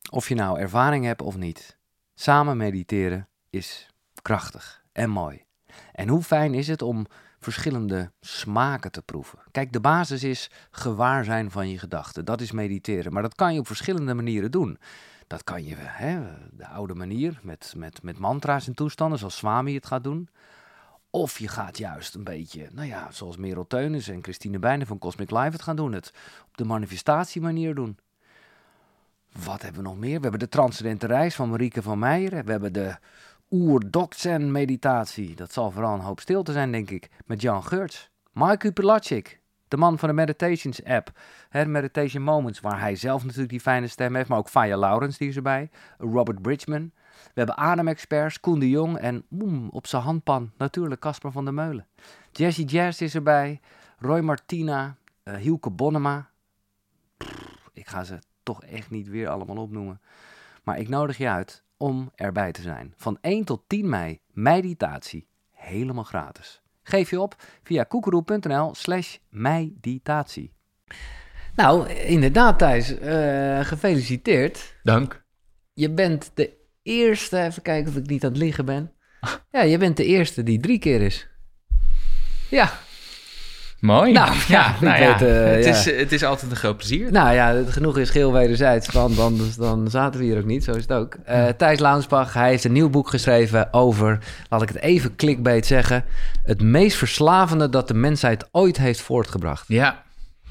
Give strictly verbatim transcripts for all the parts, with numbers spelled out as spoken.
of je nou ervaring hebt of niet, samen mediteren is krachtig en mooi. En hoe fijn is het om verschillende smaken te proeven. Kijk, de basis is gewaarzijn van je gedachten. Dat is mediteren. Maar dat kan je op verschillende manieren doen. Dat kan je, hè, de oude manier, met, met, met mantra's en toestanden, zoals Swami het gaat doen. Of je gaat juist een beetje, nou ja, zoals Merel Teunis en Christine Bijnen van Cosmic Life het gaan doen. Het op de manifestatiemanier doen. Wat hebben we nog meer? We hebben de Transcendente Reis van Marieke van Meijeren. We hebben de Oer-Dokzen meditatie. Dat zal vooral een hoop stilte zijn, denk ik. Met Jan Geurts. Mike Pilatschik, de man van de Meditations app. Hè, Meditation Moments, waar hij zelf natuurlijk die fijne stem heeft. Maar ook Faya Laurens, die is erbij. Robert Bridgman. We hebben ademexperts, Koen de Jong. En boem, op zijn handpan natuurlijk Casper van der Meulen. Jessie Jazz is erbij. Roy Martina. Uh, Hielke Bonnema. Pff, ik ga ze toch echt niet weer allemaal opnoemen. Maar ik nodig je uit om erbij te zijn. Van één tot tien mei, meditatie. Helemaal gratis. Geef je op via koekeroe.nl slash meditatie. Nou, inderdaad Thijs, uh, gefeliciteerd. Dank. Je bent de eerste, even kijken of ik niet aan het liegen ben. Ja, je bent de eerste die drie keer is. Ja. Mooi. Nou ja, nou weet, ja. Uh, het, ja. Is, het is altijd een groot plezier. Nou ja, genoeg is geel wederzijds, dan, dan, dan zaten we hier ook niet, zo is het ook. Uh, Thijs Launsbach, hij heeft een nieuw boek geschreven over, laat ik het even clickbait zeggen, het meest verslavende dat de mensheid ooit heeft voortgebracht. Ja.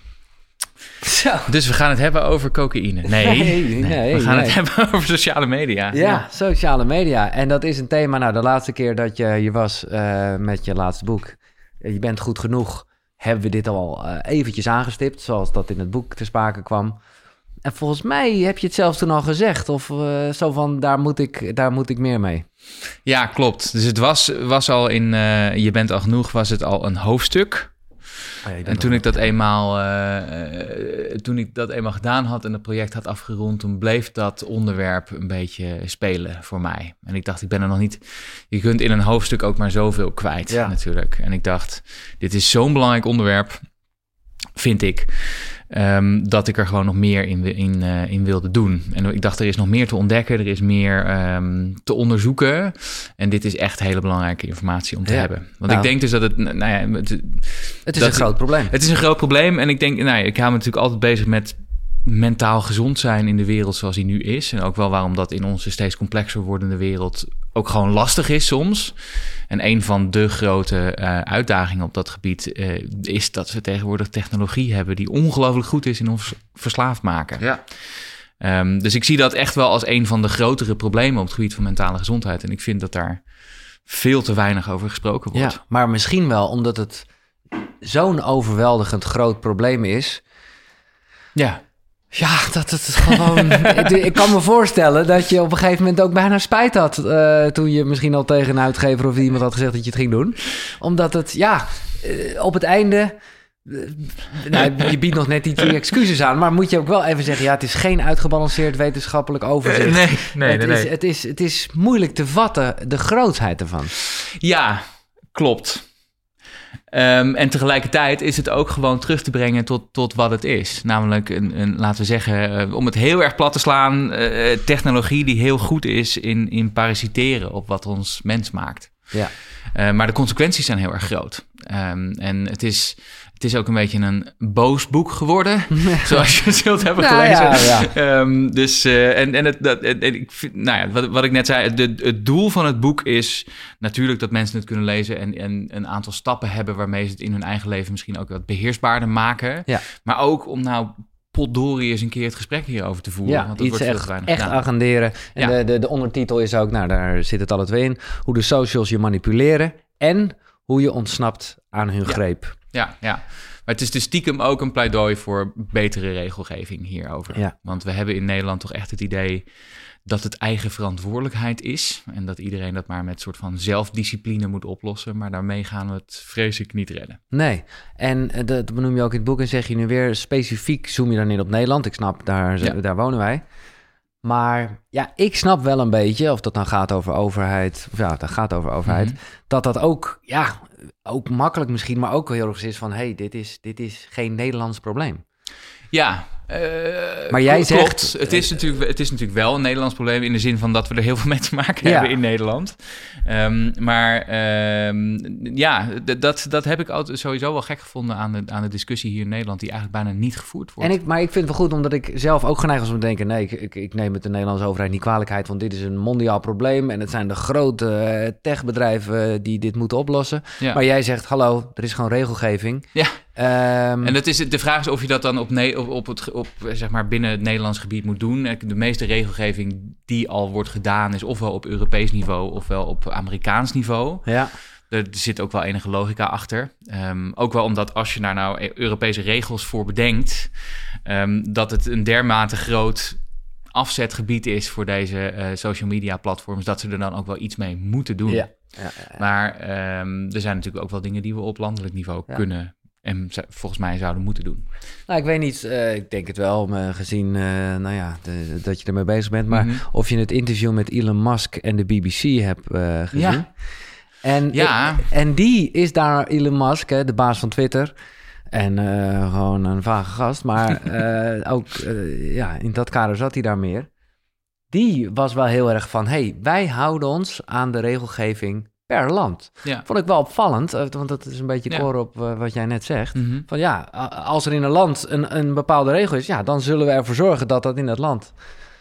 Zo. Dus we gaan het hebben over cocaïne. Nee, nee, nee. nee we gaan nee. het hebben over sociale media. Ja, ja, sociale media. En dat is een thema, nou de laatste keer dat je hier was uh, met je laatste boek, Je bent goed genoeg, hebben we dit al uh, eventjes aangestipt, zoals dat in het boek ter sprake kwam. En volgens mij heb je het zelfs toen al gezegd, of uh, zo van, daar moet ik, daar moet ik meer mee. Ja, klopt. Dus het was, was al in uh, Je bent al genoeg, was het al een hoofdstuk. Oh ja, en toen ik dat eenmaal, uh, uh, toen ik dat eenmaal gedaan had en het project had afgerond, toen bleef dat onderwerp een beetje spelen voor mij. En ik dacht, ik ben er nog niet. Je kunt in een hoofdstuk ook maar zoveel kwijt, ja. natuurlijk. En ik dacht, dit is zo'n belangrijk onderwerp, vind ik. Um, dat ik er gewoon nog meer in, in, uh, in wilde doen. En ik dacht, er is nog meer te ontdekken, er is meer um, te onderzoeken. En dit is echt hele belangrijke informatie om te ja. hebben. Want nou, ik denk dus dat het... Nou ja, het, het is dat, een groot probleem. Het is een groot probleem. En ik denk, nou ja, ik hou me natuurlijk altijd bezig met mentaal gezond zijn in de wereld zoals die nu is. En ook wel waarom dat in onze steeds complexer wordende wereld ook gewoon lastig is soms. En een van de grote uh, uitdagingen op dat gebied uh, is dat we tegenwoordig technologie hebben die ongelooflijk goed is in ons verslaafd maken. Ja. Um, dus ik zie dat echt wel als een van de grotere problemen op het gebied van mentale gezondheid. En ik vind dat daar veel te weinig over gesproken wordt. Ja, maar misschien wel omdat het zo'n overweldigend groot probleem is. Ja. Ja, dat het gewoon... ik, ik kan me voorstellen dat je op een gegeven moment ook bijna spijt had... Uh, toen je misschien al tegen een uitgever of iemand had gezegd dat je het ging doen. Omdat het, ja, uh, op het einde... Uh, nou, je biedt nog net die excuses aan... maar moet je ook wel even zeggen... ja, het is geen uitgebalanceerd wetenschappelijk overzicht. Uh, nee, nee, het, nee, is, nee. Het, is, het is moeilijk te vatten, de grootheid ervan. Ja, klopt. Um, en tegelijkertijd is het ook gewoon terug te brengen tot, tot wat het is. Namelijk, een, een, laten we zeggen, uh, om het heel erg plat te slaan... Uh, technologie die heel goed is in, in parasiteren op wat ons mens maakt. Ja. Uh, maar de consequenties zijn heel erg groot. Um, en het is... Het is ook een beetje een boos boek geworden, ja. zoals je het zult hebben nou, gelezen. Ja, ja. Um, dus, uh, en, en, het, dat, en ik vind, nou ja, wat, wat ik net zei, de, het doel van het boek is natuurlijk dat mensen het kunnen lezen en, en een aantal stappen hebben waarmee ze het in hun eigen leven misschien ook wat beheersbaarder maken. Ja. Maar ook om nou potdorie eens een keer het gesprek hierover te voeren. Ja, want dat iets wordt echt, veel te echt gedaan. agenderen. En ja. de, de, de ondertitel is ook, nou daar zit het alle twee in, hoe de socials je manipuleren en hoe je ontsnapt aan hun ja. greep. Ja, ja. Maar het is dus stiekem ook een pleidooi voor betere regelgeving hierover. Ja. Want we hebben in Nederland toch echt het idee dat het eigen verantwoordelijkheid is. En dat iedereen dat maar met een soort van zelfdiscipline moet oplossen. Maar daarmee gaan we het vrees ik niet redden. Nee, en dat benoem je ook in het boek en zeg je nu weer specifiek, zoom je dan in op Nederland. Ik snap, daar, ja. daar wonen wij. Maar ja, ik snap wel een beetje, of dat dan gaat over overheid, of ja, dat gaat over overheid, mm-hmm. dat dat ook, ja, ook makkelijk misschien, maar ook heel erg is van, hé, hey, dit is, dit is geen Nederlands probleem. Ja, Uh, maar jij klopt. zegt... Het is, natuurlijk, het is natuurlijk wel een Nederlands probleem... in de zin van dat we er heel veel mee te maken ja. hebben in Nederland. Um, maar um, ja, d- dat, dat heb ik altijd sowieso wel gek gevonden... aan de, aan de discussie hier in Nederland... die eigenlijk bijna niet gevoerd wordt. En ik, maar ik vind het wel goed, omdat ik zelf ook geneigd was om te denken... nee, ik, ik, ik neem het de Nederlandse overheid niet kwalijkheid... want dit is een mondiaal probleem... en het zijn de grote techbedrijven die dit moeten oplossen. Ja. Maar jij zegt, hallo, er is gewoon regelgeving... Ja. Um, en dat is, de vraag is of je dat dan op, ne- op, op, het, op zeg maar binnen het Nederlands gebied moet doen. De meeste regelgeving die al wordt gedaan is ofwel op Europees niveau ofwel op Amerikaans niveau. Ja. Er zit ook wel enige logica achter. Um, ook wel omdat als je daar nou Europese regels voor bedenkt, um, dat het een dermate groot afzetgebied is voor deze uh, social media platforms, dat ze er dan ook wel iets mee moeten doen. Ja. Ja, ja, ja. Maar um, er zijn natuurlijk ook wel dingen die we op landelijk niveau ja. kunnen en volgens mij zouden moeten doen. Nou, ik weet niet, uh, ik denk het wel, uh, gezien uh, nou ja, de, dat je ermee bezig bent. Maar mm-hmm. of je het interview met Elon Musk en de B B C hebt uh, gezien. Ja. En, ja. Ik, en die is daar, Elon Musk, hè, de baas van Twitter. En uh, gewoon een vage gast. Maar uh, ook uh, ja, in dat kader zat hij daar meer. Die was wel heel erg van, hey, wij houden ons aan de regelgeving per land. Ja. Vond ik wel opvallend, want dat is een beetje koor ja. op uh, wat jij net zegt. Mm-hmm. Van ja, als er in een land een, een bepaalde regel is, ja, dan zullen we ervoor zorgen dat dat in het land...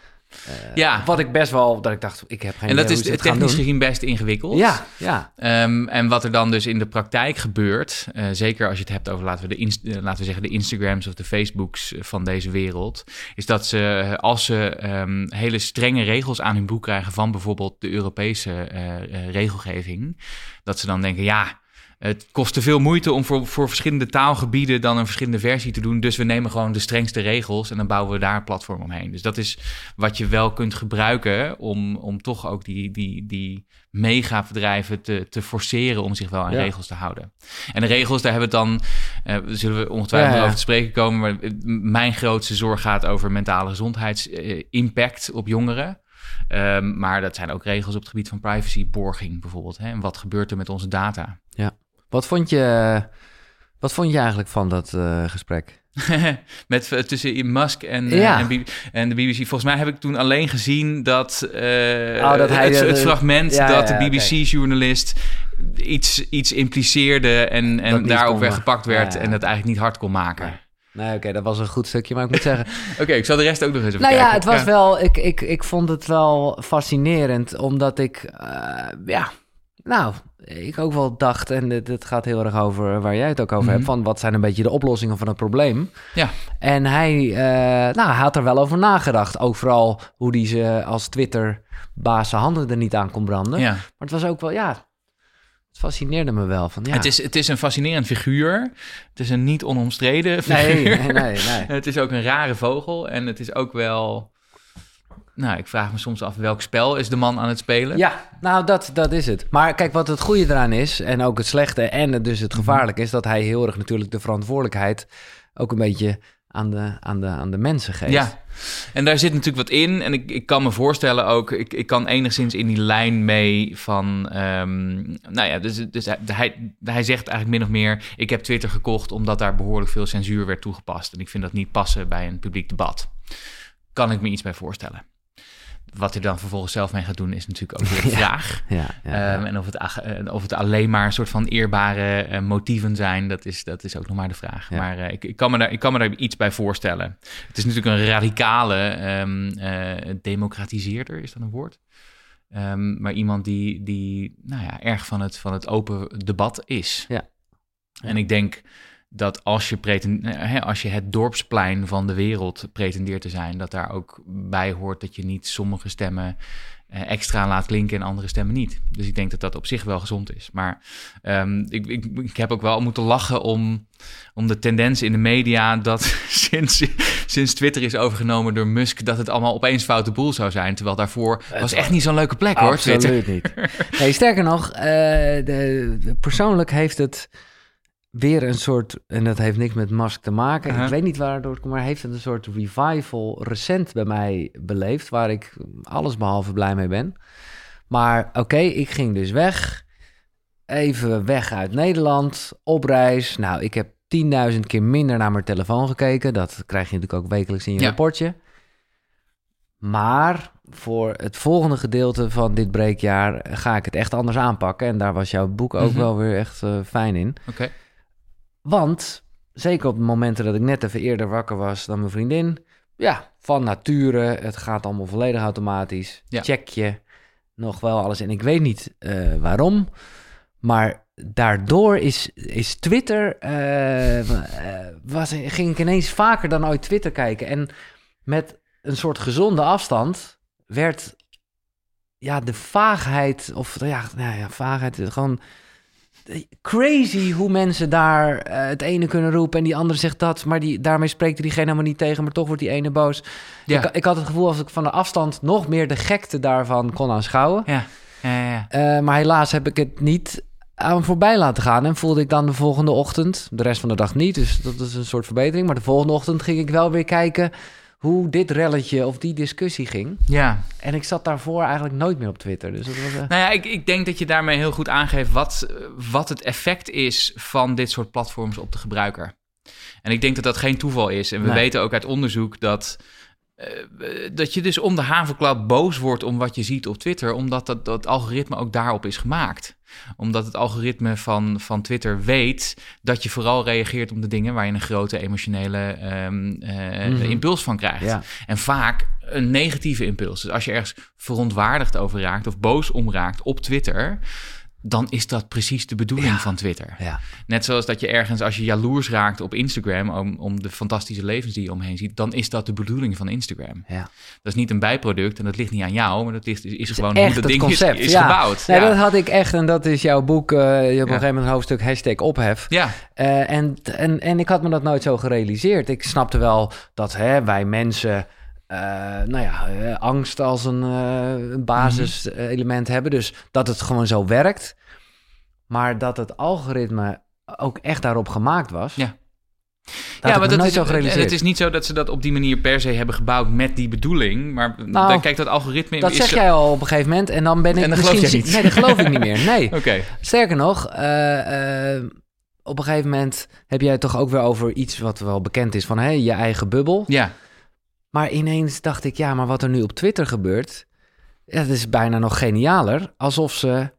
Uh, ja. Wat ik best wel, dat ik dacht, ik heb geen idee. En dat is technisch gezien best ingewikkeld. Ja, ja. Um, en wat er dan dus in de praktijk gebeurt, uh, zeker als je het hebt over, laten we, de inst- uh, laten we zeggen, de Instagrams of de Facebooks van deze wereld, is dat ze, als ze um, hele strenge regels aan hun broek krijgen van bijvoorbeeld de Europese uh, uh, regelgeving, dat ze dan denken, ja, het kost te veel moeite om voor, voor verschillende taalgebieden dan een verschillende versie te doen. Dus we nemen gewoon de strengste regels en dan bouwen we daar een platform omheen. Dus dat is wat je wel kunt gebruiken om, om toch ook die, die, die megabedrijven te, te forceren om zich wel aan ja. regels te houden. En de regels, daar hebben we het dan, uh, daar zullen we ongetwijfeld ja, ja. over te spreken komen. Maar mijn grootste zorg gaat over mentale gezondheidsimpact uh, op jongeren. Um, maar dat zijn ook regels op het gebied van privacy, borging bijvoorbeeld. Hè? En wat gebeurt er met onze data? Ja. Wat vond je, wat vond je eigenlijk van dat uh, gesprek? Met, uh, tussen Musk en, uh, ja. en, B- en de B B C. Volgens mij heb ik toen alleen gezien dat, uh, oh, dat hij, het, uh, het fragment ja, dat ja, de B B C-journalist okay. iets, iets impliceerde en, en daarop weer gepakt werd ja, ja. en dat eigenlijk niet hard kon maken. Nee. Nee, oké, okay, dat was een goed stukje, maar ik moet zeggen... oké, okay, ik zal de rest ook nog eens even nou kijken. Ja, het was ja. wel... Ik, ik, ik vond het wel fascinerend, omdat ik... Uh, ja, nou, ik ook wel dacht... en dit, dit gaat heel erg over waar jij het ook over mm-hmm. hebt... van wat zijn een beetje de oplossingen van het probleem. Ja. En hij, uh, nou, hij had er wel over nagedacht. Ook vooral hoe hij ze als Twitter-baas zijn handen er niet aan kon branden. Ja. Maar het was ook wel, ja... Het fascineerde me wel. Van, ja. het, is, het is een fascinerend figuur. Het is een niet onomstreden figuur. Nee, nee, nee, nee. Het is ook een rare vogel. En het is ook wel... Nou, ik vraag me soms af welk spel is de man aan het spelen. Ja, nou, dat, dat is het. Maar kijk, wat het goede eraan is... en ook het slechte en het dus het gevaarlijke is... dat hij heel erg natuurlijk de verantwoordelijkheid... ook een beetje aan de, aan de, aan de mensen geeft. Ja, en daar zit natuurlijk wat in. En ik, ik kan me voorstellen ook... Ik, ik kan enigszins in die lijn mee van... Um, nou ja, dus, dus hij, hij, hij zegt eigenlijk min of meer... ik heb Twitter gekocht omdat daar behoorlijk veel censuur werd toegepast. En ik vind dat niet passen bij een publiek debat. Kan ik me iets bij voorstellen. Wat hij dan vervolgens zelf mee gaat doen is natuurlijk ook weer de vraag. Ja, ja, ja, ja. Um, en of het, of het alleen maar een soort van eerbare uh, motieven zijn, dat is, dat is ook nog maar de vraag. Ja. Maar uh, ik, ik, kan me daar, ik kan me daar iets bij voorstellen. Het is natuurlijk een radicale um, uh, democratiseerder, is dat een woord? Um, maar iemand die, die nou ja, erg van het, van het open debat is. Ja. En ik denk... dat als je, pretend, als je het dorpsplein van de wereld pretendeert te zijn... dat daar ook bij hoort dat je niet sommige stemmen extra laat klinken... en andere stemmen niet. Dus ik denk dat dat op zich wel gezond is. Maar um, ik, ik, ik heb ook wel moeten lachen om, om de tendens in de media... dat sinds, sinds Twitter is overgenomen door Musk... dat het allemaal opeens foute boel zou zijn. Terwijl daarvoor het was echt niet zo'n leuke plek, hoor, Twitter. Absoluut niet. Nee, sterker nog, uh, de, de, persoonlijk heeft het... weer een soort, en dat heeft niks met Musk te maken. Uh-huh. Ik weet niet waardoor het komt, maar heeft het een soort revival recent bij mij beleefd, waar ik allesbehalve blij mee ben. Maar oké, okay, ik ging dus weg. Even weg uit Nederland, op reis. Nou, ik heb tienduizend keer minder naar mijn telefoon gekeken. Dat krijg je natuurlijk ook wekelijks in je ja. rapportje. Maar voor het volgende gedeelte van dit breekjaar ga ik het echt anders aanpakken. En daar was jouw boek ook mm-hmm. wel weer echt uh, fijn in. Oké. Okay. Want, zeker op de momenten dat ik net even eerder wakker was dan mijn vriendin... Ja, van nature, het gaat allemaal volledig automatisch. Ja. Check je nog wel alles. En ik weet niet uh, waarom, maar daardoor is, is Twitter... Uh, uh, was, ging ik ineens vaker dan ooit Twitter kijken. En met een soort gezonde afstand werd ja, de vaagheid... Of ja, nou ja, vaagheid, gewoon... Crazy hoe mensen daar uh, het ene kunnen roepen en die andere zegt dat, maar die, daarmee spreekt diegene helemaal niet tegen, maar toch wordt die ene boos. Ja. Ik, ik had het gevoel als ik van de afstand nog meer de gekte daarvan kon aanschouwen. Ja. Ja, ja, ja. Uh, maar helaas heb ik het niet aan voorbij laten gaan en voelde ik dan de volgende ochtend, de rest van de dag niet, dus dat is een soort verbetering, maar de volgende ochtend ging ik wel weer kijken hoe dit relletje of die discussie ging. Ja. En ik zat daarvoor eigenlijk nooit meer op Twitter. Dus dat was, uh... Nou ja, ik, ik denk dat je daarmee heel goed aangeeft wat, wat het effect is van dit soort platforms op de gebruiker. En ik denk dat dat geen toeval is. En we nee. weten ook uit onderzoek dat, uh, dat je dus om de haverklap boos wordt om wat je ziet op Twitter, omdat dat, dat algoritme ook daarop is gemaakt. Omdat het algoritme van, van Twitter weet dat je vooral reageert op de dingen waar je een grote emotionele um, uh, mm-hmm. impuls van krijgt. Ja. En vaak een negatieve impuls. Dus als je ergens verontwaardigd over raakt of boos om raakt op Twitter, dan is dat precies de bedoeling ja. van Twitter. Ja. Net zoals dat je ergens, als je jaloers raakt op Instagram om, om de fantastische levens die je omheen ziet, dan is dat de bedoeling van Instagram. Ja. Dat is niet een bijproduct en dat ligt niet aan jou, maar dat is, is, is gewoon hoe dat ding concept. is, is ja. gebouwd. Nee, ja. Dat had ik echt en dat is jouw boek. Uh, je hebt ja. op een gegeven moment een hoofdstuk hashtag ophef. Ja. Uh, en, en, en ik had me dat nooit zo gerealiseerd. Ik snapte wel dat hè, wij mensen... Uh, nou ja, uh, angst als een, uh, een basiselement mm-hmm. hebben. Dus dat het gewoon zo werkt. Maar dat het algoritme ook echt daarop gemaakt was. Ja, ja maar dat is, het is niet zo dat ze dat op die manier per se hebben gebouwd met die bedoeling. Maar nou, dan kijkt dat algoritme... Dat is zeg zo... jij al op een gegeven moment. En dan ben ik en dan misschien... geloof jij niet. Nee, dat geloof ik niet meer. Nee. Okay. Sterker nog... Uh, uh, op een gegeven moment heb jij het toch ook weer over iets wat wel bekend is. Van hé, hey, je eigen bubbel. Ja. Maar ineens dacht ik, ja, maar wat er nu op Twitter gebeurt, ja, dat is bijna nog genialer. Alsof ze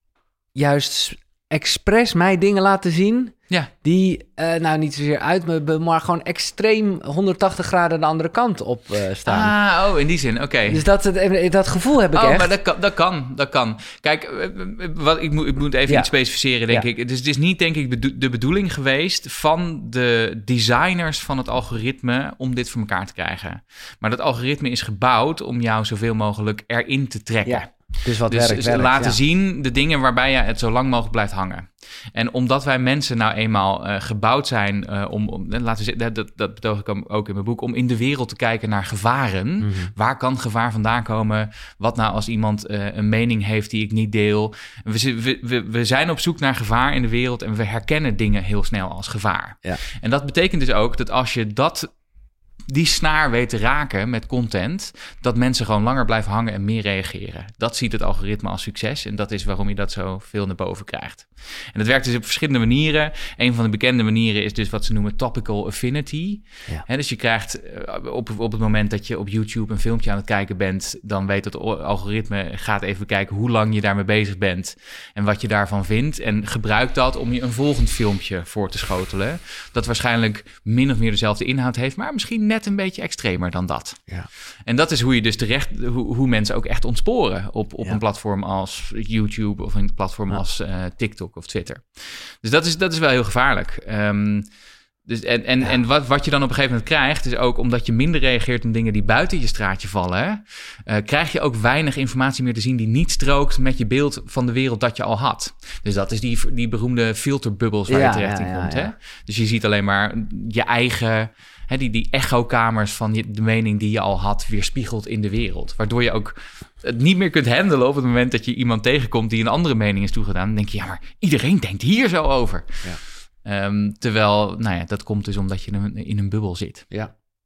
juist expres mij dingen laten zien ja. die, uh, nou niet zozeer uit me, maar gewoon extreem honderdtachtig graden de andere kant op uh, staan. Ah, oh, in die zin, oké. Okay. Dus dat, dat gevoel heb ik oh, echt. Maar dat kan, dat kan, dat kan. Kijk, wat, ik, moet, ik moet even ja. iets specificeren, denk ja. ik. Dus het is niet, denk ik, de bedoeling geweest van de designers van het algoritme om dit voor elkaar te krijgen. Maar dat algoritme is gebouwd om jou zoveel mogelijk erin te trekken. Ja. Dus wat dus, werkt, dus laten ja. zien de dingen waarbij je het zo lang mogelijk blijft hangen. En omdat wij mensen nou eenmaal uh, gebouwd zijn uh, om, om laten we zeggen, dat, dat betoog ik ook in mijn boek, om in de wereld te kijken naar gevaren. Mm-hmm. Waar kan gevaar vandaan komen? Wat nou als iemand uh, een mening heeft die ik niet deel? We, we, we, we zijn op zoek naar gevaar in de wereld en we herkennen dingen heel snel als gevaar. Ja. En dat betekent dus ook dat als je dat die snaar weet te raken met content, dat mensen gewoon langer blijven hangen en meer reageren. Dat ziet het algoritme als succes en dat is waarom je dat zo veel naar boven krijgt. En dat werkt dus op verschillende manieren. Een van de bekende manieren is dus wat ze noemen topical affinity. Ja. He, dus je krijgt op, op het moment dat je op YouTube een filmpje aan het kijken bent, dan weet het algoritme, gaat even kijken hoe lang je daarmee bezig bent en wat je daarvan vindt en gebruikt dat om je een volgend filmpje voor te schotelen. Dat waarschijnlijk min of meer dezelfde inhoud heeft, maar misschien net een beetje extremer dan dat. Ja. En dat is hoe je dus terecht, hoe, hoe mensen ook echt ontsporen op, op ja. een platform als YouTube of een platform ja. als uh, TikTok of Twitter. Dus dat is, dat is wel heel gevaarlijk. Um, dus en en, ja. en wat, wat je dan op een gegeven moment krijgt, is ook omdat je minder reageert op dingen die buiten je straatje vallen, uh, krijg je ook weinig informatie meer te zien die niet strookt met je beeld van de wereld dat je al had. Dus dat is die, die beroemde filterbubbels waar ja, je terecht ja, in komt. Ja, ja. Hè? Dus je ziet alleen maar je eigen, hè, die, die echokamers van je, de mening die je al had, weerspiegeld in de wereld. Waardoor je ook het niet meer kunt handelen op het moment dat je iemand tegenkomt die een andere mening is toegedaan. Dan denk je, ja, maar iedereen denkt hier zo over. Ja. Um, terwijl, nou ja, dat komt dus omdat je in een, in een bubbel zit. Ja.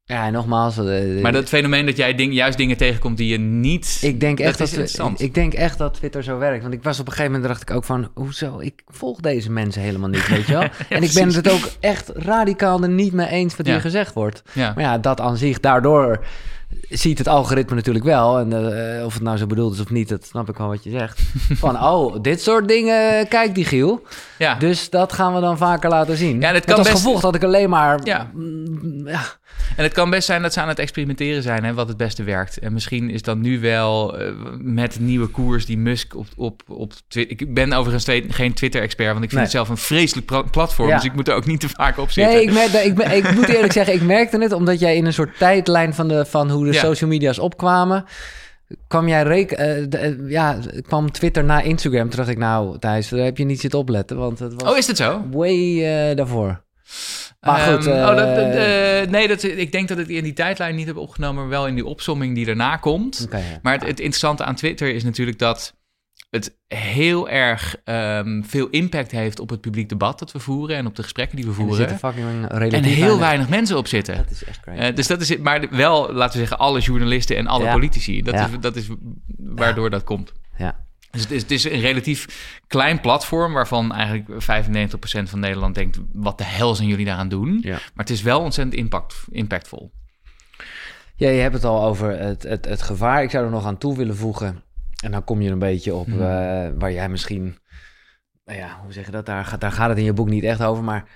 Ja, en nogmaals... Uh, maar dat fenomeen dat jij ding, juist dingen tegenkomt die je niet... Ik denk echt dat, dat, dat ik, ik denk echt dat Twitter zo werkt. Want ik was op een gegeven moment, dacht ik ook van... Hoezo? Ik volg deze mensen helemaal niet, weet je wel? ja, en ik ben het ook echt radicaal er niet mee eens wat hier ja. gezegd wordt. Ja. Maar ja, dat aan zich, daardoor... ziet het algoritme natuurlijk wel. En uh, of het nou zo bedoeld is of niet, dat snap ik wel wat je zegt. Van, oh, dit soort dingen, kijk die Giel. Ja. Dus dat gaan we dan vaker laten zien. Ja, dat kan als best... gevolg dat ik alleen maar... Ja. Mm, ja. En het kan best zijn dat ze aan het experimenteren zijn, hè, wat het beste werkt. En misschien is dan nu wel uh, met nieuwe koers die Musk op, op, op Twitter... Ik ben overigens twee, geen Twitter-expert, want ik vind nee. het zelf een vreselijk pra- platform. Ja. Dus ik moet er ook niet te vaak op zitten. Nee, ik, merk, ik, ik, ik moet eerlijk zeggen, ik merkte het omdat jij in een soort tijdlijn van, de, van hoe de ja. social media's opkwamen... kwam jij reken, uh, de, uh, ja, kwam Twitter na Instagram. Toen dacht ik, nou Thijs, daar heb je niet zitten opletten. Want het was oh, is het zo? Way uh, daarvoor. Maar goed, um, uh, oh, dat, uh, nee, dat, ik denk dat ik in die tijdlijn niet heb opgenomen, maar wel in die opsomming die daarna komt. Okay, ja. Maar het, het interessante aan Twitter is natuurlijk dat het heel erg um, veel impact heeft op het publiek debat dat we voeren en op de gesprekken die we voeren. En, er en heel weinig. weinig mensen op zitten. Dat is echt crazy. Uh, dus dat is het, maar wel, laten we zeggen, alle journalisten en alle ja. politici. Dat, ja. is, dat is waardoor ja. dat komt. Ja. Dus het is, het is een relatief klein platform waarvan eigenlijk vijfennegentig procent van Nederland denkt, wat de hel zijn jullie daaraan doen? Ja. Maar het is wel ontzettend impact, impactvol. Ja, je hebt het al over het, het, het gevaar. Ik zou er nog aan toe willen voegen. En dan kom je een beetje op hmm. uh, waar jij misschien... Nou ja, hoe zeg je dat? Daar, daar gaat het in je boek niet echt over, maar...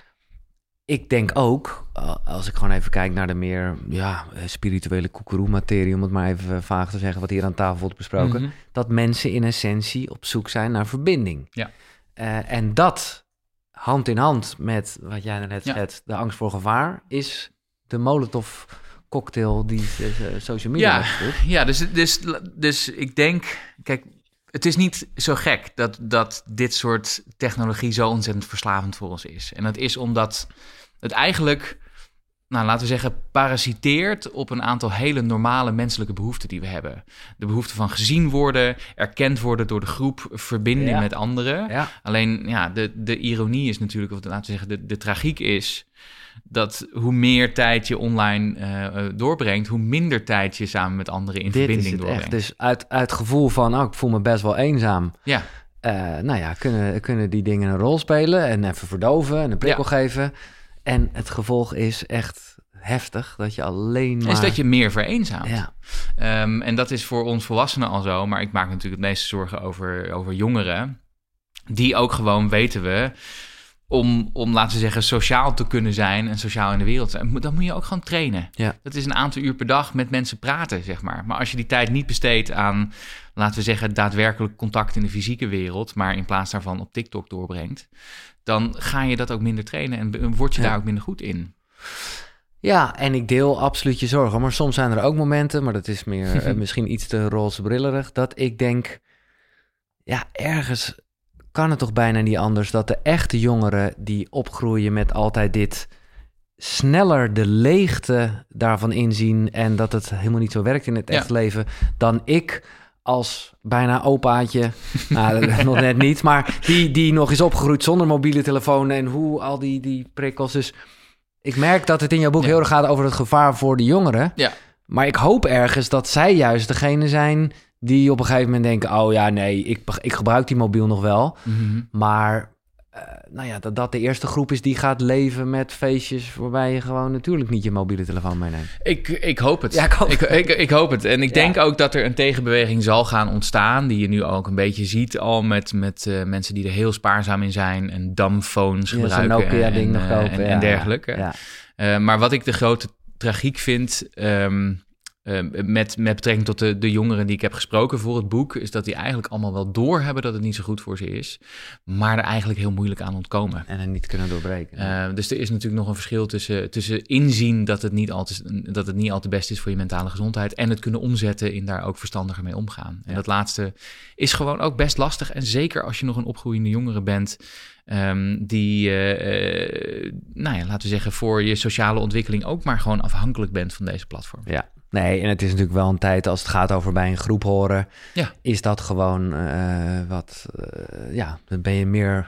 Ik denk ook, als ik gewoon even kijk naar de meer ja, spirituele koekeroe-materie... om het maar even vaag te zeggen, wat hier aan tafel wordt besproken... Mm-hmm. dat mensen in essentie op zoek zijn naar verbinding. Ja. Uh, en dat, hand in hand met wat jij net ja. zegt, de angst voor gevaar... is de Molotov-cocktail die uh, social media ja, heeft. Ja, dus, dus, dus ik denk... Kijk, het is niet zo gek dat, dat dit soort technologie zo ontzettend verslavend voor ons is. En dat is omdat... het eigenlijk, nou, laten we zeggen, parasiteert op een aantal hele normale menselijke behoeften die we hebben. De behoefte van gezien worden, erkend worden door de groep, verbinding ja. met anderen. Ja. Alleen, ja, de, de ironie is natuurlijk, of laten we zeggen, de, de tragiek is dat hoe meer tijd je online uh, doorbrengt, hoe minder tijd je samen met anderen in Dit verbinding is het doorbrengt. Echt. Dus uit, uit gevoel van, oh, ik voel me best wel eenzaam. Ja. Uh, nou ja, kunnen, kunnen die dingen een rol spelen en even verdoven en een prikkel ja. geven. En het gevolg is echt heftig, dat je alleen maar... Is dat je meer vereenzaamt. Ja. Um, en dat is voor ons volwassenen al zo, maar ik maak natuurlijk het meeste zorgen over, over jongeren, die ook gewoon, weten we, om, om, laten we zeggen, sociaal te kunnen zijn en sociaal in de wereld zijn, dan moet je ook gewoon trainen. Ja. Dat is een aantal uur per dag met mensen praten, zeg maar. Maar als je die tijd niet besteedt aan, laten we zeggen, daadwerkelijk contact in de fysieke wereld, maar in plaats daarvan op TikTok doorbrengt, dan ga je dat ook minder trainen en word je ja. daar ook minder goed in. Ja, en ik deel absoluut je zorgen. Maar soms zijn er ook momenten, maar dat is meer uh, misschien iets te roze brillerig, dat ik denk, ja, ergens kan het toch bijna niet anders dat de echte jongeren die opgroeien met altijd dit sneller de leegte daarvan inzien en dat het helemaal niet zo werkt in het ja. echt leven dan ik als bijna opaatje, nou, nog net niet, maar die, die nog is opgegroeid zonder mobiele telefoon en hoe al die, die prikkels. Dus ik merk dat het in jouw boek ja. heel erg gaat over het gevaar voor de jongeren. Ja. Maar ik hoop ergens dat zij juist degene zijn die op een gegeven moment denken, oh ja, nee, ik, ik gebruik die mobiel nog wel. Mm-hmm. Maar uh, nou ja, dat dat de eerste groep is die gaat leven met feestjes waarbij je gewoon natuurlijk niet je mobiele telefoon meeneemt. Ik, ik hoop het. Ja, ik, hoop ik, ik, ik hoop het. En ik ja. denk ook dat er een tegenbeweging zal gaan ontstaan, die je nu ook een beetje ziet al met, met uh, mensen die er heel spaarzaam in zijn en dumbphones ja, gebruiken Nokia en, nog kopen, en, ja, en dergelijke. Ja. Uh, maar wat ik de grote tragiek vind, Um, Uh, met, met betrekking tot de, de jongeren die ik heb gesproken voor het boek, is dat die eigenlijk allemaal wel doorhebben dat het niet zo goed voor ze is, maar er eigenlijk heel moeilijk aan ontkomen. En er niet kunnen doorbreken. Uh, dus er is natuurlijk nog een verschil tussen, tussen inzien dat het, niet al te, dat het niet al te best is voor je mentale gezondheid en het kunnen omzetten in daar ook verstandiger mee omgaan. En ja. dat laatste is gewoon ook best lastig. En zeker als je nog een opgroeiende jongere bent, Um, die, uh, uh, nou ja, laten we zeggen, voor je sociale ontwikkeling ook maar gewoon afhankelijk bent van deze platform. Ja, nee, en het is natuurlijk wel een tijd als het gaat over bij een groep horen, ja. is dat gewoon uh, wat, uh, ja, dan ben je meer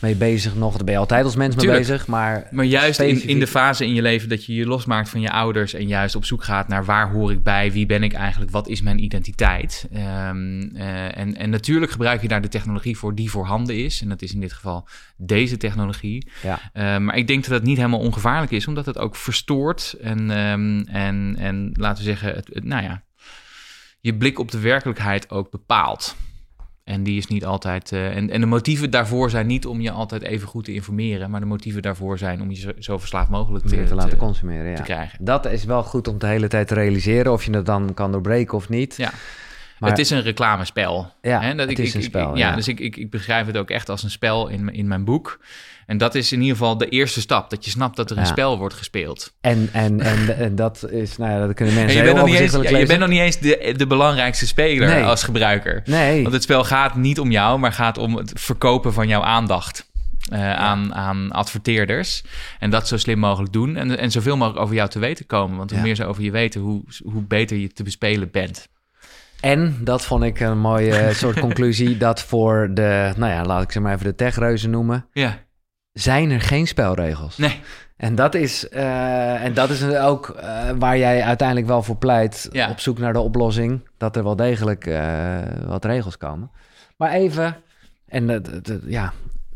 mee bezig nog. Daar ben je altijd als mens mee Tuurlijk. bezig. Maar, maar juist specifiek... in, in de fase in je leven dat je je losmaakt van je ouders... en juist op zoek gaat naar waar hoor ik bij, wie ben ik eigenlijk, wat is mijn identiteit. Um, uh, en, en natuurlijk gebruik je daar de technologie voor die voorhanden is. En dat is in dit geval deze technologie. Ja. Uh, maar ik denk dat het niet helemaal ongevaarlijk is, omdat het ook verstoort. En, um, en, en laten we zeggen, het, het, nou ja, je blik op de werkelijkheid ook bepaalt. En die is niet altijd. Uh, en, en de motieven daarvoor zijn niet om je altijd even goed te informeren, maar de motieven daarvoor zijn om je zo, zo verslaafd mogelijk te, te, te laten te, consumeren. Ja. Te krijgen. Dat is wel goed om de hele tijd te realiseren of je het dan kan doorbreken of niet. Ja. Maar, het is een reclamespel. Ja, hè? Dat het ik, is een ik, spel. Ik, ja, ja, dus ik, ik, ik begrijp het ook echt als een spel in, in mijn boek. En dat is in ieder geval de eerste stap. Dat je snapt dat er een ja. spel wordt gespeeld. En, en, en, en dat is, nou ja, dat kunnen mensen je heel bent overzichtelijk eens, ja, lezen. Je bent nog niet eens de, de belangrijkste speler nee. als gebruiker. Nee. Want het spel gaat niet om jou, maar gaat om het verkopen van jouw aandacht. Uh, ja. aan, aan adverteerders. En dat zo slim mogelijk doen. En, en zoveel mogelijk over jou te weten komen. Want hoe ja. meer ze over je weten, hoe, hoe beter je te bespelen bent. En dat vond ik een mooie soort conclusie, dat voor de, nou ja, laat ik ze maar even de techreuzen noemen, ja. zijn er geen spelregels. Nee. En dat is, uh, en dat is ook uh, waar jij uiteindelijk wel voor pleit, ja. op zoek naar de oplossing, dat er wel degelijk uh, wat regels komen. Maar even, en uh, d- d- ja,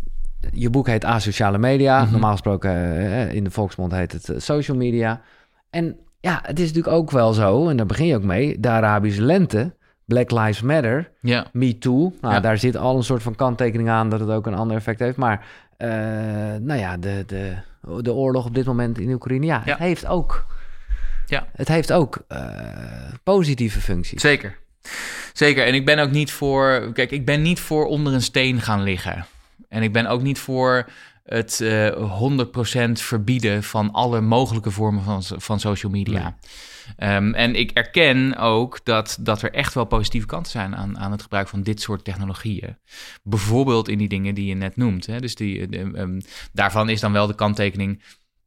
je boek heet Asociale Media. Mm-hmm. Normaal gesproken uh, in de volksmond heet het uh, social media. En ja, het is natuurlijk ook wel zo, en daar begin je ook mee, de Arabische lente, Black Lives Matter, ja. Me Too. Nou, ja. daar zit al een soort van kanttekening aan dat het ook een ander effect heeft. Maar uh, nou ja, de, de, de oorlog op dit moment in Oekraïne, ja, ja. het heeft ook, ja. het heeft ook uh, positieve functies. Zeker. Zeker. En ik ben ook niet voor, kijk, ik ben niet voor onder een steen gaan liggen. En ik ben ook niet voor het uh, honderd procent verbieden van alle mogelijke vormen van, van social media. Nee. Um, en ik erken ook dat, dat er echt wel positieve kanten zijn aan, aan het gebruik van dit soort technologieën. Bijvoorbeeld in die dingen die je net noemt. Hè? Dus die, de, um, daarvan is dan wel de kanttekening,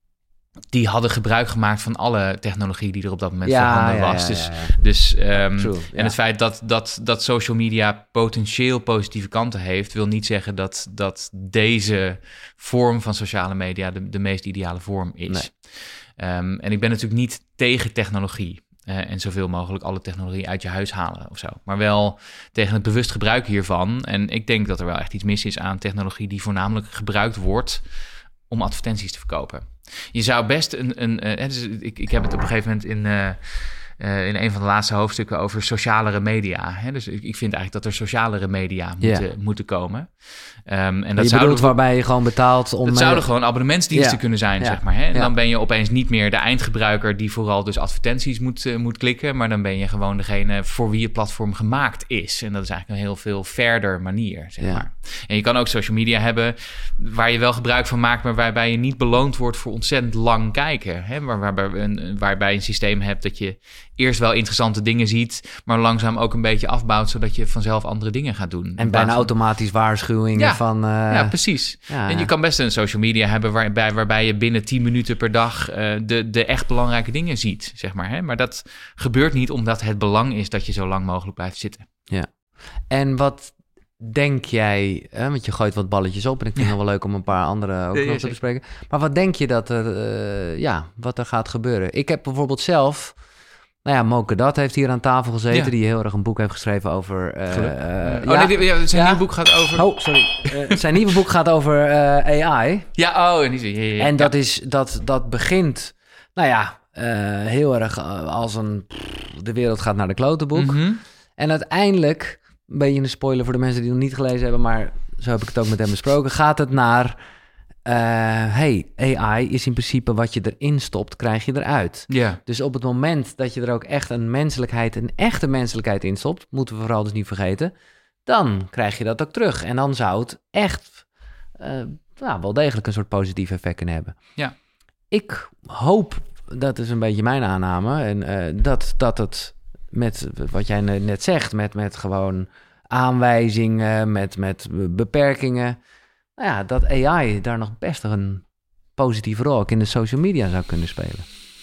die hadden gebruik gemaakt van alle technologie die er op dat moment ja, voorhanden ja, was. Ja, dus, ja, ja. dus um, True, en ja. het feit dat, dat, dat social media potentieel positieve kanten heeft, wil niet zeggen dat, dat deze vorm van sociale media de, de meest ideale vorm is. Nee. Um, en ik ben natuurlijk niet tegen technologie. Uh, en zoveel mogelijk alle technologie uit je huis halen of zo. Maar wel tegen het bewust gebruik hiervan. En ik denk dat er wel echt iets mis is aan technologie die voornamelijk gebruikt wordt om advertenties te verkopen. Je zou best een... een uh, dus ik, ik heb het op een gegeven moment in, uh, uh, in een van de laatste hoofdstukken over socialere media. Hè? Dus ik, ik vind eigenlijk dat er socialere media moeten, yeah. moeten komen. Um, en dat je zouden, bedoelt waarbij je gewoon betaalt om... Dat zouden gewoon abonnementsdiensten yeah. kunnen zijn, yeah. zeg maar. Hè? En yeah. dan ben je opeens niet meer de eindgebruiker die vooral dus advertenties moet, uh, moet klikken, maar dan ben je gewoon degene voor wie het platform gemaakt is. En dat is eigenlijk een heel veel verder manier, zeg yeah. maar. En je kan ook social media hebben waar je wel gebruik van maakt, maar waarbij je niet beloond wordt voor ontzettend lang kijken. Hè? Waar, waarbij, een, waarbij je een systeem hebt dat je eerst wel interessante dingen ziet, maar langzaam ook een beetje afbouwt, zodat je vanzelf andere dingen gaat doen. En bijna van automatisch waarschuwingen ja, van... Uh... Ja, precies. Ja. En je kan best een social media hebben waarbij, waarbij je binnen tien minuten per dag uh, de, de echt belangrijke dingen ziet, zeg maar. Hè? Maar dat gebeurt niet omdat het belang is dat je zo lang mogelijk blijft zitten. Ja. En wat denk jij, hè, want je gooit wat balletjes op en ik vind het ja. wel leuk om een paar andere ook ja, nog ja, te bespreken. Maar wat denk je dat er, uh, ja, wat er gaat gebeuren? Ik heb bijvoorbeeld zelf... Nou ja, Moke Dat heeft hier aan tafel gezeten, ja. die heel erg een boek heeft geschreven over... Uh, uh, oh ja. nee, ja, zijn ja. nieuwe boek gaat over... Oh, sorry. Uh, zijn nieuwe boek gaat over uh, A I. Ja, oh, en die ja, ja, En dat, ja. is, dat, dat begint, nou ja, uh, heel erg als een... Pff, de wereld gaat naar de klote boek. Mm-hmm. En uiteindelijk, een beetje een spoiler voor de mensen die het nog niet gelezen hebben, maar zo heb ik het ook met hem besproken, gaat het naar... Uh, hey, A I is in principe wat je erin stopt, krijg je eruit. Yeah. Dus op het moment dat je er ook echt een menselijkheid, een echte menselijkheid in stopt, moeten we vooral dus niet vergeten, dan krijg je dat ook terug. En dan zou het echt uh, nou, wel degelijk een soort positief effect kunnen hebben. Ja. Ik hoop, dat is een beetje mijn aanname, en uh, dat, dat het met wat jij net zegt, met, met gewoon aanwijzingen, met, met beperkingen, nou ja, dat A I daar nog best een positieve rol ook in de social media zou kunnen spelen.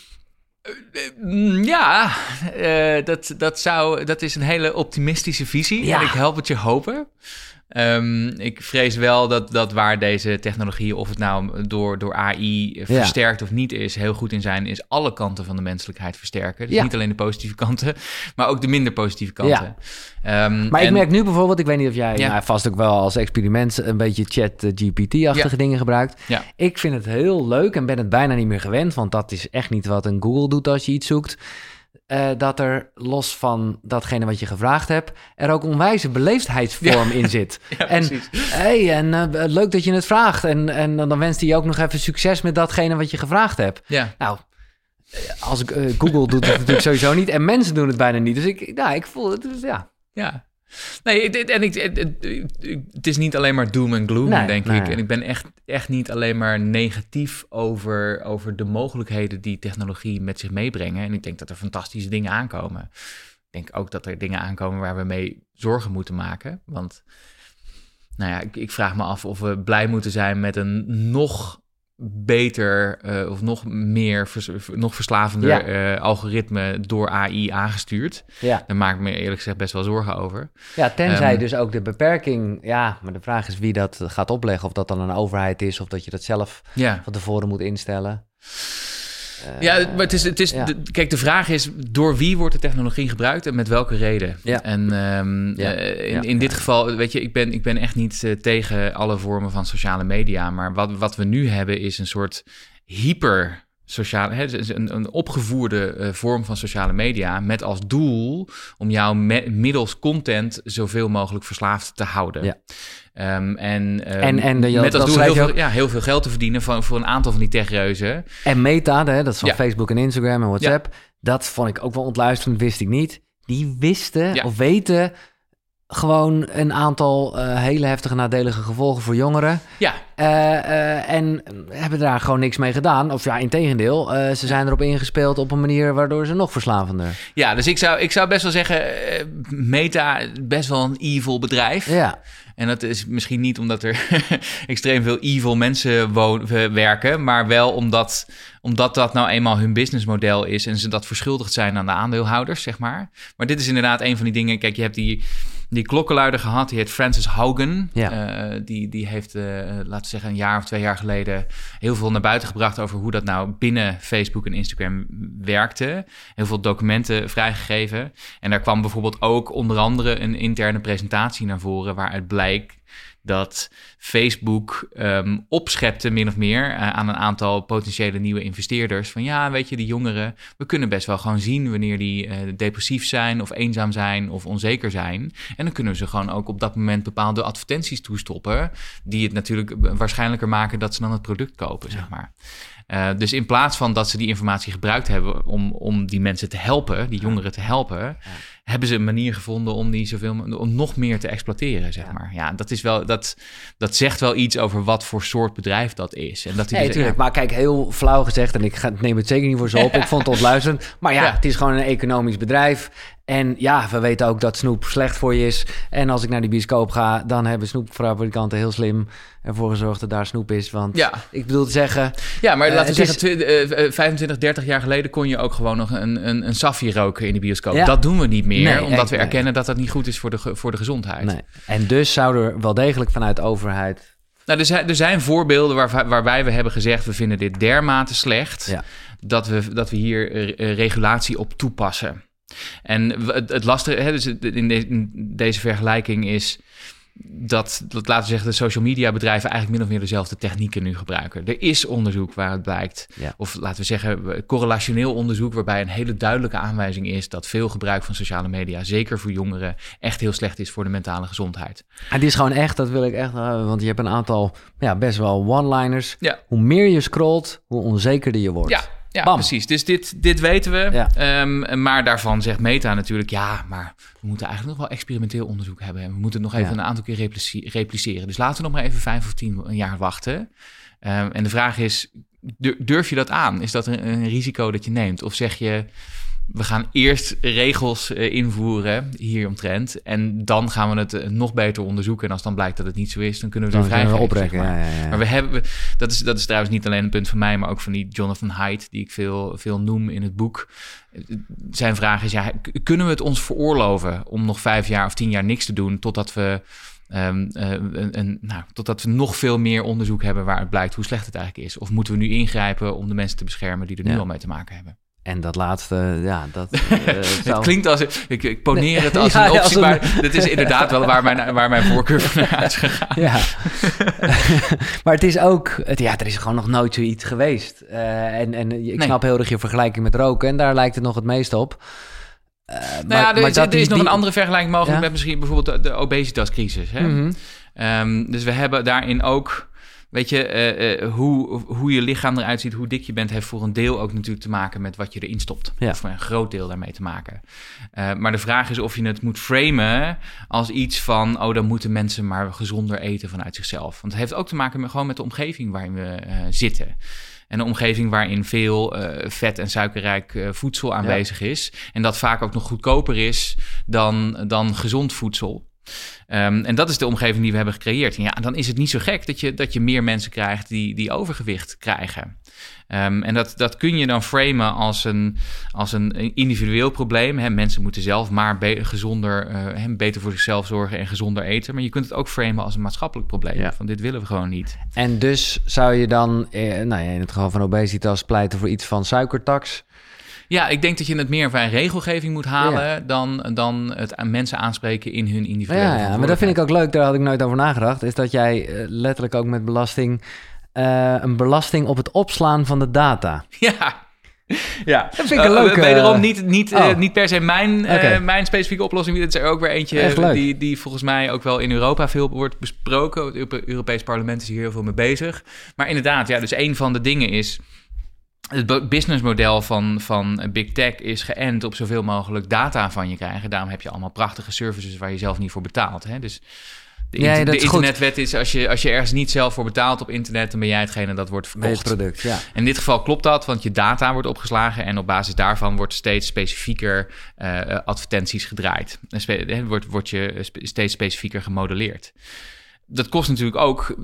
Ja, uh, dat, dat, zou, dat is een hele optimistische visie. Ja. En ik help het je hopen. Um, ik vrees wel dat, dat waar deze technologie, of het nou door, door A I versterkt ja. of niet is, heel goed in zijn, is alle kanten van de menselijkheid versterken. Dus ja. niet alleen de positieve kanten, maar ook de minder positieve kanten. Ja. Um, maar en... ik merk nu bijvoorbeeld, ik weet niet of jij ja. nou, vast ook wel als experiment een beetje chat-G P T-achtige ja. dingen gebruikt. Ja. Ik vind het heel leuk en ben het bijna niet meer gewend, want dat is echt niet wat een Google doet als je iets zoekt. Uh, dat er los van datgene wat je gevraagd hebt, er ook onwijze beleefdheidsvorm ja. in zit. Ja, en hey, en uh, leuk dat je het vraagt. En, en dan wenst hij je ook nog even succes met datgene wat je gevraagd hebt. Ja. Nou, als ik uh, Google doet het natuurlijk sowieso niet. En mensen doen het bijna niet. Dus ik, nou, ik voel het, dus ja. Ja. Nee, en ik, het, het is niet alleen maar doom en gloom, nee, denk nee. ik. En ik ben echt, echt niet alleen maar negatief over, over de mogelijkheden die technologie met zich meebrengen. En ik denk dat er fantastische dingen aankomen. Ik denk ook dat er dingen aankomen waar we mee zorgen moeten maken. Want, nou ja, ik, ik vraag me af of we blij moeten zijn met een nog beter uh, of nog meer, vers, nog verslavender ja. uh, algoritme door A I aangestuurd. Ja. Daar maak ik me eerlijk gezegd best wel zorgen over. Ja, tenzij um, dus ook de beperking, ja, maar de vraag is wie dat gaat opleggen. Of dat dan een overheid is of dat je dat zelf ja. van tevoren moet instellen. Uh, ja, maar het is, het is ja. de, kijk, de vraag is door wie wordt de technologie gebruikt en met welke reden? Ja. En um, ja. uh, in, ja. in dit geval, weet je, ik ben, ik ben echt niet uh, tegen alle vormen van sociale media, maar wat, wat we nu hebben is een soort hyper sociale, hè, een, een opgevoerde uh, vorm van sociale media met als doel om jou me, middels content zoveel mogelijk verslaafd te houden. Ja. Um, en, um, en, en de, met als doel heel veel, ja, heel veel geld te verdienen van, voor een aantal van die techreuzen. En Meta, hè, dat is van ja. Facebook en Instagram en WhatsApp, ja. dat vond ik ook wel ontluisterend, wist ik niet. Die wisten ja. of weten gewoon een aantal uh, hele heftige nadelige gevolgen voor jongeren. Ja. Uh, uh, en hebben daar gewoon niks mee gedaan. Of ja, integendeel, uh, ze zijn erop ingespeeld op een manier waardoor ze nog verslavender. Ja, dus ik zou, ik zou best wel zeggen, uh, Meta, best wel een evil bedrijf. Ja. En dat is misschien niet omdat er extreem veel evil mensen wonen, werken, maar wel omdat, omdat dat nou eenmaal hun businessmodel is en ze dat verschuldigd zijn aan de aandeelhouders, zeg maar. Maar dit is inderdaad een van die dingen. Kijk, je hebt die, die klokkenluider gehad, die heet Frances Haugen. Ja. Uh, die, die heeft, uh, laten we zeggen, een jaar of twee jaar geleden heel veel naar buiten gebracht over hoe dat nou binnen Facebook en Instagram werkte. Heel veel documenten vrijgegeven. En daar kwam bijvoorbeeld ook onder andere een interne presentatie naar voren waaruit blijkt dat Facebook um, opschepte min of meer uh, aan een aantal potentiële nieuwe investeerders. Van ja, weet je, die jongeren, we kunnen best wel gewoon zien wanneer die uh, depressief zijn of eenzaam zijn of onzeker zijn. En dan kunnen we ze gewoon ook op dat moment bepaalde advertenties toestoppen die het natuurlijk waarschijnlijker maken dat ze dan het product kopen, ja. zeg maar. Uh, dus in plaats van dat ze die informatie gebruikt hebben om, om die mensen te helpen, die jongeren te helpen, ja. hebben ze een manier gevonden om die zoveel om nog meer te exploiteren, zeg ja. maar. Ja, dat is wel dat dat zegt wel iets over wat voor soort bedrijf dat is. En dat nee, dus, ja. Maar kijk, heel flauw gezegd, en ik ga, neem het zeker niet voor zo op. Ja. Ik vond het ontluisterend. Maar ja, ja, het is gewoon een economisch bedrijf. En ja, we weten ook dat snoep slecht voor je is. En als ik naar die bioscoop ga, dan hebben snoepfabrikanten heel slim ervoor gezorgd dat daar snoep is. Want ja. ik bedoel te zeggen... Ja, maar uh, laten we is... zeggen, tw- uh, vijfentwintig, dertig jaar geleden kon je ook gewoon nog een, een, een saffie roken in de bioscoop. Ja. Dat doen we niet meer, nee, omdat we erkennen nee. dat dat niet goed is voor de, voor de gezondheid. Nee. En dus zou er wel degelijk vanuit de overheid... Nou, er zijn, er zijn voorbeelden waar, waarbij we hebben gezegd, we vinden dit dermate slecht, ja. dat, we, dat we hier uh, regulatie op toepassen. En het, het lastige hè, dus in, de, in deze vergelijking is dat, dat, laten we zeggen, de social media bedrijven eigenlijk min of meer dezelfde technieken nu gebruiken. Er is onderzoek waar het blijkt, ja. of laten we zeggen correlationeel onderzoek, waarbij een hele duidelijke aanwijzing is dat veel gebruik van sociale media, zeker voor jongeren, echt heel slecht is voor de mentale gezondheid. En die is gewoon echt, dat wil ik echt, want je hebt een aantal ja, best wel one-liners. Ja. Hoe meer je scrolt, hoe onzekerder je wordt. Ja. Ja, Bam. precies. Dus dit, dit weten we. Ja. Um, maar daarvan zegt Meta natuurlijk... ja, maar we moeten eigenlijk nog wel experimenteel onderzoek hebben. En we moeten het nog even ja. een aantal keer replici- repliceren. Dus laten we nog maar even vijf of tien jaar wachten. Um, en de vraag is, durf je dat aan? Is dat een, een risico dat je neemt? Of zeg je, we gaan eerst regels uh, invoeren hieromtrent... en dan gaan we het uh, nog beter onderzoeken. En als dan blijkt dat het niet zo is, dan kunnen we het weer vrijgeven. Oprekken, zeg maar. ja, ja, ja. maar we hebben, dat is, dat is trouwens niet alleen een punt van mij... maar ook van die Jonathan Haidt, die ik veel, veel noem in het boek. Zijn vraag is, ja, kunnen we het ons veroorloven... om nog vijf jaar of tien jaar niks te doen... totdat we Um, uh, een, een, nou, totdat we nog veel meer onderzoek hebben waaruit blijkt hoe slecht het eigenlijk is. Of moeten we nu ingrijpen om de mensen te beschermen die er nu ja. al mee te maken hebben? En dat laatste, ja, dat... Uh, zou... Het klinkt als... Ik, ik poneer nee, het als ja, een optie, ja, als een... maar dit is inderdaad wel waar mijn, waar mijn voorkeur van naar uit is gegaan. Ja. Maar het is ook... Het, ja, er is gewoon nog nooit zoiets geweest. Uh, en, en ik nee. snap heel erg je vergelijking met roken. En daar lijkt het nog het meest op. Uh, nou maar, ja, er, maar is, er is die, nog een andere vergelijking mogelijk... Ja? met misschien bijvoorbeeld de, de obesitascrisis. Hè? Mm-hmm. Um, dus we hebben daarin ook... Weet je, uh, uh, hoe, hoe je lichaam eruit ziet, hoe dik je bent... heeft voor een deel ook natuurlijk te maken met wat je erin stopt. Ja. Of een groot deel daarmee te maken. Uh, maar de vraag is of je het moet framen als iets van... oh, dan moeten mensen maar gezonder eten vanuit zichzelf. Want het heeft ook te maken met, gewoon met de omgeving waarin we uh, zitten. En een omgeving waarin veel uh, vet en suikerrijk uh, voedsel aanwezig ja. is. En dat vaak ook nog goedkoper is dan, dan gezond voedsel. Um, en dat is de omgeving die we hebben gecreëerd. En ja, dan is het niet zo gek dat je, dat je meer mensen krijgt die, die overgewicht krijgen. Um, en dat, dat kun je dan framen als een, als een individueel probleem. Hè, mensen moeten zelf maar be- gezonder, uh, beter voor zichzelf zorgen en gezonder eten. Maar je kunt het ook framen als een maatschappelijk probleem. Ja. Van dit willen we gewoon niet. En dus zou je dan, eh, nou ja, in het geval van obesitas, pleiten voor iets van suikertax? Ja, ik denk dat je het meer van regelgeving moet halen... Ja. Dan, dan het aan mensen aanspreken in hun individuele ja, ja, maar dat vind ik ook leuk, daar had ik nooit over nagedacht... is dat jij uh, letterlijk ook met belasting... Uh, een belasting op het opslaan van de data. Ja, ja. Dat vind ik een leuke... Uh, wederom niet, niet, uh, oh. niet per se mijn, uh, okay. mijn specifieke oplossing. Het is er ook weer eentje die, die volgens mij ook wel in Europa veel wordt besproken. Het Europees Parlement is hier heel veel mee bezig. Maar inderdaad, ja, dus een van de dingen is... Het businessmodel van, van Big Tech is geënt op zoveel mogelijk data van je krijgen. Daarom heb je allemaal prachtige services waar je zelf niet voor betaalt. Hè? Dus de, ja, inter- de is internetwet goed. is, als je, als je ergens niet zelf voor betaalt op internet... dan ben jij hetgene dat wordt verkocht. Product, ja. In dit geval klopt dat, want je data wordt opgeslagen... en op basis daarvan wordt steeds specifieker uh, advertenties gedraaid. En spe- wordt, wordt je spe- steeds specifieker gemodelleerd. Dat kost natuurlijk ook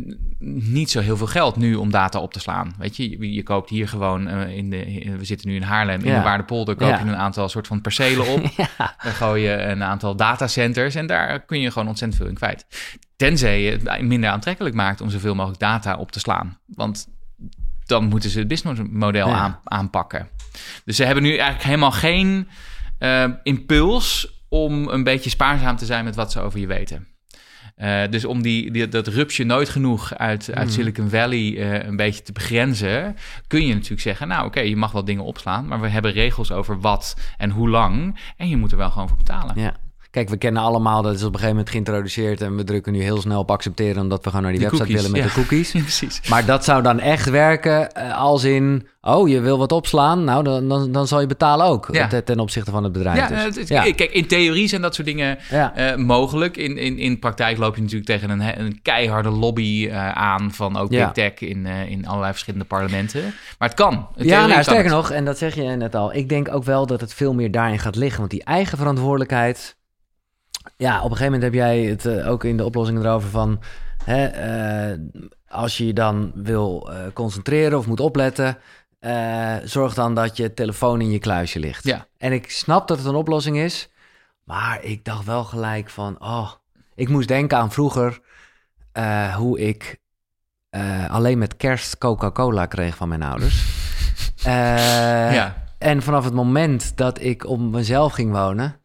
niet zo heel veel geld nu om data op te slaan. Weet je, je, je koopt hier gewoon, uh, in de, in, we zitten nu in Haarlem, in ja. de Waardepolder, koop ja. je een aantal soort van percelen op. Ja. Dan gooi je een aantal datacenters en daar kun je gewoon ontzettend veel in kwijt. Tenzij je het minder aantrekkelijk maakt om zoveel mogelijk data op te slaan. Want dan moeten ze het businessmodel ja. aan, aanpakken. Dus ze hebben nu eigenlijk helemaal geen uh, impuls om een beetje spaarzaam te zijn met wat ze over je weten. Uh, dus om die, die, dat rupsje nooit genoeg uit, uit Silicon Valley uh, een beetje te begrenzen... kun je natuurlijk zeggen, nou oké, okay, je mag wel dingen opslaan... maar we hebben regels over wat en hoe lang... en je moet er wel gewoon voor betalen. Ja. Kijk, we kennen allemaal, dat is op een gegeven moment geïntroduceerd... en we drukken nu heel snel op accepteren... omdat we gewoon naar die, die website cookies, willen met ja. de cookies. Ja, precies. Maar dat zou dan echt werken als in... oh, je wil wat opslaan? Nou, dan, dan, dan zal je betalen ook. Ja. Ten, ten opzichte van het bedrijf. Ja, dus. het, het, ja, kijk, in theorie zijn dat soort dingen ja. uh, mogelijk. In, in, in praktijk loop je natuurlijk tegen een, een keiharde lobby uh, aan... van ook ja. Big Tech in, uh, in allerlei verschillende parlementen. Maar het kan. In ja, nou, sterker het. nog, en dat zeg je net al... ik denk ook wel dat het veel meer daarin gaat liggen. Want die eigen verantwoordelijkheid... ja, op een gegeven moment heb jij het uh, ook in de oplossing erover van... Hè, uh, als je je dan wil uh, concentreren of moet opletten... Uh, zorg dan dat je telefoon in je kluisje ligt. Ja. En ik snap dat het een oplossing is... maar ik dacht wel gelijk van... oh, ik moest denken aan vroeger... Uh, hoe ik uh, alleen met kerst Coca-Cola kreeg van mijn ouders. uh, ja. En vanaf het moment dat ik op mezelf ging wonen...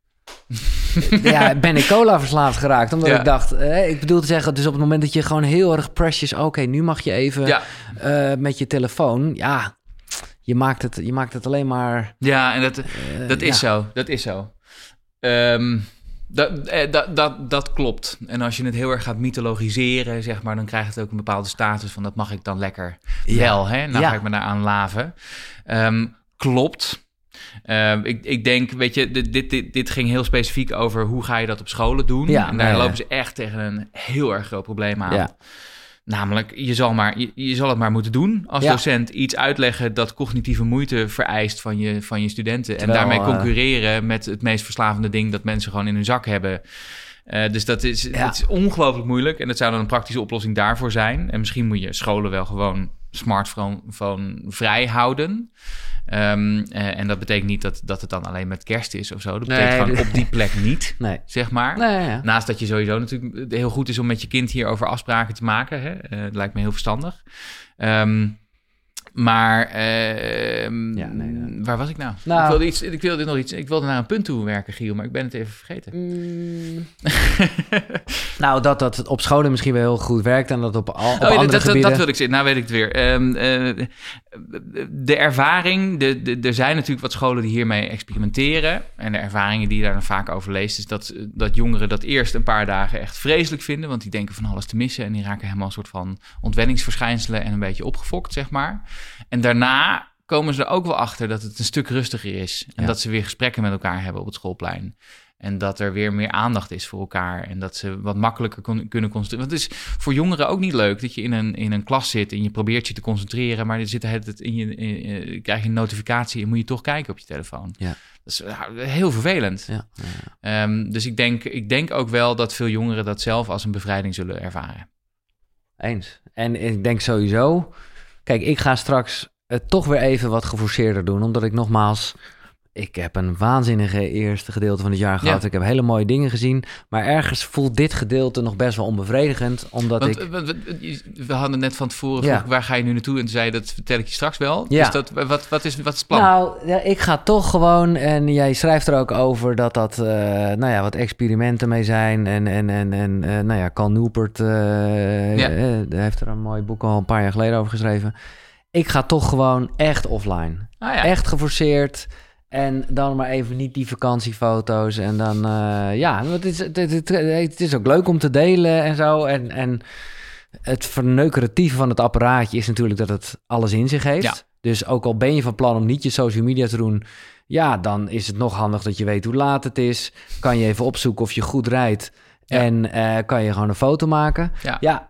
ja, ben ik cola verslaafd geraakt. Omdat ja. ik dacht, eh, ik bedoel te zeggen... dus op het moment dat je gewoon heel erg precious... oké, okay, nu mag je even ja. uh, met je telefoon... ja, je maakt het, je maakt het alleen maar... Ja, en dat, uh, dat is ja. zo. Dat is zo. Um, dat, dat, dat, dat klopt. En als je het heel erg gaat mythologiseren... zeg maar, dan krijgt het ook een bepaalde status... van dat mag ik dan lekker ja. wel. Hè? Nou ja. ga ik me daaraan laven. Um, klopt... Uh, ik, ik denk, weet je, dit, dit, dit, dit ging heel specifiek over hoe ga je dat op scholen doen. Ja, en daar nee, lopen ze echt tegen een heel erg groot probleem aan. Ja. Namelijk, je zal, maar, je, je zal het maar moeten doen als ja. docent. Iets uitleggen dat cognitieve moeite vereist van je, van je studenten. Terwijl, en daarmee concurreren uh, met het meest verslavende ding dat mensen gewoon in hun zak hebben. Uh, dus dat is, ja. dat is ongelooflijk moeilijk. En dat zou dan een praktische oplossing daarvoor zijn. En misschien moet je scholen wel gewoon smartphone vrij houden. Um, uh, en dat betekent niet dat, dat het dan alleen met kerst is of zo. Dat betekent nee, gewoon dus... op die plek niet, nee. zeg maar. Nee, ja. Naast dat je sowieso natuurlijk heel goed is om met je kind hierover afspraken te maken. Hè? Uh, dat lijkt me heel verstandig. Um, Maar uh, ja, nee, nee. waar was ik nou? nou ik, wilde iets, ik wilde nog iets. Ik wilde naar een punt toe werken, Giel, maar ik ben het even vergeten. Mm. nou, dat dat op scholen misschien wel heel goed werkt en dat op, al, op oh, andere dat, gebieden... Dat wilde ik zeggen. Nou weet ik het weer. Um, uh, de ervaring, de, de, er zijn natuurlijk wat scholen die hiermee experimenteren. En de ervaringen die je daar dan vaak over leest, is dat, dat jongeren dat eerst een paar dagen echt vreselijk vinden, want die denken van alles te missen en die raken helemaal een soort van ontwenningsverschijnselen en een beetje opgefokt, zeg maar. En daarna komen ze er ook wel achter dat het een stuk rustiger is. En ja. dat ze weer gesprekken met elkaar hebben op het schoolplein. En dat er weer meer aandacht is voor elkaar. En dat ze wat makkelijker kon, kunnen concentreren. Want het is voor jongeren ook niet leuk dat je in een, in een klas zit en je probeert je te concentreren. Maar er zit het in je, in, in, krijg je een notificatie en moet je toch kijken op je telefoon. Ja. Dat is heel vervelend. Ja. Ja, ja. Um, dus ik denk, ik denk ook wel dat veel jongeren dat zelf als een bevrijding zullen ervaren. Eens. En ik denk sowieso... Kijk, ik ga straks het toch weer even wat geforceerder doen, omdat ik nogmaals... Ik heb een waanzinnige eerste gedeelte van het jaar gehad. Ja. Ik heb hele mooie dingen gezien. Maar ergens voelt dit gedeelte nog best wel onbevredigend. Omdat Want, ik... We, we hadden net van tevoren... Ja. Vroeg, waar ga je nu naartoe? En toen zei je, dat vertel ik je straks wel. Ja. Dus dat, wat, wat, is, wat is het plan? Nou, ja, ik ga toch gewoon... En jij schrijft er ook over dat dat... Uh, nou ja, wat experimenten mee zijn. En, en, en, en uh, nou ja, Cal Newport... Uh, ja. uh, heeft er een mooi boek al een paar jaar geleden over geschreven. Ik ga toch gewoon echt offline. Ah, ja. Echt geforceerd... En dan maar even niet die vakantiefoto's. En dan, uh, ja, het is, het, het, het is ook leuk om te delen en zo. En, en het verneukeratieve van het apparaatje is natuurlijk dat het alles in zich heeft. Ja. Dus ook al ben je van plan om niet je social media te doen... ja, dan is het nog handig dat je weet hoe laat het is. Kan je even opzoeken of je goed rijdt. Ja. En uh, kan je gewoon een foto maken. Ja, ja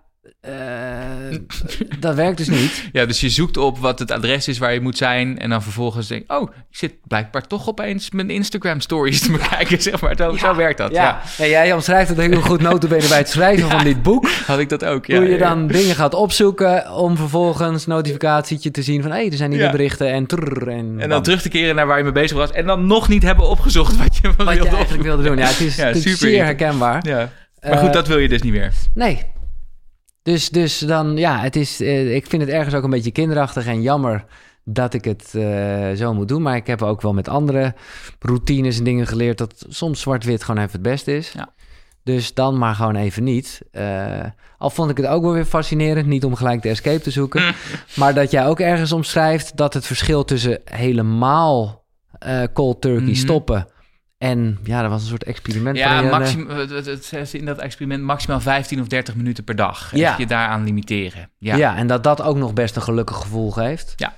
Uh, dat werkt dus niet. Ja, dus je zoekt op wat het adres is waar je moet zijn... en dan vervolgens denk je... oh, ik zit blijkbaar toch opeens mijn Instagram-stories te bekijken, zeg maar. Zo, ja, zo werkt dat, ja. ja. ja jij omschrijft het heel goed notabene bij het schrijven ja, van dit boek. Had ik dat ook, ja. Hoe je dan ja. dingen gaat opzoeken om vervolgens notificatietje te zien van... hé, hey, er zijn nieuwe ja. berichten en... Trrr, en, en dan terug te keren naar waar je mee bezig was... en dan nog niet hebben opgezocht wat je, wat wilde, je eigenlijk wilde doen. Ja, het is, ja, het is zeer herkenbaar. Ja. Maar goed, uh, dat wil je dus niet meer. Nee. Dus, dus dan, ja, het is, uh, ik vind het ergens ook een beetje kinderachtig en jammer dat ik het uh, zo moet doen. Maar ik heb ook wel met andere routines en dingen geleerd dat soms zwart-wit gewoon even het beste is. Ja. Dus dan maar gewoon even niet. Uh, al vond ik het ook wel weer fascinerend, niet om gelijk de escape te zoeken. maar dat jij ook ergens omschrijft dat het verschil tussen helemaal uh, cold turkey mm-hmm. stoppen... En ja, dat was een soort experiment. Ja, maxim, het, het, het, in dat experiment maximaal vijftien of dertig minuten per dag. En ja. je daaraan limiteren. Ja. ja, en dat dat ook nog best een gelukkig gevoel geeft. Ja.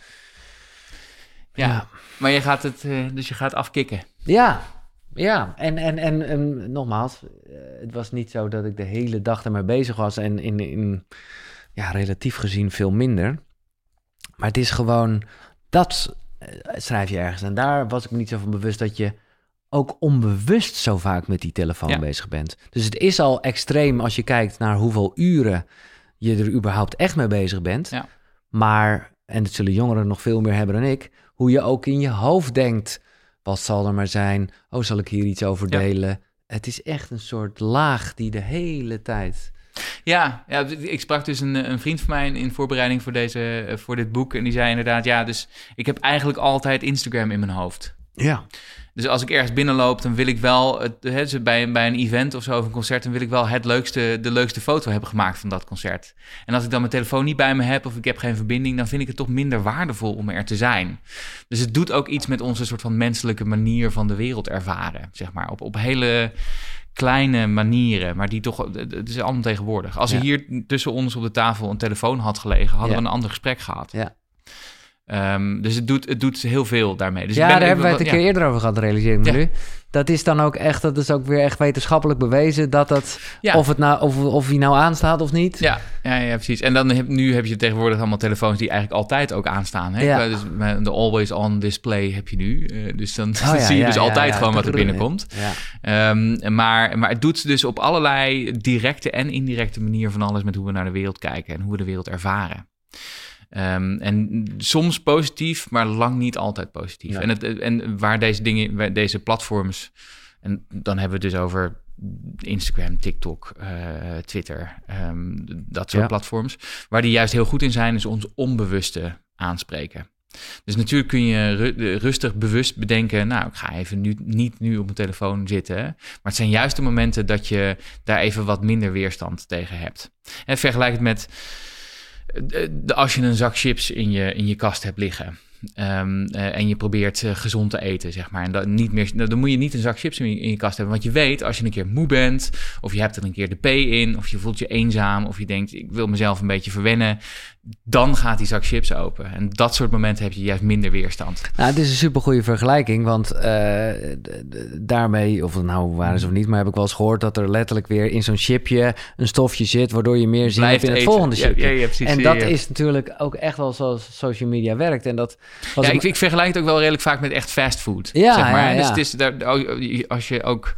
Ja, ja. Maar je gaat het, dus je gaat afkicken. Ja, ja. En, en, en, en nogmaals, het was niet zo dat ik de hele dag ermee bezig was. En in, in ja, relatief gezien veel minder. Maar het is gewoon, dat schrijf je ergens. En daar was ik me niet zo van bewust dat je... ook onbewust zo vaak met die telefoon ja. bezig bent. Dus het is al extreem als je kijkt naar hoeveel uren je er überhaupt echt mee bezig bent. Ja. Maar, en dat zullen jongeren nog veel meer hebben dan ik, hoe je ook in je hoofd denkt, wat zal er maar zijn? Oh, zal ik hier iets over delen? Ja. Het is echt een soort laag die de hele tijd... Ja, ja, ik sprak dus een, een vriend van mij in voorbereiding voor, deze, voor dit boek. En die zei inderdaad, ja, dus ik heb eigenlijk altijd Instagram in mijn hoofd. Ja. Dus als ik ergens binnenloop, dan wil ik wel, het, he, bij, bij een event of zo, of een concert, dan wil ik wel het leukste, de leukste foto hebben gemaakt van dat concert. En als ik dan mijn telefoon niet bij me heb of ik heb geen verbinding, dan vind ik het toch minder waardevol om er te zijn. Dus het doet ook iets met onze soort van menselijke manier van de wereld ervaren, zeg maar, op, op hele kleine manieren, maar die toch, het is allemaal tegenwoordig. Als ja. er hier tussen ons op de tafel een telefoon had gelegen, hadden ja. we een ander gesprek gehad. Ja. Um, dus het doet, het doet heel veel daarmee. Dus ja, ik ben, daar hebben ik, wij het een ja. keer eerder over gehad, realiseer ik me ja. nu. Dat is dan ook echt, dat is ook weer echt wetenschappelijk bewezen... dat het, ja. of, het nou, of, of hij nou aanstaat of niet. Ja, ja, ja precies. En dan heb, nu heb je tegenwoordig allemaal telefoons... die eigenlijk altijd ook aanstaan. Hè? Ja. Dus de always-on display heb je nu. Uh, dus dan, oh, dan ja, zie je ja, dus ja, altijd ja, gewoon ja, wat er binnenkomt. Ja. Um, maar, maar het doet dus op allerlei directe en indirecte manier... van alles met hoe we naar de wereld kijken... en hoe we de wereld ervaren. Um, en soms positief, maar lang niet altijd positief. Ja. En, het, en waar deze dingen, waar deze platforms, en dan hebben we het dus over Instagram, TikTok, uh, Twitter, um, dat soort ja. platforms, waar die juist heel goed in zijn, is ons onbewuste aanspreken. Dus natuurlijk kun je ru- rustig, bewust bedenken, nou, ik ga even nu, niet nu op mijn telefoon zitten. Maar het zijn juist de momenten dat je daar even wat minder weerstand tegen hebt. En vergelijk het met de, als je een zak chips in je, in je kast hebt liggen. Um, uh, en je probeert uh, gezond te eten, zeg maar. En dan, niet meer, dan moet je niet een zak chips in je, in je kast hebben. Want je weet, als je een keer moe bent, of je hebt er een keer de P in, of je voelt je eenzaam, of je denkt, ik wil mezelf een beetje verwennen, dan gaat die zak chips open. En dat soort momenten heb je juist minder weerstand. Nou, het is een supergoeie vergelijking, want uh, d- d- daarmee, of het nou waar is of niet, maar heb ik wel eens gehoord dat er letterlijk weer in zo'n chipje een stofje zit, waardoor je meer zin hebt in het eten. volgende chipje. Ja, ja, ja, precies, en dat ja. is natuurlijk ook echt wel zoals social media werkt. En dat was ja, een... ik, ik vergelijk het ook wel redelijk vaak met echt fastfood. Ja, zeg maar. ja, ja. Dus het is daar, als je ook,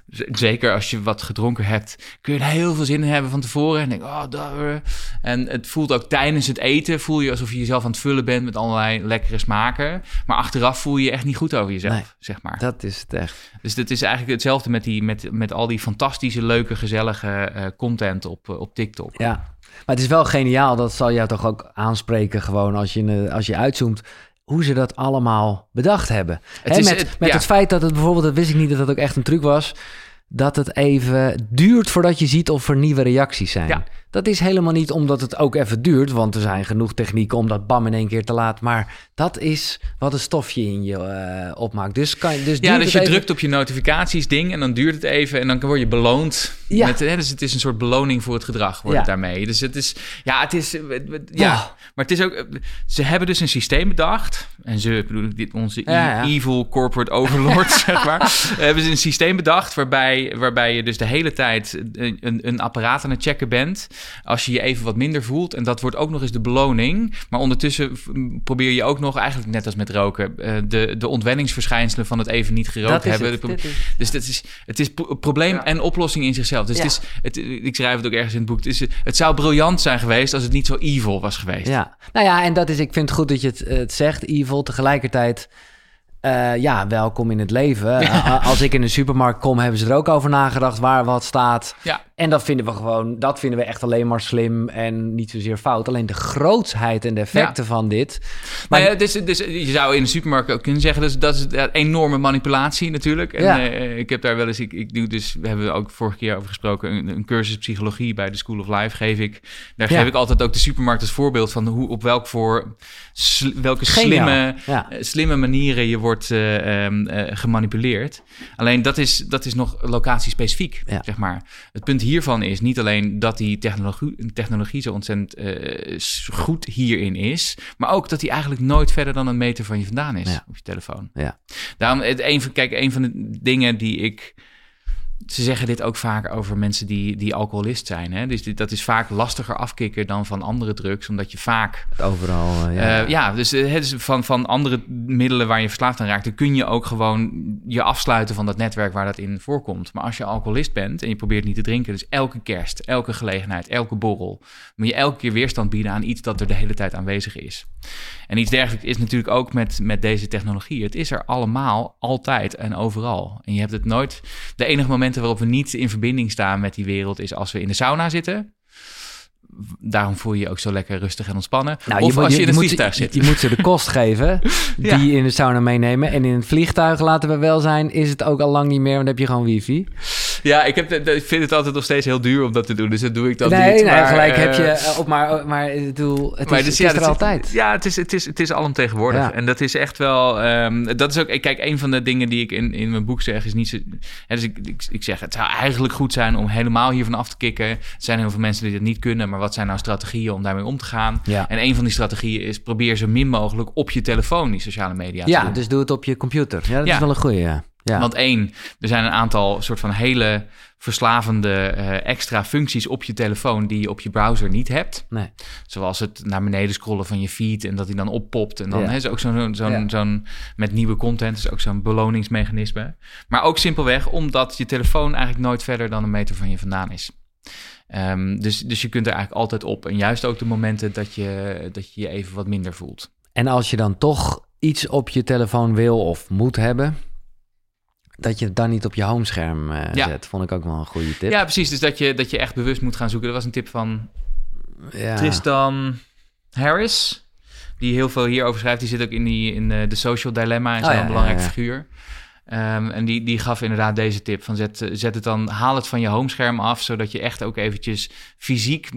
zeker als je wat gedronken hebt, kun je er heel veel zin in hebben van tevoren. En denk, oh, daar. En het voelt ook tijdens het eten, voel je alsof je jezelf aan het vullen bent met allerlei lekkere smaken. Maar achteraf voel je je echt niet goed over jezelf, nee, zeg maar. Dat is het echt. Dus dat is eigenlijk hetzelfde met, die, met, met al die fantastische, leuke, gezellige uh, content op, uh, op TikTok. Ja, maar het is wel geniaal. Dat zal jou toch ook aanspreken gewoon als je, als je uitzoomt, hoe ze dat allemaal bedacht hebben. Het He, is, met het, met ja. het feit dat het bijvoorbeeld, dat wist ik niet dat dat ook echt een truc was, dat het even duurt voordat je ziet of er nieuwe reacties zijn. Ja. Dat is helemaal niet omdat het ook even duurt, want er zijn genoeg technieken om dat bam in één keer te laten. Maar dat is wat een stofje in je uh, opmaakt. Dus kan je, dus ja, dus je even... drukt op je notificaties ding en dan duurt het even en dan word je beloond. Ja. Met, hè, dus het is een soort beloning voor het gedrag, wordt ja. het daarmee. Dus het is, ja, het is, ja, oh. maar het is ook, ze hebben dus een systeem bedacht. En ze, bedoel ik, onze ja, ja. evil corporate overlord, zeg maar. Hebben ze een systeem bedacht waarbij, waarbij je dus de hele tijd een, een apparaat aan het checken bent. Als je je even wat minder voelt. En dat wordt ook nog eens de beloning. Maar ondertussen probeer je ook nog, eigenlijk net als met roken, de, de ontwenningsverschijnselen van het even niet gerookt dat hebben. Het, het is. Dus dat is, het is probleem ja. en oplossing in zichzelf. Dus ja. het is, het, ik schrijf het ook ergens in het boek. Het, is, het zou briljant zijn geweest als het niet zo evil was geweest. Ja, nou ja, en dat is, ik vind het goed dat je het, het zegt, evil. Tegelijkertijd, Uh, ja, welkom in het leven. Ja. Als ik in de supermarkt kom, hebben ze er ook over nagedacht waar wat staat. Ja. En dat vinden we gewoon, dat vinden we echt alleen maar slim en niet zozeer fout. Alleen de grootsheid en de effecten ja. van dit. Maar nou ja, dus, dus je zou in de supermarkt ook kunnen zeggen, dus dat is een enorme manipulatie natuurlijk. En ja. uh, ik heb daar wel eens, ik, ik doe dus, we hebben ook vorige keer over gesproken, een, een cursus psychologie bij de School of Life geef ik. Daar ja. geef ik altijd ook de supermarkt als voorbeeld van hoe, op welk voor, sl, welke slimme, ja. uh, slimme manieren je wordt uh, um, uh, gemanipuleerd. Alleen dat is, dat is nog locatiespecifiek, ja. zeg maar. Het punt hiervan is niet alleen dat die technologie, technologie zo ontzettend uh, goed hierin is, maar ook dat die eigenlijk nooit verder dan een meter van je vandaan is ja. op je telefoon. Ja. Daarom, het, een van, kijk, een van de dingen die ik... Ze zeggen dit ook vaak over mensen die, die alcoholist zijn. Hè? Dus dit, dat is vaak lastiger afkicken dan van andere drugs, omdat je vaak... Overal, uh, ja. Uh, ja, dus, uh, dus van, van andere middelen waar je verslaafd aan raakt, dan kun je ook gewoon je afsluiten van dat netwerk waar dat in voorkomt. Maar als je alcoholist bent en je probeert niet te drinken, dus elke kerst, elke gelegenheid, elke borrel, moet je elke keer weerstand bieden aan iets dat er de hele tijd aanwezig is. En iets dergelijks is natuurlijk ook met, met deze technologie. Het is er allemaal, altijd en overal. En je hebt het nooit... De enige momenten waarop we niet in verbinding staan met die wereld is als we in de sauna zitten. Daarom voel je je ook zo lekker rustig en ontspannen. Nou, of je, als je, je in het vliegtuig zit. Je, je moet ze de kost geven die ja. je in de sauna meenemen. En in het vliegtuig, laten we wel zijn, is het ook al lang niet meer, want dan heb je gewoon wifi. Ja, ik, heb, ik vind het altijd nog steeds heel duur om dat te doen. Dus dat doe ik dan nee, niet. Nee, maar, gelijk uh, heb je op, maar, maar ik bedoel, het maar is, dus, het is ja, er altijd. Is, ja, het is, het is, het is alomtegenwoordig. Ja. En dat is echt wel... Um, dat is ook... Kijk, een van de dingen die ik in, in mijn boek zeg is niet zo... Hè, dus ik, ik, ik zeg, het zou eigenlijk goed zijn om helemaal hiervan af te kicken. Er zijn heel veel mensen die dat niet kunnen. Maar wat zijn nou strategieën om daarmee om te gaan? Ja. En een van die strategieën is probeer zo min mogelijk op je telefoon die sociale media te ja, doen. Dus doe het op je computer. Ja, dat ja. is wel een goeie, ja. Ja. Want één, er zijn een aantal soort van hele verslavende uh, extra functies op je telefoon die je op je browser niet hebt. Nee. Zoals het naar beneden scrollen van je feed en dat die dan oppopt. En dan ja. is ook zo'n, zo'n, ja. zo'n met nieuwe content, is ook zo'n beloningsmechanisme. Maar ook simpelweg omdat je telefoon eigenlijk nooit verder dan een meter van je vandaan is. Um, dus, dus je kunt er eigenlijk altijd op. En juist ook de momenten dat je dat je, je even wat minder voelt. En als je dan toch iets op je telefoon wil of moet hebben, dat je het dan niet op je homescherm uh, ja. zet, vond ik ook wel een goede tip. Ja, precies. Dus dat je, dat je echt bewust moet gaan zoeken. Dat was een tip van ja. Tristan Harris, die heel veel hierover schrijft. Die zit ook in, die, in de, de Social Dilemma en is oh, ja, een belangrijk ja, ja. figuur. Um, en die, die gaf inderdaad deze tip van zet, zet het dan, haal het van je homescherm af, zodat je echt ook eventjes fysiek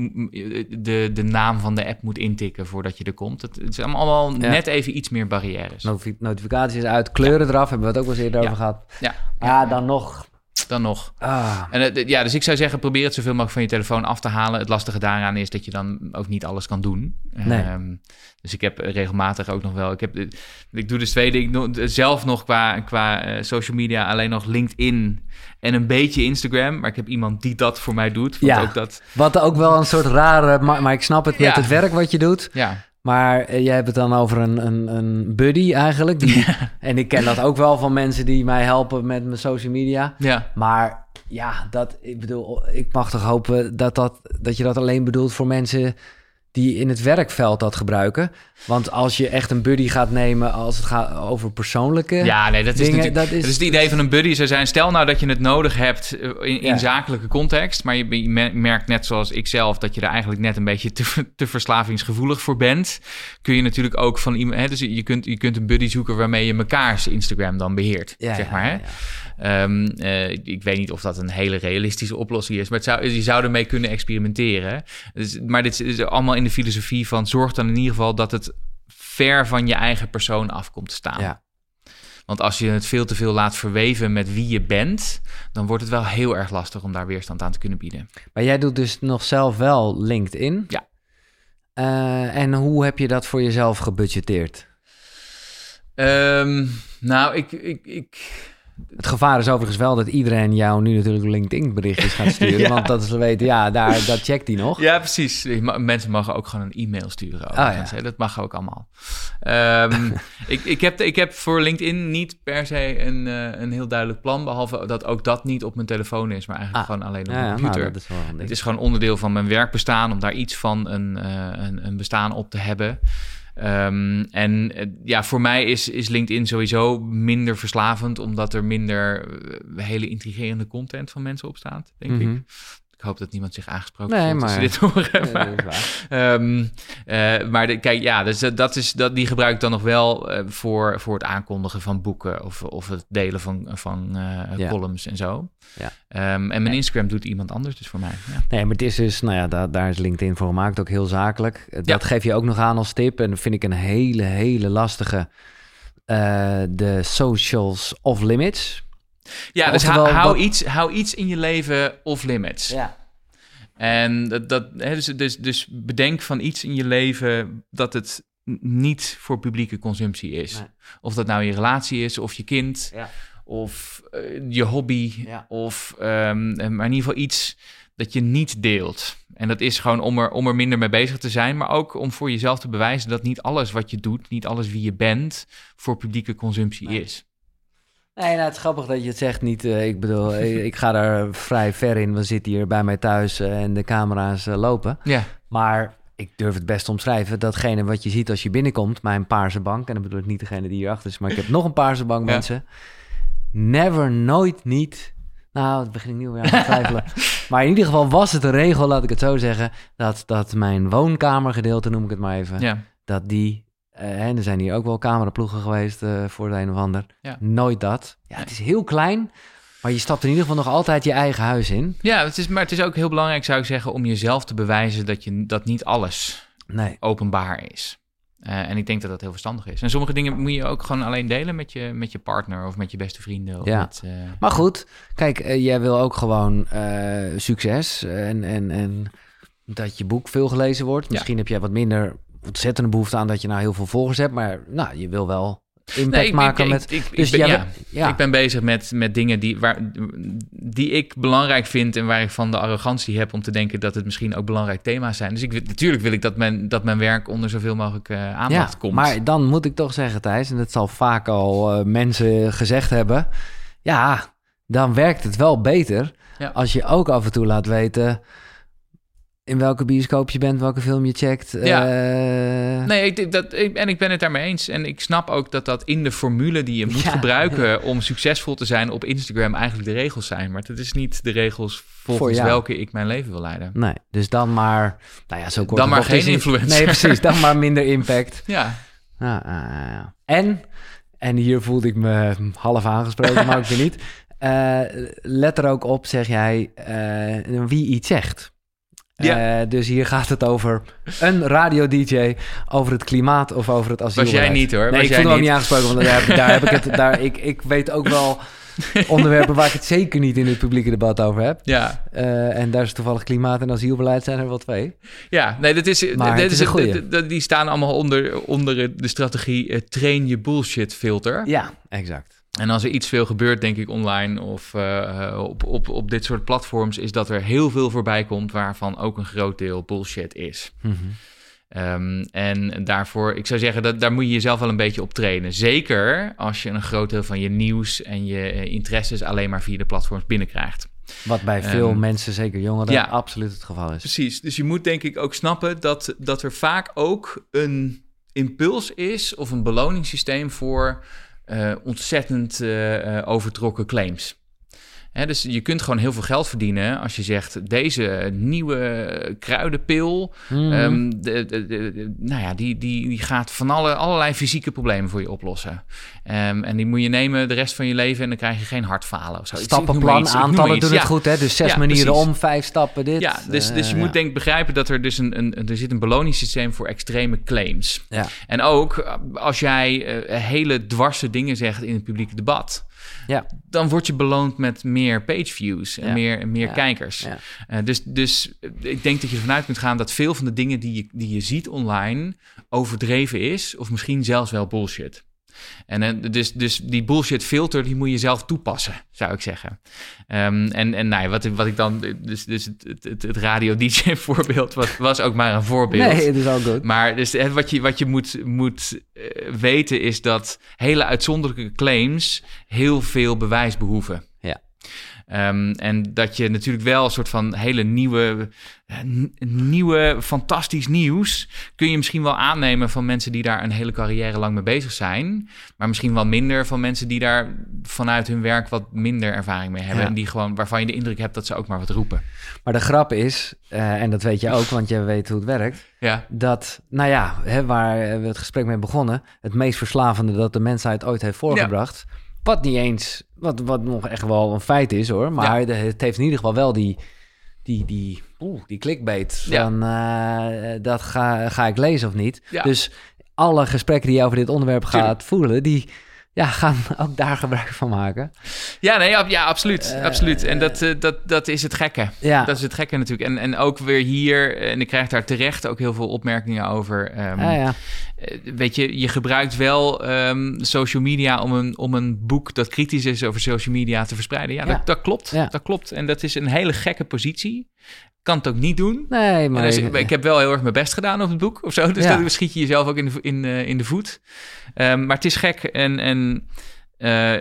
de, de naam van de app moet intikken voordat je er komt. Het, het is allemaal ja. net even iets meer barrières. Notif- notificaties uit, kleuren ja. eraf, hebben we het ook wel eens eerder ja. over gehad. Ja, ja, ja dan nog... Dan nog. Ah. En, uh, ja, dus ik zou zeggen, probeer het zoveel mogelijk van je telefoon af te halen. Het lastige daaraan is dat je dan ook niet alles kan doen. Nee. Um, dus ik heb regelmatig ook nog wel... Ik, heb, ik doe dus twee dingen. Zelf nog qua, qua uh, social media alleen nog LinkedIn en een beetje Instagram. Maar ik heb iemand die dat voor mij doet. Ja, ook dat... wat ook wel een soort rare... Maar, maar ik snap het met ja. het werk wat je doet. Ja. Maar uh, jij hebt het dan over een, een, een buddy eigenlijk. Die, ja. En ik ken dat ook wel van mensen die mij helpen met mijn social media. Ja. Maar ja, dat, ik bedoel, ik mag toch hopen dat, dat, dat je dat alleen bedoelt voor mensen die in het werkveld dat gebruiken. Want als je echt een buddy gaat nemen als het gaat over persoonlijke ja, nee, dat dingen, is dat is... Dat is het idee van een buddy zou zijn. Stel nou dat je het nodig hebt in, in ja. zakelijke context, maar je, je merkt net zoals ik zelf dat je er eigenlijk net een beetje te, te verslavingsgevoelig voor bent. Kun je natuurlijk ook van iemand, hè, dus je kunt, je kunt een buddy zoeken waarmee je mekaars Instagram dan beheert, ja, zeg maar. Ja, hè? ja. Um, uh, ik weet niet of dat een hele realistische oplossing is, maar het zou, je zou ermee kunnen experimenteren. Dus, maar dit is allemaal in de filosofie van zorg dan in ieder geval dat het ver van je eigen persoon af komt te staan. Ja. Want als je het veel te veel laat verweven met wie je bent, dan wordt het wel heel erg lastig om daar weerstand aan te kunnen bieden. Maar jij doet dus nog zelf wel LinkedIn. Ja. Uh, en hoe heb je dat voor jezelf gebudgeteerd? Um, nou, ik... ik, ik... Het gevaar is overigens wel dat iedereen jou nu natuurlijk LinkedIn berichtjes gaat sturen. ja. Want dat ze weten, ja, daar, dat checkt hij nog. Ja, precies. Mensen mogen ook gewoon een e-mail sturen. Oh, ja. Dat mag ook allemaal. Um, ik, ik, heb, ik heb voor LinkedIn niet per se een, uh, een heel duidelijk plan. Behalve dat ook dat niet op mijn telefoon is. Maar eigenlijk ah. gewoon alleen op ja, mijn computer. Nou, dat is wel een ding. Het is gewoon onderdeel van mijn werkbestaan. Om daar iets van een, uh, een, een bestaan op te hebben. Um, en uh, ja, voor mij is, is LinkedIn sowieso minder verslavend, omdat er minder uh, hele intrigerende content van mensen op staat, denk mm-hmm. ik. Ik hoop dat niemand zich aangesproken nee, voelt maar... als ze dit horen. Nee, maar um, uh, maar de, kijk, ja, dus dat is, dat, die gebruik ik dan nog wel uh, voor, voor het aankondigen van boeken of, of het delen van, van uh, ja. columns en zo. Ja. Um, en mijn Instagram doet iemand anders dus voor mij. Ja. Nee, maar het is dus, nou ja, daar, daar is LinkedIn voor gemaakt, ook heel zakelijk. Dat ja. geef je ook nog aan als tip en dat vind ik een hele, hele lastige. Uh, de socials off limits. Ja, dus hou, hou, wat... iets, hou iets in je leven off limits. Ja. En dat, dat, hè, dus, dus, dus bedenk van iets in je leven dat het niet voor publieke consumptie is. Nee. Of dat nou je relatie is, of je kind, ja. of uh, je hobby, ja. of um, maar in ieder geval iets dat je niet deelt. En dat is gewoon om er, om er minder mee bezig te zijn, maar ook om voor jezelf te bewijzen dat niet alles wat je doet, niet alles wie je bent, voor publieke consumptie nee. is. Nee, nou, het is grappig dat je het zegt niet. Uh, ik bedoel, ik, ik ga daar vrij ver in. We zitten hier bij mij thuis uh, en de camera's uh, lopen. Ja. Maar ik durf het best te omschrijven. Datgene wat je ziet als je binnenkomt, mijn paarse bank. En dan bedoel ik niet degene die hierachter is, maar ik heb nog een paarse bank, ja. mensen. Never, nooit, niet. Nou, het begin ik niet weer aan te twijfelen. Maar in ieder geval was het een regel, laat ik het zo zeggen, dat, dat mijn woonkamergedeelte, noem ik het maar even, ja. dat die... Uh, en er zijn hier ook wel cameraploegen geweest uh, voor de een of ander. Ja. Nooit dat. Ja, het is heel klein, maar je stapt in ieder geval nog altijd je eigen huis in. Ja, het is, maar het is ook heel belangrijk, zou ik zeggen, om jezelf te bewijzen dat, je, dat niet alles nee. openbaar is. Uh, en ik denk dat dat heel verstandig is. En sommige dingen moet je ook gewoon alleen delen met je, met je partner of met je beste vrienden. Of ja. met, uh... Maar goed, kijk, uh, jij wil ook gewoon uh, succes en, en, en dat je boek veel gelezen wordt. Misschien ja. heb jij wat minder... ontzettende behoefte aan dat je nou heel veel volgers hebt, maar nou, je wil wel impact nee, ik, ik, maken ik, met... Ik, ik, dus ik, ben, jij, ja, ja. ik ben bezig met, met dingen die, waar, die ik belangrijk vind en waar ik van de arrogantie heb om te denken dat het misschien ook belangrijk thema's zijn. Dus ik, natuurlijk wil ik dat mijn, dat mijn werk onder zoveel mogelijk uh, aandacht ja, komt. Maar dan moet ik toch zeggen, Thijs, en dat zal vaak al uh, mensen gezegd hebben, ja, dan werkt het wel beter ja. als je ook af en toe laat weten in welke bioscoop je bent, welke film je checkt. Ja. Uh... Nee, ik, dat, ik, en ik ben het daarmee eens. En ik snap ook dat dat in de formule die je moet ja. gebruiken om succesvol te zijn op Instagram eigenlijk de regels zijn. Maar dat is niet de regels volgens welke ik mijn leven wil leiden. Nee, dus dan maar... Nou ja, zo kort dan maar geen influencer. Nee, precies. Dan maar minder impact. Ja. Ja, uh, uh, en, en hier voelde ik me half aangesproken, maar ook weer niet. Uh, let er ook op, zeg jij, uh, wie iets zegt. Ja. Uh, dus hier gaat het over een radio-D J, over het klimaat of over het asielbeleid. Was jij niet hoor. Nee, Was ik voelde me ook niet aangesproken, want daar heb, daar heb ik het... Daar, ik, ik weet ook wel onderwerpen waar ik het zeker niet in het publieke debat over heb. Ja. Uh, en daar is toevallig klimaat en asielbeleid zijn er wel twee. Ja, nee, dat is, maar dat het is is een goeie. d- d- die staan allemaal onder, onder de strategie uh, train je bullshit filter. Ja, exact. En als er iets veel gebeurt, denk ik, online of uh, op, op, op dit soort platforms, is dat er heel veel voorbij komt waarvan ook een groot deel bullshit is. Mm-hmm. Um, en daarvoor, ik zou zeggen, dat, daar moet je jezelf wel een beetje op trainen. Zeker als je een groot deel van je nieuws en je uh, interesses alleen maar via de platforms binnenkrijgt. Wat bij veel um, mensen, zeker jongeren, ja, absoluut het geval is. Precies, dus je moet denk ik ook snappen dat, dat er vaak ook een impuls is of een beloningssysteem voor uh, ontzettend uh, uh, overtrokken claims. He, dus je kunt gewoon heel veel geld verdienen als je zegt, deze nieuwe kruidenpil, mm. um, de, de, de, de, nou ja, die, die, die gaat van alle, allerlei fysieke problemen voor je oplossen. Um, en die moet je nemen de rest van je leven en dan krijg je geen hartfalen of zo. Stappenplan, iets, aantallen doen ja. het goed, hè? Dus zes ja, manieren precies. om, vijf stappen dit. Ja, dus, uh, dus je ja. moet denk ik begrijpen dat er dus een, een, er zit een beloningssysteem voor extreme claims. Ja. En ook als jij uh, hele dwarse dingen zegt in het publieke debat, ja. dan word je beloond met meer pageviews en ja. meer, meer ja. kijkers. Ja. Uh, dus, dus ik denk dat je ervan uit kunt gaan dat veel van de dingen die je, die je ziet online overdreven is, of misschien zelfs wel bullshit. En uh, dus, dus die bullshit filter, die moet je zelf toepassen, zou ik zeggen. Um, en en nou, wat, wat ik dan... Dus, dus het, het, het radio-D J voorbeeld was, was ook maar een voorbeeld. Nee, het is ook goed. Maar dus, wat je, wat je moet, moet uh, weten is dat hele uitzonderlijke claims heel veel bewijs behoeven. Ja. Um, en dat je natuurlijk wel een soort van hele nieuwe, n- nieuwe, fantastisch nieuws kun je misschien wel aannemen van mensen die daar een hele carrière lang mee bezig zijn. Maar misschien wel minder van mensen die daar vanuit hun werk wat minder ervaring mee hebben. Ja. En die gewoon, waarvan je de indruk hebt dat ze ook maar wat roepen. Maar de grap is, uh, en dat weet je ook, want je weet hoe het werkt. Ja. Dat, nou ja, hè, waar we het gesprek mee begonnen, het meest verslavende dat de mensheid ooit heeft voorgebracht. Ja. Wat niet eens, wat, wat nog echt wel een feit is hoor. Maar ja. het heeft in ieder geval wel die, die, die, oeh, die clickbait van ja. uh, dat ga, ga ik lezen of niet. Ja. Dus alle gesprekken die je over dit onderwerp gaat Tuurlijk. voelen, die ja, gaan ook daar gebruik van maken. Ja, nee, ja, absoluut. Uh, absoluut. En dat, uh, dat, dat is het gekke. Ja. Dat is het gekke natuurlijk. En, en ook weer hier, en ik krijg daar terecht ook heel veel opmerkingen over. Um, ah, ja. Weet je, je gebruikt wel um, social media om een, om een boek dat kritisch is over social media te verspreiden. Ja, ja. Dat, dat klopt. Ja. Dat klopt. En dat is een hele gekke positie. Kan het ook niet doen. Nee, maar... Dus, ik heb wel heel erg mijn best gedaan op het boek of zo. Dus ja. dat schiet je jezelf ook in de, in, uh, in de voet. Um, maar het is gek. En, en uh,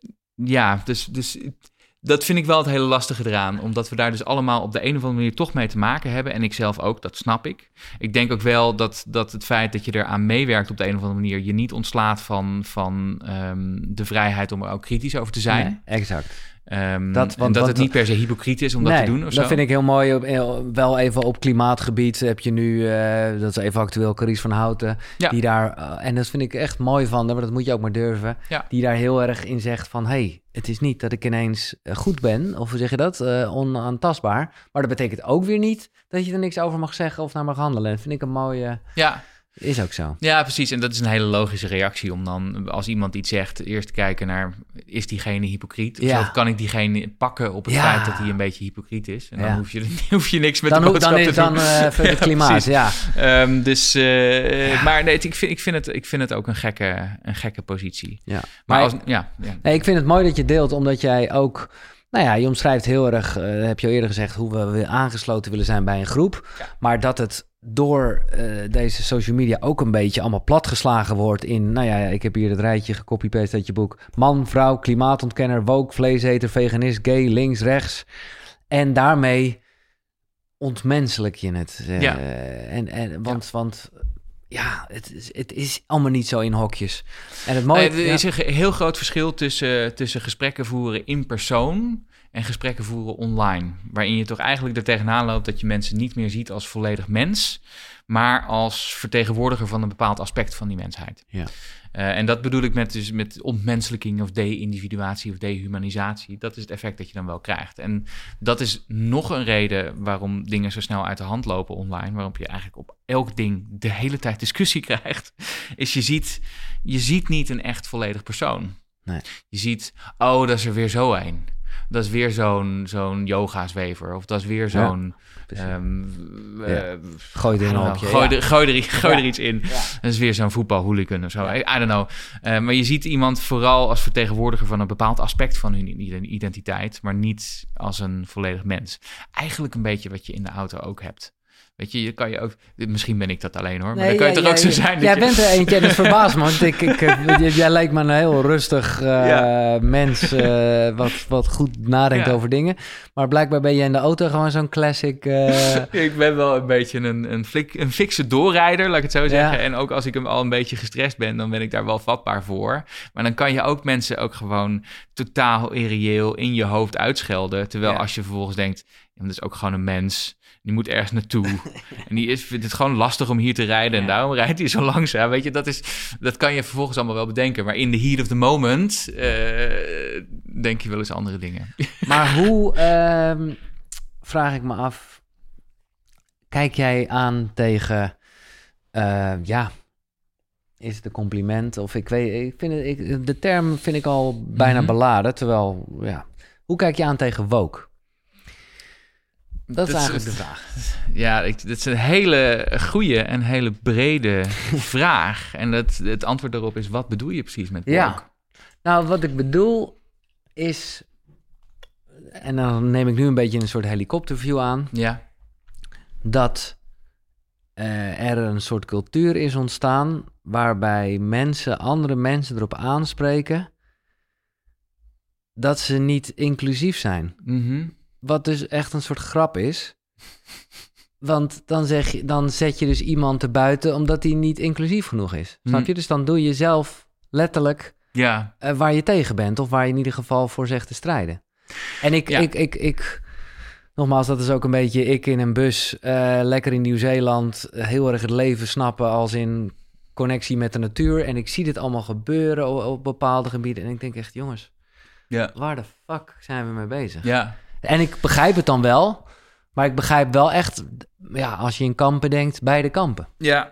ja, dus, dus dat vind ik wel het hele lastige eraan. Omdat we daar dus allemaal op de een of andere manier toch mee te maken hebben. En ik zelf ook, dat snap ik. Ik denk ook wel dat, dat het feit dat je eraan meewerkt op de een of andere manier je niet ontslaat van, van um, de vrijheid om er ook kritisch over te zijn. Nee, exact. Um, dat, want, en dat het niet per se hypocriet is om nee, dat te doen of dat zo. vind ik heel mooi. Wel even op klimaatgebied heb je nu, uh, dat is even actueel, Carice van Houten. Ja. Die daar, uh, en dat vind ik echt mooi van, maar dat moet je ook maar durven. Ja. Die daar heel erg in zegt van, hey, het is niet dat ik ineens goed ben, of hoe zeg je dat, uh, onaantastbaar. Maar dat betekent ook weer niet dat je er niks over mag zeggen of naar mag handelen. Dat vind ik een mooie... Ja. Is ook zo. Ja, precies. En dat is een hele logische reactie om dan, als iemand iets zegt, eerst te kijken naar, is diegene hypocriet? Of ja. zo, kan ik diegene pakken op het ja. feit dat hij een beetje hypocriet is? En dan ja. hoef, je, hoef je niks met dan de boodschap dan te is, doen. Dan uh, voor het klimaat, ja. ja. Um, dus, uh, ja. Maar nee, ik vind, ik, vind het, ik vind het ook een gekke, een gekke positie. Ja. Maar, maar als, ik, ja, ja. Nee, ik vind het mooi dat je deelt, omdat jij ook... Nou ja, je omschrijft heel erg, uh, heb je al eerder gezegd, hoe we aangesloten willen zijn bij een groep. Ja. Maar dat het door uh, deze social media ook een beetje allemaal platgeslagen wordt in... Nou ja, ik heb hier het rijtje gecopy-paste uit je boek. Man, vrouw, klimaatontkenner, woke, vleeseter, veganist, gay, links, rechts. En daarmee ontmenselijk je het. Uh, ja. En, en, want, ja. want ja, het is, het is allemaal niet zo in hokjes. En het mooie, nee, er is ja. een heel groot verschil tussen, tussen gesprekken voeren in persoon en gesprekken voeren online. Waarin je toch eigenlijk er tegenaan loopt dat je mensen niet meer ziet als volledig mens, maar als vertegenwoordiger van een bepaald aspect van die mensheid. Ja. Uh, en dat bedoel ik met, dus met ontmenselijking of de-individuatie of dehumanisatie. Dat is het effect dat je dan wel krijgt. En dat is nog een reden waarom dingen zo snel uit de hand lopen online. Waarom je eigenlijk op elk ding de hele tijd discussie krijgt. Is je ziet, je ziet niet een echt volledig persoon. Nee. Je ziet, oh, dat is er weer zo een. Dat is weer zo'n, zo'n yoga-zwever. Of dat is weer zo'n... Ja, um, ja. uh, gooi er, know, gooi, ja. er, gooi, er, gooi ja. er iets in. Ja. Dat is weer zo'n voetbalhooligan of zo. Ja. I, I don't know. Uh, maar je ziet iemand vooral als vertegenwoordiger van een bepaald aspect van hun identiteit, maar niet als een volledig mens. Eigenlijk een beetje wat je in de auto ook hebt. Weet je, je kan je ook... Misschien ben ik dat alleen hoor, maar nee, dan kan je ja, toch ja, ook zo zijn. Jij dat bent er eentje en het verbaast me. Want ik, ik, ik, jij lijkt me een heel rustig uh, ja. mens... Uh, wat, wat goed nadenkt ja. over dingen. Maar blijkbaar ben je in de auto gewoon zo'n classic... Uh... ik ben wel een beetje een, een, flik, een fikse doorrijder, laat ik het zo zeggen. Ja. En ook als ik hem al een beetje gestrest ben, dan ben ik daar wel vatbaar voor. Maar dan kan je ook mensen ook gewoon totaal irreëel in je hoofd uitschelden. Terwijl ja. als je vervolgens denkt, ja, dat is ook gewoon een mens... Die moet ergens naartoe. En die is, vindt het gewoon lastig om hier te rijden. En ja. daarom rijdt hij zo langzaam. Weet je, dat, is, dat kan je vervolgens allemaal wel bedenken. Maar in the heat of the moment... Uh, denk je wel eens andere dingen. Maar hoe... Uh, vraag ik me af... Kijk jij aan tegen... Uh, ja... Is het een compliment? Of ik weet... Ik vind het, ik, de term vind ik al bijna mm-hmm. beladen. Terwijl... Ja, hoe kijk je aan tegen woke? Dat is dat eigenlijk is, de vraag. Ja, ik, dat is een hele goede en hele brede vraag. En dat, het antwoord daarop is, wat bedoel je precies met woke? Ja. Nou, wat ik bedoel is... En dan neem ik nu een beetje een soort helikopterview aan. Ja. Dat uh, er een soort cultuur is ontstaan... waarbij mensen, andere mensen erop aanspreken... dat ze niet inclusief zijn. Mhm. Wat dus echt een soort grap is. Want dan, zeg je, dan zet je dus iemand erbuiten... omdat hij niet inclusief genoeg is. Mm. Snap je? Dus dan doe je zelf letterlijk... Ja. Uh, waar je tegen bent... of waar je in ieder geval voor zegt te strijden. En ik... Ja. ik, ik, ik nogmaals, dat is ook een beetje... ik in een bus, uh, lekker in Nieuw-Zeeland... heel erg het leven snappen als in connectie met de natuur... en ik zie dit allemaal gebeuren op, op bepaalde gebieden... en ik denk echt, jongens... Ja. waar de fuck zijn we mee bezig? Ja. En ik begrijp het dan wel, maar ik begrijp wel echt, ja, als je in kampen denkt, beide kampen. Ja.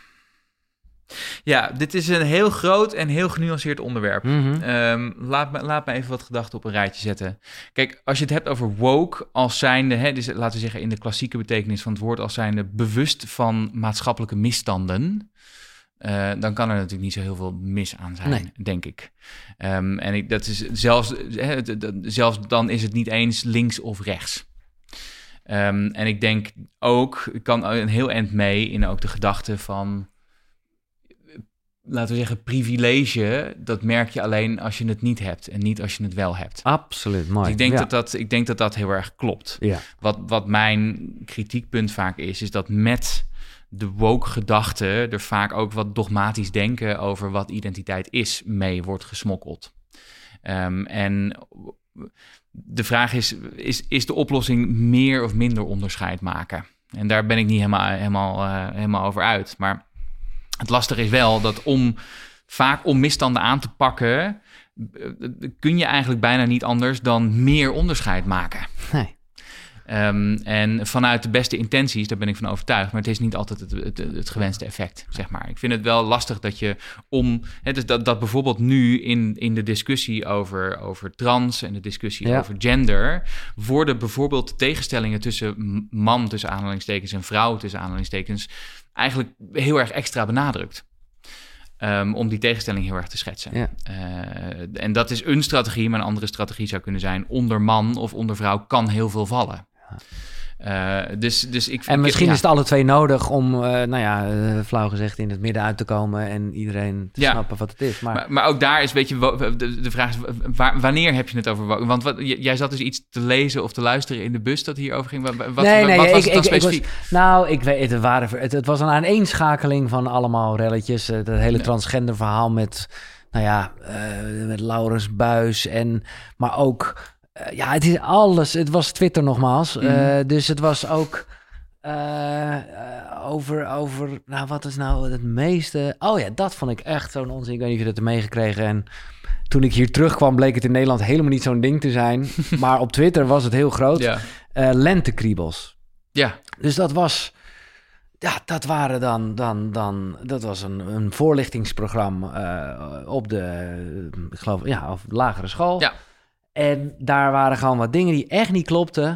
Ja, dit is een heel groot en heel genuanceerd onderwerp. Mm-hmm. Um, laat, me, laat me even wat gedachten op een rijtje zetten. Kijk, als je het hebt over woke als zijnde, hè, dus laten we zeggen in de klassieke betekenis van het woord als zijnde bewust van maatschappelijke misstanden... Uh, dan kan er natuurlijk niet zo heel veel mis aan zijn, nee. denk ik. Um, en ik, dat is zelfs, hè, d- d- zelfs dan is het niet eens links of rechts. Um, en ik denk ook, ik kan een heel eind mee in ook de gedachte van... laten we zeggen, privilege, dat merk je alleen als je het niet hebt... en niet als je het wel hebt. Absoluut, mooi. Dus ik denk, ja. dat dat, ik denk dat dat heel erg klopt. Ja. Wat, wat mijn kritiekpunt vaak is, is dat met... de woke-gedachte er vaak ook wat dogmatisch denken over wat identiteit is mee wordt gesmokkeld. Um, en de vraag is, is, is de oplossing meer of minder onderscheid maken? En daar ben ik niet helemaal, helemaal, uh, helemaal over uit. Maar het lastige is wel dat om vaak om misstanden aan te pakken, kun je eigenlijk bijna niet anders dan meer onderscheid maken. Nee. Um, en vanuit de beste intenties, daar ben ik van overtuigd... maar het is niet altijd het, het, het gewenste effect, zeg maar. Ik vind het wel lastig dat je om... Hè, dus dat, dat bijvoorbeeld nu in, in de discussie over, over trans... en de discussie ja. over gender... worden bijvoorbeeld de tegenstellingen tussen man, tussen aanhalingstekens... en vrouw, tussen aanhalingstekens... eigenlijk heel erg extra benadrukt. Um, om die tegenstelling heel erg te schetsen. Ja. Uh, en dat is een strategie, maar een andere strategie zou kunnen zijn... onder man of onder vrouw kan heel veel vallen. Uh, dus, dus ik, en misschien ik, ja. is het alle twee nodig om, uh, nou ja, uh, flauw gezegd, in het midden uit te komen en iedereen te ja. snappen wat het is. Maar... Maar, maar ook daar is, weet je, de, de vraag is, waar, wanneer heb je het over? Want wat, jij zat dus iets te lezen of te luisteren in de bus dat hierover ging. Wat, nee, nee, wat was ik, het dan ik, specifiek? Ik was, nou, ik weet, het, waren, het, het was een aaneenschakeling van allemaal relletjes. Het hele ja. transgender verhaal met, nou ja, uh, met Laurens Buis en, maar ook... Uh, ja, het is alles. Het was Twitter nogmaals. Mm-hmm. Uh, dus het was ook uh, uh, over, over... Nou, wat is nou het meeste... Oh ja, dat vond ik echt zo'n onzin. Ik weet niet of je dat hebt meegekregen. En toen ik hier terugkwam, bleek het in Nederland helemaal niet zo'n ding te zijn. Maar op Twitter was het heel groot. Ja. Uh, lentekriebels. Ja. Dus dat was... Ja, dat waren dan... dan, dan dat was een, een voorlichtingsprogramma uh, op de... Ik geloof, ja, of lagere school. Ja. En daar waren gewoon wat dingen die echt niet klopten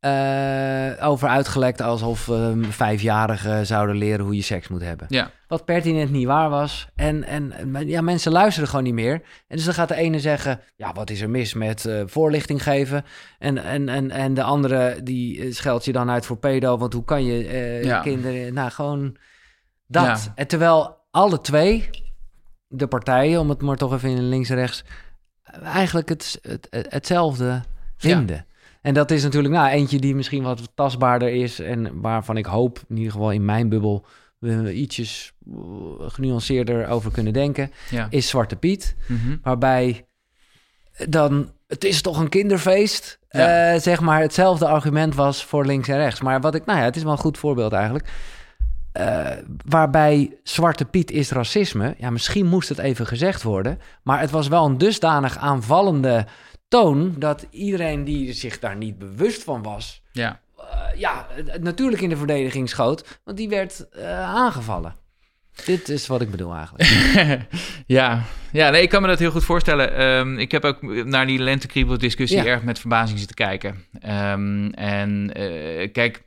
uh, over uitgelekt, alsof um, vijfjarigen zouden leren hoe je seks moet hebben. Ja. Wat pertinent niet waar was. En, en ja, mensen luisteren gewoon niet meer. En dus dan gaat de ene zeggen, ja, wat is er mis met uh, voorlichting geven? En, en, en, en de andere, die scheldt je dan uit voor pedo, want hoe kan je uh, ja. kinderen... Nou, gewoon dat. Ja. En terwijl alle twee, de partijen, om het maar toch even in links en rechts... eigenlijk het, het, hetzelfde vinden. Ja. En dat is natuurlijk nou, eentje die misschien wat tastbaarder is... en waarvan ik hoop, in ieder geval in mijn bubbel... we ietsjes genuanceerder over kunnen denken... Ja. is Zwarte Piet. Mm-hmm. Waarbij dan... het is toch een kinderfeest... Ja. Uh, zeg maar hetzelfde argument was voor links en rechts. Maar wat ik... nou ja, het is wel een goed voorbeeld eigenlijk... Uh, waarbij Zwarte Piet is racisme. Ja, misschien moest het even gezegd worden. Maar het was wel een dusdanig aanvallende toon... dat iedereen die zich daar niet bewust van was... Ja, uh, ja natuurlijk in de verdediging schoot. Want die werd uh, aangevallen. Dit is wat ik bedoel eigenlijk. ja, ja nee, ik kan me dat heel goed voorstellen. Um, ik heb ook naar die lentekriebel-discussie... Ja. erg met verbazing zitten kijken. Um, en uh, kijk...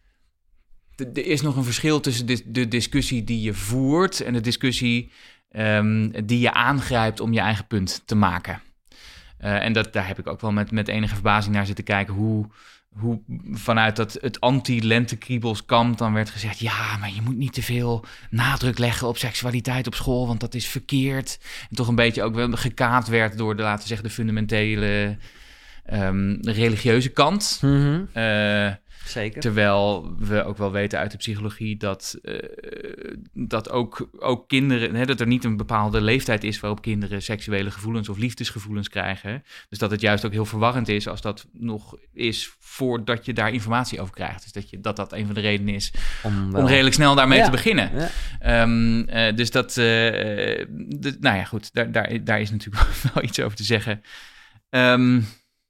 Er is nog een verschil tussen de, de discussie die je voert... en de discussie um, die je aangrijpt om je eigen punt te maken. Uh, en dat, daar heb ik ook wel met, met enige verbazing naar zitten kijken... hoe, hoe vanuit dat, het anti-lentekriebelskamp dan werd gezegd... ja, maar je moet niet te veel nadruk leggen op seksualiteit op school... want dat is verkeerd. En toch een beetje ook wel gekaapt werd door de, laten we zeggen, de fundamentele um, religieuze kant... Mm-hmm. Uh, Zeker. Terwijl we ook wel weten uit de psychologie dat, uh, dat ook, ook kinderen... Hè, dat er niet een bepaalde leeftijd is waarop kinderen seksuele gevoelens of liefdesgevoelens krijgen. Dus dat het juist ook heel verwarrend is als dat nog is voordat je daar informatie over krijgt. Dus dat je, dat, dat een van de redenen is om, wel... om redelijk snel daarmee ja. te beginnen. Ja. Um, uh, dus dat... Uh, de, nou ja, goed, daar, daar, daar is natuurlijk wel iets over te zeggen. Um,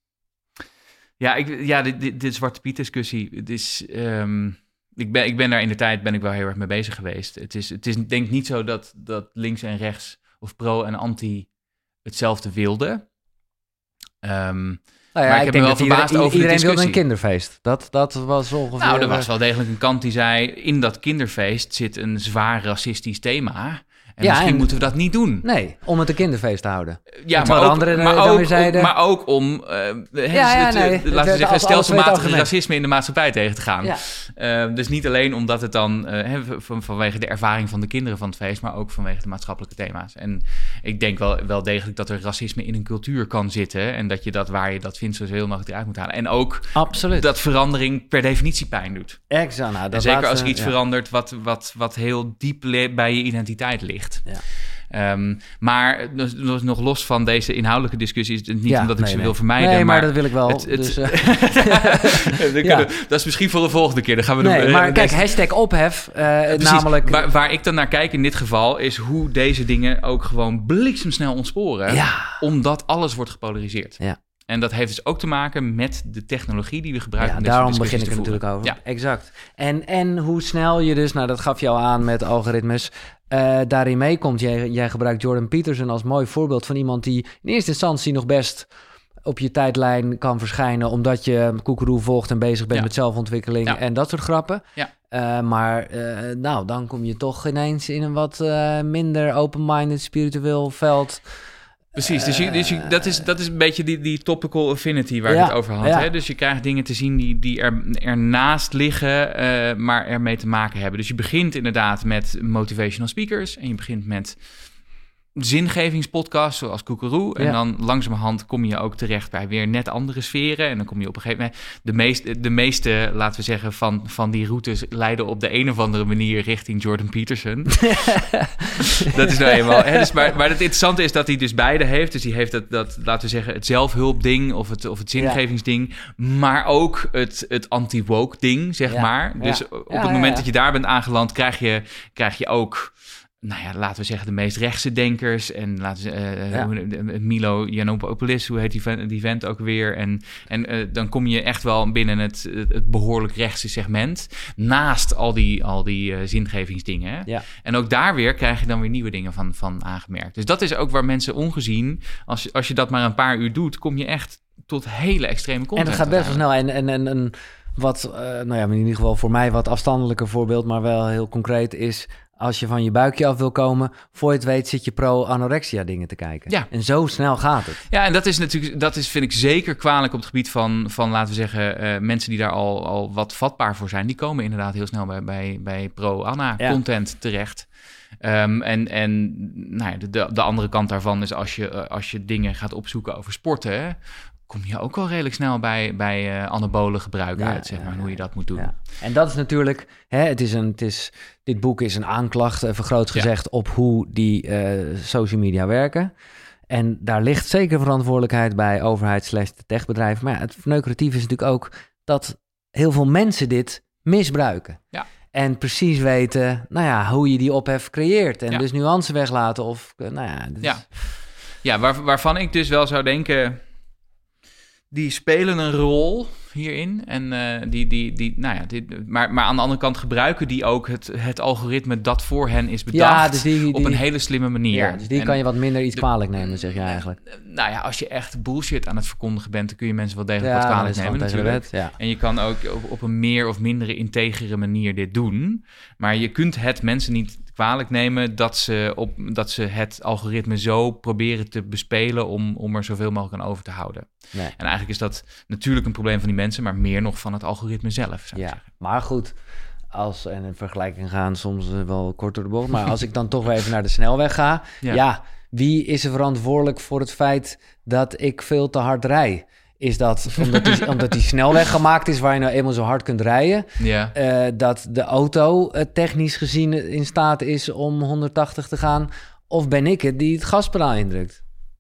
Ja, ik, ja, dit, dit, dit Zwarte Piet discussie, het is, um, ik, ben, ik ben daar in de tijd ben ik wel heel erg mee bezig geweest. Het is, het is denk ik niet zo dat, dat links en rechts of pro en anti hetzelfde wilden. Um, nou ja, maar ik, ik heb me wel verbaasd iedereen, over de discussie. Iedereen wilde een kinderfeest. Dat, dat was ongeveer... Nou, er was wel degelijk een kant die zei... in dat kinderfeest zit een zwaar racistisch thema... En ja, misschien en, moeten we dat niet doen. Nee, om het een kinderfeest te houden. Ja, maar ook, andere, maar, ook, zeiden... maar ook om, uh, ja, ja, het, nee, laten we zeggen, stelselmatig racisme in de maatschappij tegen te gaan. Ja. Uh, dus niet alleen omdat het dan, uh, van, vanwege de ervaring van de kinderen van het feest, maar ook vanwege de maatschappelijke thema's. En ik denk wel, wel degelijk dat er racisme in een cultuur kan zitten en dat je dat waar je dat vindt zo heel mogelijk eruit moet halen. En ook Absoluut. dat verandering per definitie pijn doet. Exact. Nou, dat en zeker laatste, als er iets ja. verandert wat, wat, wat heel diep bij je identiteit ligt. Ja. Um, maar nog, nog los van deze inhoudelijke discussie... is het niet ja, omdat ik nee, ze nee. wil vermijden. Nee, maar, maar dat wil ik wel. Het, het, dus, uh... ja. we, dat is misschien voor de volgende keer. Dan gaan we nee, de, maar de, kijk, de, hashtag ophef. Uh, precies, namelijk... waar, waar ik dan naar kijk in dit geval... is hoe deze dingen ook gewoon bliksemsnel ontsporen. Ja. Omdat alles wordt gepolariseerd. Ja. En dat heeft dus ook te maken met de technologie die we gebruiken. Ja, om deze daarom begin ik er voeren. natuurlijk over. Ja. Exact. En, en hoe snel je dus, nou dat gaf je al aan met algoritmes, uh, daarin meekomt. Jij, jij gebruikt Jordan Peterson als mooi voorbeeld van iemand die in eerste instantie nog best op je tijdlijn kan verschijnen, omdat je Koekeroe volgt en bezig bent ja. met zelfontwikkeling ja. en dat soort grappen. Ja. Uh, maar uh, nou, dan kom je toch ineens in een wat uh, minder open-minded spiritueel veld. Precies, dus, je, dus je, dat, is, dat is een beetje die, die topical affinity waar ja, ik het over had. Ja. Hè? Dus je krijgt dingen te zien die, die er, ernaast liggen, uh, maar ermee te maken hebben. Dus je begint inderdaad met motivational speakers en je begint met zingevingspodcasts zoals Koekeroe. En ja. dan langzamerhand kom je ook terecht bij weer net andere sferen. En dan kom je op een gegeven moment... De meeste, de meeste laten we zeggen, van, van die routes leiden op de een of andere manier richting Jordan Peterson. Dat is nou eenmaal... Hè, dus maar, maar het interessante is dat hij dus beide heeft. Dus die heeft dat, dat laten we zeggen, het zelfhulpding of het, of het zingevingsding. Ja. Maar ook het, het anti-woke ding, zeg ja. maar. Dus ja. op ja, het moment ja, ja. dat je daar bent aangeland, krijg je, krijg je ook... Nou ja, laten we zeggen de meest rechtse denkers. En laten we uh, ja. Milo Yiannopoulos, hoe heet die vent, die vent ook weer. En, en uh, dan kom je echt wel binnen het, het behoorlijk rechtse segment. Naast al die, al die uh, zingevingsdingen. Hè? Ja. En ook daar weer krijg je dan weer nieuwe dingen van, van aangemerkt. Dus dat is ook waar mensen ongezien... Als je, als je dat maar een paar uur doet, kom je echt tot hele extreme content. En dat gaat best wel snel. En, en, en, en wat, uh, nou ja, in ieder geval voor mij wat afstandelijker voorbeeld... maar wel heel concreet is... Als je van je buikje af wil komen, voor je het weet zit je pro-anorexia dingen te kijken. Ja. En zo snel gaat het. Ja, en dat is natuurlijk, dat is, vind ik zeker kwalijk op het gebied van, van laten we zeggen, uh, mensen die daar al, al wat vatbaar voor zijn. Die komen inderdaad heel snel bij, bij, bij pro-Anna-content ja. terecht. Um, en en nou ja, de, de andere kant daarvan is als je, uh, als je dingen gaat opzoeken over sporten... Hè, kom je ook wel redelijk snel bij, bij uh, anabole gebruik ja, uit, zeg maar, ja, hoe je dat moet doen. Ja. En dat is natuurlijk, hè, het is een, het is, dit boek is een aanklacht, even groot gezegd, ja. op hoe die uh, social media werken. En daar ligt zeker verantwoordelijkheid bij overheid slash techbedrijven. Maar ja, het verneukeratief is natuurlijk ook dat heel veel mensen dit misbruiken. Ja. En precies weten, nou ja, hoe je die ophef creëert. En ja. dus nuance weglaten of, uh, nou ja. Dus... Ja, ja waar, waarvan ik dus wel zou denken... Die spelen een rol hierin. En uh, die, die, die, nou ja, die, maar, maar aan de andere kant gebruiken die ook het, het algoritme dat voor hen is bedacht ja, dus die, die, op een hele slimme manier. Ja, dus die en kan je wat minder iets kwalijk nemen, zeg je eigenlijk. Nou ja, als je echt bullshit aan het verkondigen bent, dan kun je mensen wel degelijk ja, wat kwalijk nemen natuurlijk. Wet, ja. En je kan ook op, op een meer of mindere integere manier dit doen. Maar je kunt het mensen niet kwalijk nemen dat ze, op, dat ze het algoritme zo proberen te bespelen om, om er zoveel mogelijk aan over te houden. Nee. En eigenlijk is dat natuurlijk een probleem van die mensen, maar meer nog van het algoritme zelf, zou ja, ik zeggen. Maar goed, als, en in vergelijking gaan soms wel kort door de bocht, maar als ik dan toch weer even naar de snelweg ga, ja. ja, wie is er verantwoordelijk voor het feit dat ik veel te hard rij? Is dat omdat die, omdat die snelweg gemaakt is waar je nou eenmaal zo hard kunt rijden? Ja. Uh, dat de auto uh, technisch gezien in staat is om honderdtachtig te gaan? Of ben ik het die het gaspedaal indrukt?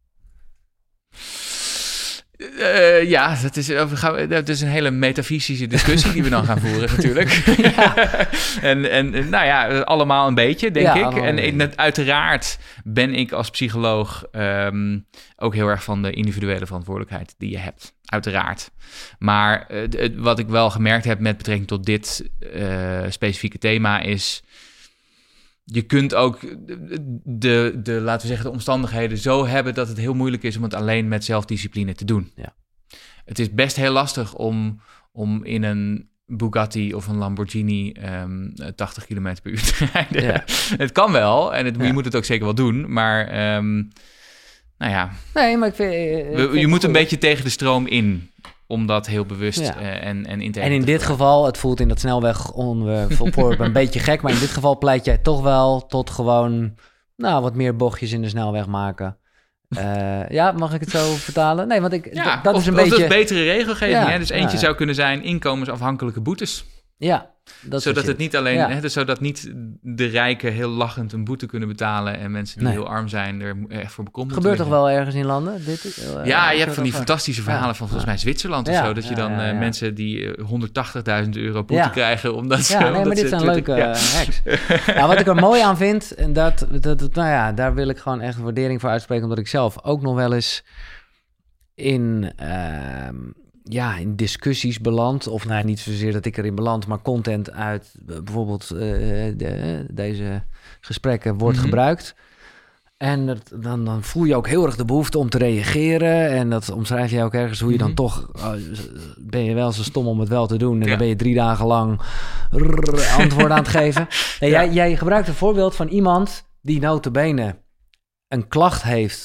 Uh, ja, dat is, dat is een hele metafysische discussie die we dan gaan voeren natuurlijk. Ja. en, en nou ja, allemaal een beetje, denk ja, ik. En in, uiteraard ben ik als psycholoog um, ook heel erg van de individuele verantwoordelijkheid die je hebt. Uiteraard. Maar uh, wat ik wel gemerkt heb met betrekking tot dit uh, specifieke thema is... Je kunt ook de, de, laten we zeggen, de omstandigheden zo hebben dat het heel moeilijk is om het alleen met zelfdiscipline te doen. Ja. Het is best heel lastig om, om in een Bugatti of een Lamborghini um, tachtig kilometer per uur te rijden. Ja. Het kan wel en het, ja. je moet het ook zeker wel doen, maar um, nou ja. Nee, maar ik vind, ik vind je moet een beetje tegen de stroom in. Om dat heel bewust ja. uh, en, en intern En in dit geval, het voelt in dat snelweg onvoorbeeld een beetje gek, maar in dit geval pleit jij toch wel tot gewoon, nou, wat meer bochtjes in de snelweg maken. Uh, ja, mag ik het zo vertalen? Nee, want ik, ja, d- dat of, is een of beetje... dat betere regelgeving, ja, hè? Dus eentje ja, ja. zou kunnen zijn inkomensafhankelijke boetes. Ja. Dat zodat het niet alleen, ja. hè, dus zodat niet de rijken heel lachend een boete kunnen betalen en mensen die nee. heel arm zijn er echt voor bekrompen. Gebeurt toch wel ergens in landen? Dit, uh, ja, je hebt van die fantastische verhalen ja. van volgens mij Zwitserland ja. of zo, dat je dan ja, ja, ja. Uh, mensen die honderdtachtigduizend euro boete ja. krijgen omdat ze... Ja, nee, omdat maar dit zijn leuke ja. uh, hacks. Ja, wat ik er mooi aan vind, en dat, dat, dat, nou ja, daar wil ik gewoon echt waardering voor uitspreken, omdat ik zelf ook nog wel eens in... Uh, ja, in discussies beland. Of nou, niet zozeer dat ik erin beland, maar content uit uh, bijvoorbeeld uh, de, deze gesprekken wordt mm-hmm. gebruikt. En dat, dan, dan voel je ook heel erg de behoefte om te reageren. En dat omschrijf je ook ergens hoe je mm-hmm. dan toch... Uh, ben je wel zo stom om het wel te doen. En ja. dan ben je drie dagen lang rrr, antwoord aan het geven. En ja. jij, jij gebruikt een voorbeeld van iemand die nota bene een klacht heeft...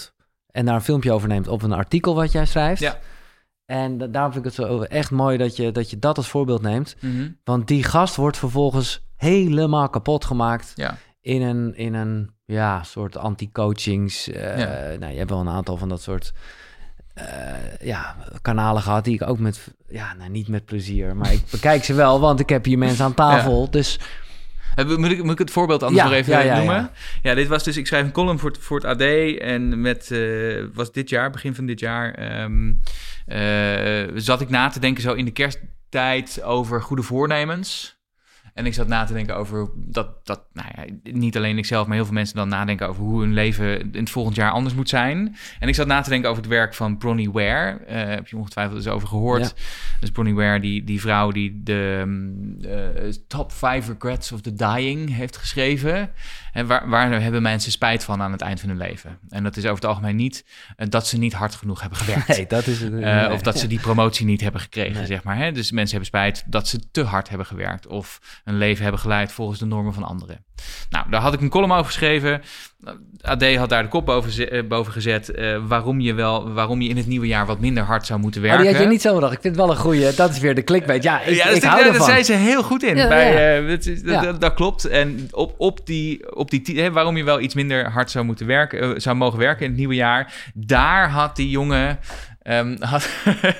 en daar een filmpje over neemt op een artikel wat jij schrijft. Ja. En da- daarom vind ik het zo echt mooi dat je dat, je dat als voorbeeld neemt. Mm-hmm. Want die gast wordt vervolgens helemaal kapot gemaakt Ja. in een, in een ja, soort anti-coachings. Uh, Ja. Nou, je hebt wel een aantal van dat soort uh, ja, kanalen gehad die ik ook met, ja, nou, niet met plezier, maar ik bekijk ze wel, want ik heb hier mensen aan tafel. Ja. Dus Moet ik, moet ik het voorbeeld anders ja, nog even ja, ja, noemen? Ja. ja, dit was dus... Ik schrijf een column voor het, voor het A D en met... Uh, was dit jaar, begin van dit jaar... Um, uh, zat ik na te denken zo in de kersttijd over goede voornemens. En ik zat na te denken over dat... dat nou ja, niet alleen ikzelf, maar heel veel mensen dan nadenken over hoe hun leven in het volgend jaar anders moet zijn. En ik zat na te denken over het werk van Bronnie Ware. Uh, heb je ongetwijfeld eens over gehoord. Ja. Dus Bronnie Ware, die, die vrouw die de uh, Top Five Regrets of the Dying heeft geschreven. En waar, waar hebben mensen spijt van aan het eind van hun leven? En dat is over het algemeen niet uh, dat ze niet hard genoeg hebben gewerkt. Nee, dat is het. Uh, nee. Of dat ze die promotie niet hebben gekregen, nee. zeg maar. Hè? Dus mensen hebben spijt dat ze te hard hebben gewerkt. Of een leven hebben geleid volgens de normen van anderen. Nou, daar had ik een column over geschreven. A D had daar de kop boven, boven gezet. Uh, waarom, je wel, waarom je in het nieuwe jaar wat minder hard zou moeten werken. Oh, die had je niet zo bedacht. Ik vind het wel een goeie. Dat is weer de clickbait. Ja, ik, ja, ik dus hou ja, ervan. Daar zijn ze heel goed in. Ja, bij, ja. Uh, dat, is, ja. dat, dat klopt. En op, op die, op die hè, waarom je wel iets minder hard zou moeten werken, uh, zou mogen werken in het nieuwe jaar. Daar had die jongen. Um, had,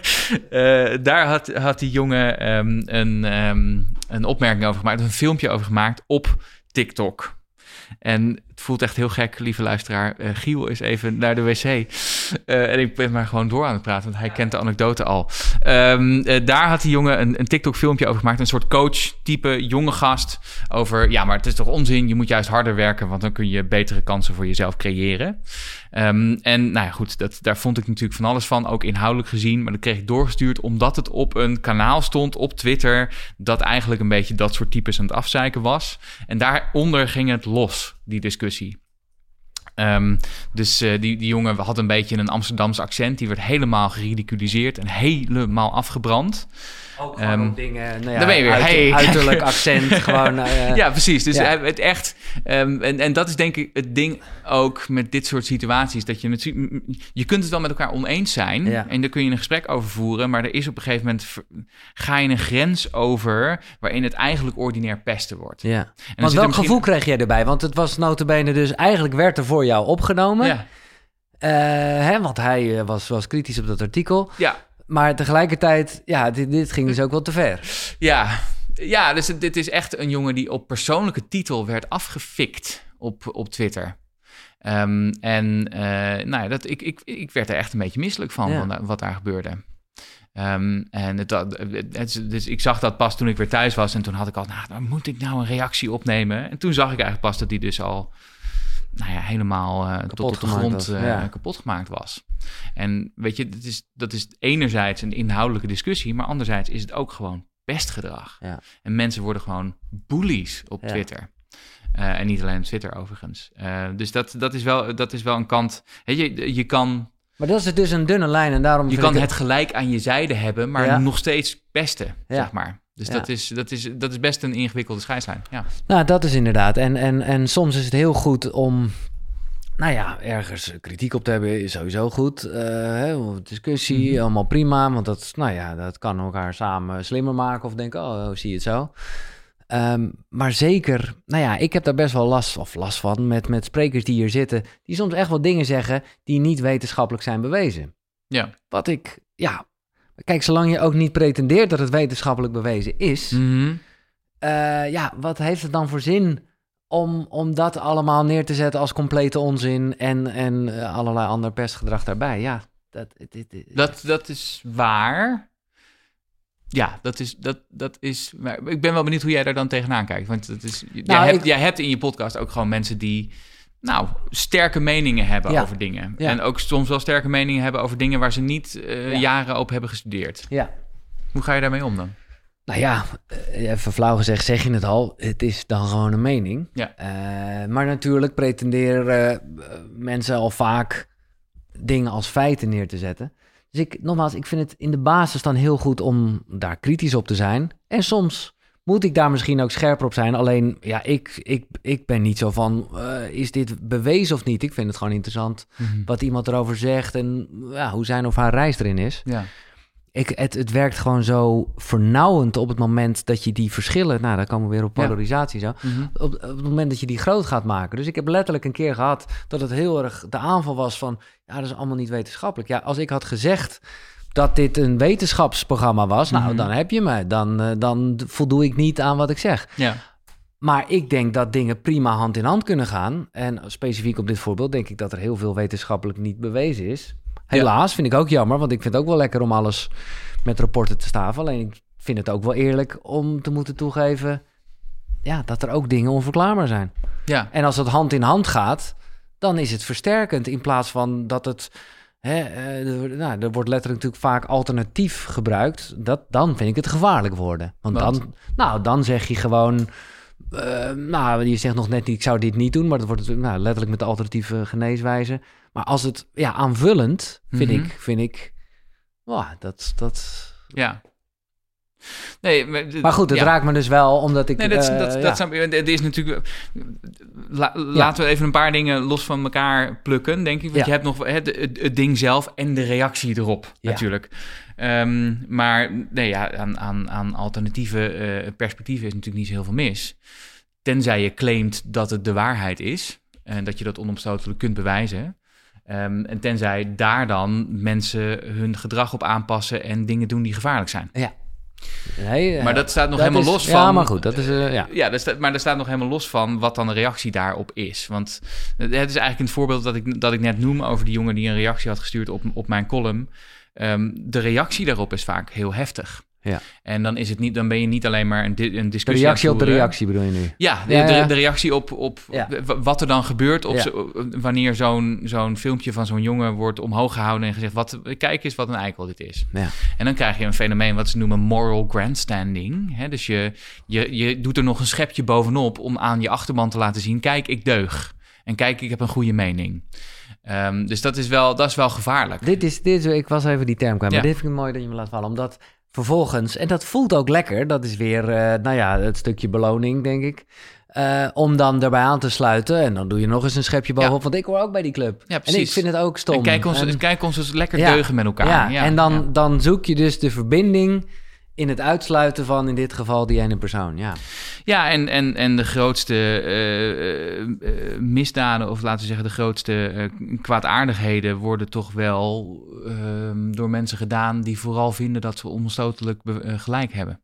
uh, daar had, had die jongen um, een, um, een opmerking over gemaakt, een filmpje over gemaakt op TikTok. En het voelt echt heel gek, lieve luisteraar. Uh, Giel is even naar de wc. Uh, en ik ben maar gewoon door aan het praten, want hij kent de anekdote al. Um, uh, daar had die jongen een, een TikTok-filmpje over gemaakt. Een soort coach-type jonge gast. Over, ja, maar het is toch onzin? Je moet juist harder werken, want dan kun je betere kansen voor jezelf creëren. Um, en nou ja, goed, dat, daar vond ik natuurlijk van alles van, ook inhoudelijk gezien. Maar dat kreeg ik doorgestuurd omdat het op een kanaal stond op Twitter, dat eigenlijk een beetje dat soort types aan het afzeiken was. En daaronder ging het los, die discussie. Um, dus uh, die, die jongen had een beetje een Amsterdamse accent. Die werd helemaal geridiculiseerd en helemaal afgebrand. Ook gewoon um, dingen, nou ja, dan ben je weer, uit, hey. uiterlijk accent, gewoon... Uh, ja, precies. Dus ja. het echt... Um, en, en dat is denk ik het ding ook met dit soort situaties. Dat je het... Je kunt het wel met elkaar oneens zijn. Ja. En daar kun je een gesprek over voeren. Maar er is op een gegeven moment... Ga je een grens over... waarin het eigenlijk ordinair pesten wordt. Ja. En want welk misschien... gevoel kreeg jij erbij? Want het was nota bene dus... Eigenlijk werd er voor jou opgenomen. Ja. Uh, hè, want hij was, was kritisch op dat artikel. Ja. Maar tegelijkertijd, ja, dit, dit ging dus ook wel te ver. Ja, ja, dus dit is echt een jongen die op persoonlijke titel werd afgefikt op, op Twitter. Um, en uh, nou ja, dat, ik, ik, ik werd er echt een beetje misselijk van, ja. van wat daar gebeurde. Um, en het, het, dus ik zag dat pas toen ik weer thuis was. En toen had ik al, nou, dan moet ik nou een reactie opnemen. En toen zag ik eigenlijk pas dat die dus al... nou ja, helemaal uh, tot op de grond uh, ja. kapot gemaakt was. En weet je, dat is, dat is enerzijds een inhoudelijke discussie, maar anderzijds is het ook gewoon pestgedrag. Ja. En mensen worden gewoon bullies op ja. Twitter. Uh, en niet alleen op Twitter overigens. Uh, dus dat, dat, is wel, dat is wel een kant... Weet je, je kan... Maar dat is dus een dunne lijn en daarom... Je kan het... het gelijk aan je zijde hebben, maar ja. nog steeds pesten, ja. zeg maar. Dus ja. dat, is, dat, is, dat is best een ingewikkelde scheidslijn. Ja. Nou, dat is inderdaad. En, en, en soms is het heel goed om... Nou ja, ergens kritiek op te hebben is sowieso goed. Uh, discussie, mm-hmm. allemaal prima. Want dat, nou ja, dat kan elkaar samen slimmer maken. Of denken, oh, zie je het zo. Um, maar zeker, nou ja, ik heb daar best wel last, of last van... Met, met sprekers die hier zitten... die soms echt wel dingen zeggen... die niet wetenschappelijk zijn bewezen. Ja. Wat ik, ja... Kijk, zolang je ook niet pretendeert dat het wetenschappelijk bewezen is... Mm-hmm. Uh, ja, wat heeft het dan voor zin... Om, om dat allemaal neer te zetten als complete onzin... en, en uh, allerlei ander pestgedrag daarbij. Ja, dat, dit, dit, dat, dat is waar. Ja, dat is... Dat, dat is maar ik ben wel benieuwd hoe jij daar dan tegenaan kijkt. Want het is, nou, jij, hebt, ik... jij hebt in je podcast ook gewoon mensen die... nou, sterke meningen hebben ja. over dingen. Ja. En ook soms wel sterke meningen hebben over dingen... waar ze niet uh, ja. jaren op hebben gestudeerd. Ja. Hoe ga je daarmee om dan? Nou ja, even flauw gezegd zeg je het al. Het is dan gewoon een mening. Ja. Uh, maar natuurlijk pretenderen uh, mensen al vaak dingen als feiten neer te zetten. Dus ik, nogmaals, ik vind het in de basis dan heel goed om daar kritisch op te zijn. En soms moet ik daar misschien ook scherper op zijn. Alleen, ja, ik, ik, ik ben niet zo van, uh, is dit bewezen of niet? Ik vind het gewoon interessant mm-hmm. wat iemand erover zegt en ja, hoe zijn of haar reis erin is. Ja. Ik, het, het werkt gewoon zo vernauwend op het moment dat je die verschillen... Nou, dan komen we weer op polarisatie zo. Mm-hmm. Op, op het moment dat je die groot gaat maken. Dus ik heb letterlijk een keer gehad dat het heel erg de aanval was van... ja, dat is allemaal niet wetenschappelijk. Ja, als ik had gezegd dat dit een wetenschapsprogramma was... Mm-hmm. nou, dan heb je me. Dan, uh, dan voldoe ik niet aan wat ik zeg. Ja. Maar ik denk dat dingen prima hand in hand kunnen gaan. En specifiek op dit voorbeeld denk ik dat er heel veel wetenschappelijk niet bewezen is... Helaas, ja. vind ik ook jammer, want ik vind het ook wel lekker om alles met rapporten te staven. Alleen ik vind het ook wel eerlijk om te moeten toegeven... ja, dat er ook dingen onverklaarbaar zijn. Ja. En als het hand in hand gaat, dan is het versterkend... in plaats van dat het... Hè, er, nou, er wordt letterlijk natuurlijk vaak alternatief gebruikt. Dat, dan vind ik het gevaarlijk worden. Want dan, nou, dan zeg je gewoon... Uh, nou, je zegt nog net niet, ik zou dit niet doen... maar dat wordt nou, letterlijk met de alternatieve geneeswijze... Maar als het ja, aanvullend, vind mm-hmm. ik, vind ik, wow, dat, dat... Ja. Nee, maar, maar goed, het ja. raakt me dus wel, omdat ik... Nee, dat, uh, dat, ja. dat zijn, het is natuurlijk... La, ja. Laten we even een paar dingen los van elkaar plukken, denk ik. Want ja. je hebt nog het, het, het ding zelf en de reactie erop, ja. natuurlijk. Um, maar nee, ja, aan, aan, aan alternatieve uh, perspectieven is natuurlijk niet zo heel veel mis. Tenzij je claimt dat het de waarheid is... en dat je dat onomstotelijk kunt bewijzen... Um, en tenzij daar dan mensen hun gedrag op aanpassen... en dingen doen die gevaarlijk zijn. Ja. Nee, maar dat staat nog dat helemaal is, los van... Ja, maar goed, dat is... Uh, ja, ja dat staat, maar dat staat nog helemaal los van wat dan de reactie daarop is. Want het is eigenlijk een voorbeeld dat ik, dat ik net noem... over die jongen die een reactie had gestuurd op, op mijn column. Um, de reactie daarop is vaak heel heftig. Ja. En dan is het niet, dan ben je niet alleen maar een, di- een discussie. De reactie op de reactie bedoel je nu? Ja, de, ja, ja. de, de reactie op, op ja. wat er dan gebeurt op ja. zo, wanneer zo'n, zo'n filmpje van zo'n jongen wordt omhoog gehouden en gezegd: wat, kijk eens wat een eikel dit is. Ja. En dan krijg je een fenomeen wat ze noemen moral grandstanding. Hè? Dus je, je, je doet er nog een schepje bovenop om aan je achterban te laten zien: kijk, ik deug. En kijk, ik heb een goede mening. Um, dus dat is wel, dat is wel gevaarlijk. Dit is, dit is, ik was even die term kwijt, maar ja. dit vind ik mooi dat je me laat vallen, omdat vervolgens, en dat voelt ook lekker, dat is weer, uh, nou ja, het stukje beloning, denk ik, uh, om dan daarbij aan te sluiten. En dan doe je nog eens een schepje bovenop, ja. want ik hoor ook bij die club. Ja, en ik vind het ook stom. En kijk ons, en, kijk ons dus lekker ja, deugen met elkaar. Ja, ja. en dan, ja. dan zoek je dus de verbinding in het uitsluiten van, in dit geval, die ene persoon, ja. Ja, en, en, en de grootste uh, uh, misdaden, of laten we zeggen de grootste uh, kwaadaardigheden... worden toch wel uh, door mensen gedaan die vooral vinden dat ze onomstotelijk be- uh, gelijk hebben.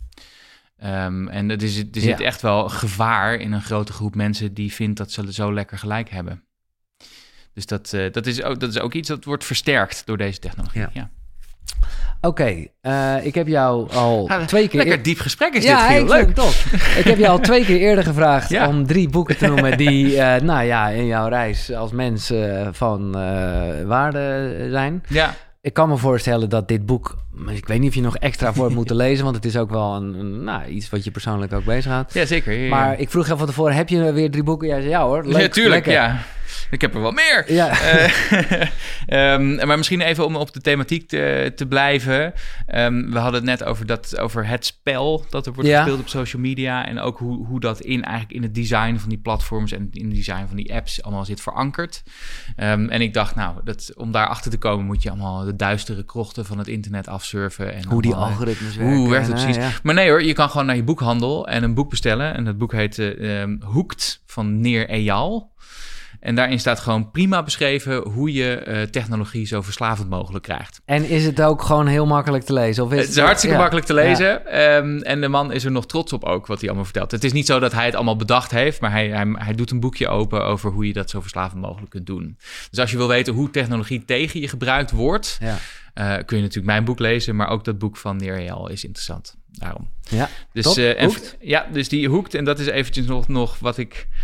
Um, en er, is, er zit ja. echt wel gevaar in een grote groep mensen die vindt dat ze zo lekker gelijk hebben. Dus dat, uh, dat, is, ook, dat is ook iets dat wordt versterkt door deze technologie, ja. ja. Oké, okay, uh, ik heb jou al ja, twee keer... Lekker diep gesprek is ja, dit, Giel. Leuk. Top. Ik heb jou al twee keer eerder gevraagd ja. om drie boeken te noemen... die, uh, nou ja, in jouw reis als mens uh, van uh, waarde zijn. Ja. Ik kan me voorstellen dat dit boek... Ik weet niet of je nog extra voor hebt moeten lezen... want het is ook wel een, een, nou, iets wat je persoonlijk ook bezighoudt. Ja, zeker. Ja, ja. Maar ik vroeg je van tevoren, heb je weer drie boeken? Jij zei ja hoor, leuk, ja, tuurlijk, lekker. Ja. Ik heb er wel meer. Ja. Uh, um, maar misschien even om op de thematiek te, te blijven. Um, we hadden het net over, dat, over het spel dat er wordt ja. gespeeld op social media. En ook hoe, hoe dat in, eigenlijk in het design van die platforms en in het design van die apps allemaal zit verankerd. Um, en ik dacht, nou, dat, om daar achter te komen moet je allemaal de duistere krochten van het internet afsurfen. En hoe die allemaal, algoritmes werken. Hoe werkt het nee, precies? Ja. Maar nee hoor, je kan gewoon naar je boekhandel en een boek bestellen. En dat boek heet uh, um, Hooked van Nir Eyal. En daarin staat gewoon prima beschreven hoe je uh, technologie zo verslavend mogelijk krijgt. En is het ook gewoon heel makkelijk te lezen? Of is het is hartstikke ja. makkelijk te lezen. Ja. Um, en de man is er nog trots op ook, wat hij allemaal vertelt. Het is niet zo dat hij het allemaal bedacht heeft, maar hij, hij, hij doet een boekje open over hoe je dat zo verslavend mogelijk kunt doen. Dus als je wil weten hoe technologie tegen je gebruikt wordt, ja. uh, kun je natuurlijk mijn boek lezen, maar ook dat boek van Nir Eyal is interessant. Daarom. Ja, dus, uh, en, ja, dus die Hooked, en dat is eventjes nog, nog wat ik...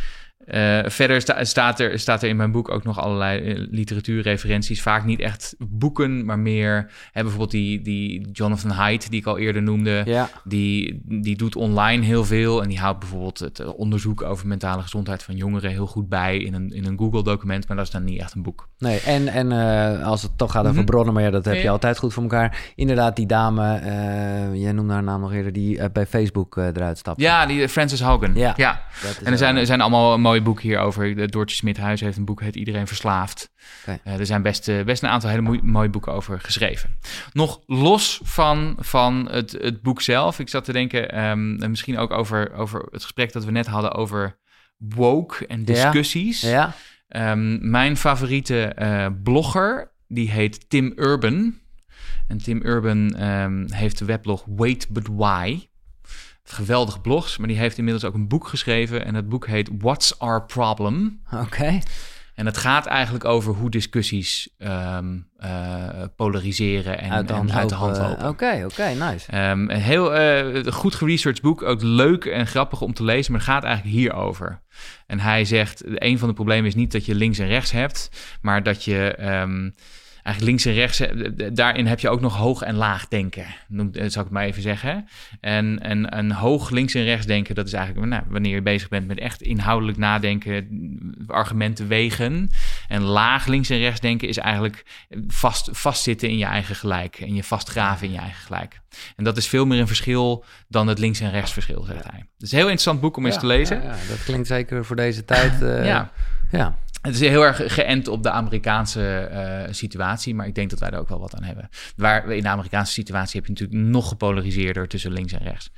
Uh, verder sta, staat, er, staat er in mijn boek ook nog allerlei uh, literatuurreferenties. Vaak niet echt boeken, maar meer... Hè, bijvoorbeeld die, die Jonathan Haidt, die ik al eerder noemde. Ja. Die, die doet online heel veel. En die houdt bijvoorbeeld het onderzoek over mentale gezondheid van jongeren heel goed bij in een, in een Google-document. Maar dat is dan niet echt een boek. Nee, en, en uh, als het toch gaat over Mm-hmm. bronnen, maar ja, dat heb Ja. je altijd goed voor elkaar. Inderdaad, die dame, uh, jij noemde haar naam nog eerder, die uh, bij Facebook uh, eruit stapt. Ja, die Frances Haugen. Ja. ja. En er zijn, er zijn allemaal mooie boeken hierover. Doortje Smithuis heeft een boek, heet Iedereen Verslaafd. Okay. Uh, er zijn best, uh, best een aantal hele moe- mooie boeken over geschreven. Nog los van, van het, het boek zelf. Ik zat te denken, um, misschien ook over, over het gesprek dat we net hadden over woke en discussies. Ja. Ja. Um, mijn favoriete uh, blogger, die heet Tim Urban. En Tim Urban um, heeft de weblog Wait But Why. Geweldige blogs, maar die heeft inmiddels ook een boek geschreven. En dat boek heet What's Our Problem? Oké. Okay. En het gaat eigenlijk over hoe discussies um, uh, polariseren en uit de hand, en uit de hand lopen. Oké, okay, oké, okay, nice. Um, een heel uh, goed geresearched boek, ook leuk en grappig om te lezen, maar het gaat eigenlijk hierover. En hij zegt, een van de problemen is niet dat je links en rechts hebt, maar dat je... Um, Eigenlijk links en rechts, daarin heb je ook nog hoog en laag denken. Dat zal ik het maar even zeggen. En, en een hoog links en rechts denken, dat is eigenlijk nou, wanneer je bezig bent met echt inhoudelijk nadenken, argumenten wegen. En laag links en rechts denken is eigenlijk vast, vastzitten in je eigen gelijk. En je vastgraven in je eigen gelijk. En dat is veel meer een verschil dan het links en rechts verschil, zegt hij. Het is een heel interessant boek om ja, eens te lezen. Ja, ja, dat klinkt zeker voor deze tijd. Uh, ja. ja. Het is heel erg geënt op de Amerikaanse uh, situatie, maar ik denk dat wij er ook wel wat aan hebben. Waar in de Amerikaanse situatie heb je natuurlijk nog gepolariseerder tussen links en rechts.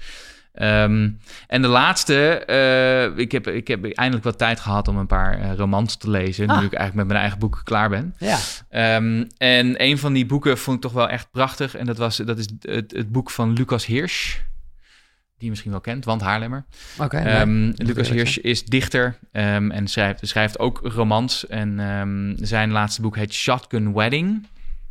Um, en de laatste, uh, ik, heb, ik heb eindelijk wat tijd gehad om een paar uh, romans te lezen, ah. nu ik eigenlijk met mijn eigen boeken klaar ben. Ja. Um, en een van die boeken vond ik toch wel echt prachtig en dat, was, dat is het, het boek van Lucas Hirsch. Die je misschien wel kent, want Haarlemmer. Okay, um, nee, Lucas Hirsch is dichter um, en schrijft, schrijft ook romans. En um, zijn laatste boek heet Shotgun Wedding.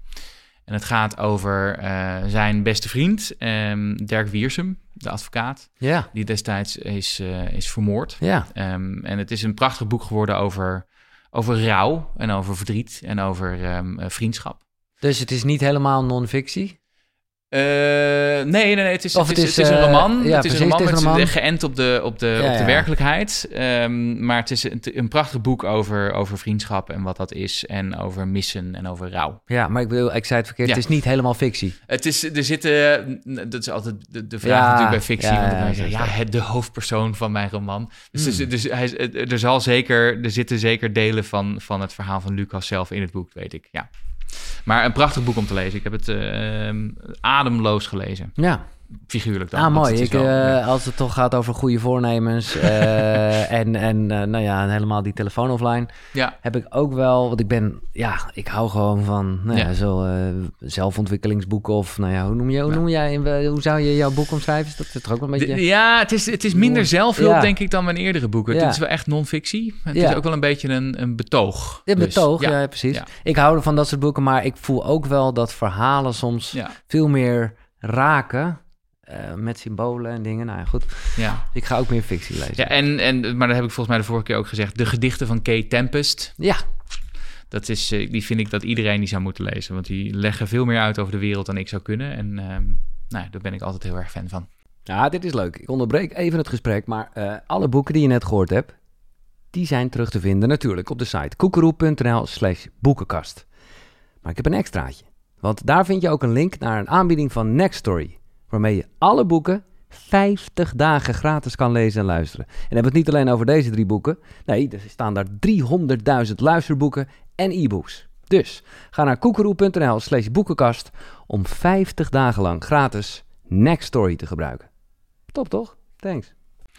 En het gaat over uh, zijn beste vriend, um, Dirk Wiersum, de advocaat. Ja. Die destijds is, uh, is vermoord. Ja. Um, en het is een prachtig boek geworden over, over rouw en over verdriet en over um, vriendschap. Dus het is niet helemaal non-fictie? Uh, nee, nee, nee, het is, het het is, is, het is een roman. Uh, ja, het is precies, een roman, het is een roman. Het is geënt op de, op de, ja, op de ja. werkelijkheid. Um, maar het is een, een prachtig boek over, over vriendschap en wat dat is. En over missen en over rouw. Ja, maar ik bedoel, ik zei het verkeerd. Ja. Het is niet helemaal fictie. Het is, er zitten, dat is altijd de, de vraag ja, natuurlijk bij fictie. Ja, want ja, dan ja, zeg je, ja, het, de hoofdpersoon van mijn roman. Dus, hmm. dus, dus hij, er, zal zeker, er zitten zeker delen van, van het verhaal van Lucas zelf in het boek, weet ik. Ja. Maar een prachtig boek om te lezen. Ik heb het uh, ademloos gelezen. Ja. Figuurlijk dan. Ah, mooi. Het Ik, wel, uh, ja. Als het toch gaat over goede voornemens uh, en, en uh, nou ja, en helemaal die telefoon offline, ja. heb ik ook wel, want ik ben, ja, ik hou gewoon van, nou ja, ja. zo uh, zelfontwikkelingsboeken of, nou ja, hoe noem je, hoe, noem jij, hoe zou je jouw boek omschrijven? Is dat is toch ook wel een beetje... De, ja, het is, het is minder zelfhulp, ja. denk ik, dan mijn eerdere boeken. Ja. Het is wel echt non-fictie. Het ja. is ook wel een beetje een, een betoog. Een dus, betoog, ja, ja, precies. Ja. Ik hou er van dat soort boeken, maar ik voel ook wel dat verhalen soms ja. veel meer raken. Uh, met symbolen en dingen. Nou ja, goed. Ja. Ik ga ook meer fictie lezen. Ja, en, en, maar dat heb ik volgens mij de vorige keer ook gezegd. De gedichten van Kay Tempest. Ja. Dat is, die vind ik dat iedereen die zou moeten lezen. Want die leggen veel meer uit over de wereld dan ik zou kunnen. En um, nou, daar ben ik altijd heel erg fan van. Ja, dit is leuk. Ik onderbreek even het gesprek. Maar uh, alle boeken die je net gehoord hebt, die zijn terug te vinden natuurlijk op de site koekeroe.nl slash boekenkast. Maar ik heb een extraatje. Want daar vind je ook een link naar een aanbieding van Nextory, waarmee je alle boeken vijftig dagen gratis kan lezen en luisteren. En dan hebben we het niet alleen over deze drie boeken. Nee, er staan daar driehonderdduizend luisterboeken en e-books. Dus ga naar koekeroe.nl slash boekenkast om vijftig dagen lang gratis Nextory te gebruiken. Top toch? Thanks.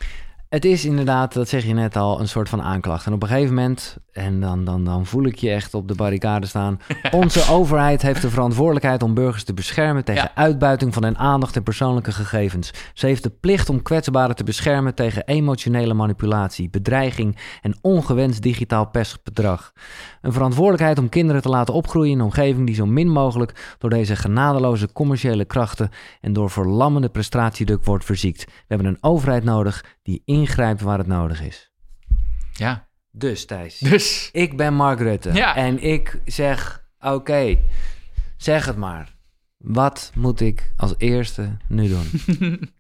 Het is inderdaad, dat zeg je net al, een soort van aanklacht. En op een gegeven moment, en dan, dan, dan voel ik je echt op de barricade staan. Onze overheid heeft de verantwoordelijkheid om burgers te beschermen tegen ja. uitbuiting van hun aandacht en persoonlijke gegevens. Ze heeft de plicht om kwetsbaren te beschermen tegen emotionele manipulatie, bedreiging en ongewenst digitaal pestgedrag. Een verantwoordelijkheid om kinderen te laten opgroeien in een omgeving die zo min mogelijk door deze genadeloze commerciële krachten en door verlammende prestatiedruk wordt verziekt. We hebben een overheid nodig die ingrijpt waar het nodig is. Ja, Dus Thijs, Dus. ik ben Mark Rutte. Ja. En ik zeg, oké, okay, zeg het maar. Wat moet ik als eerste nu doen?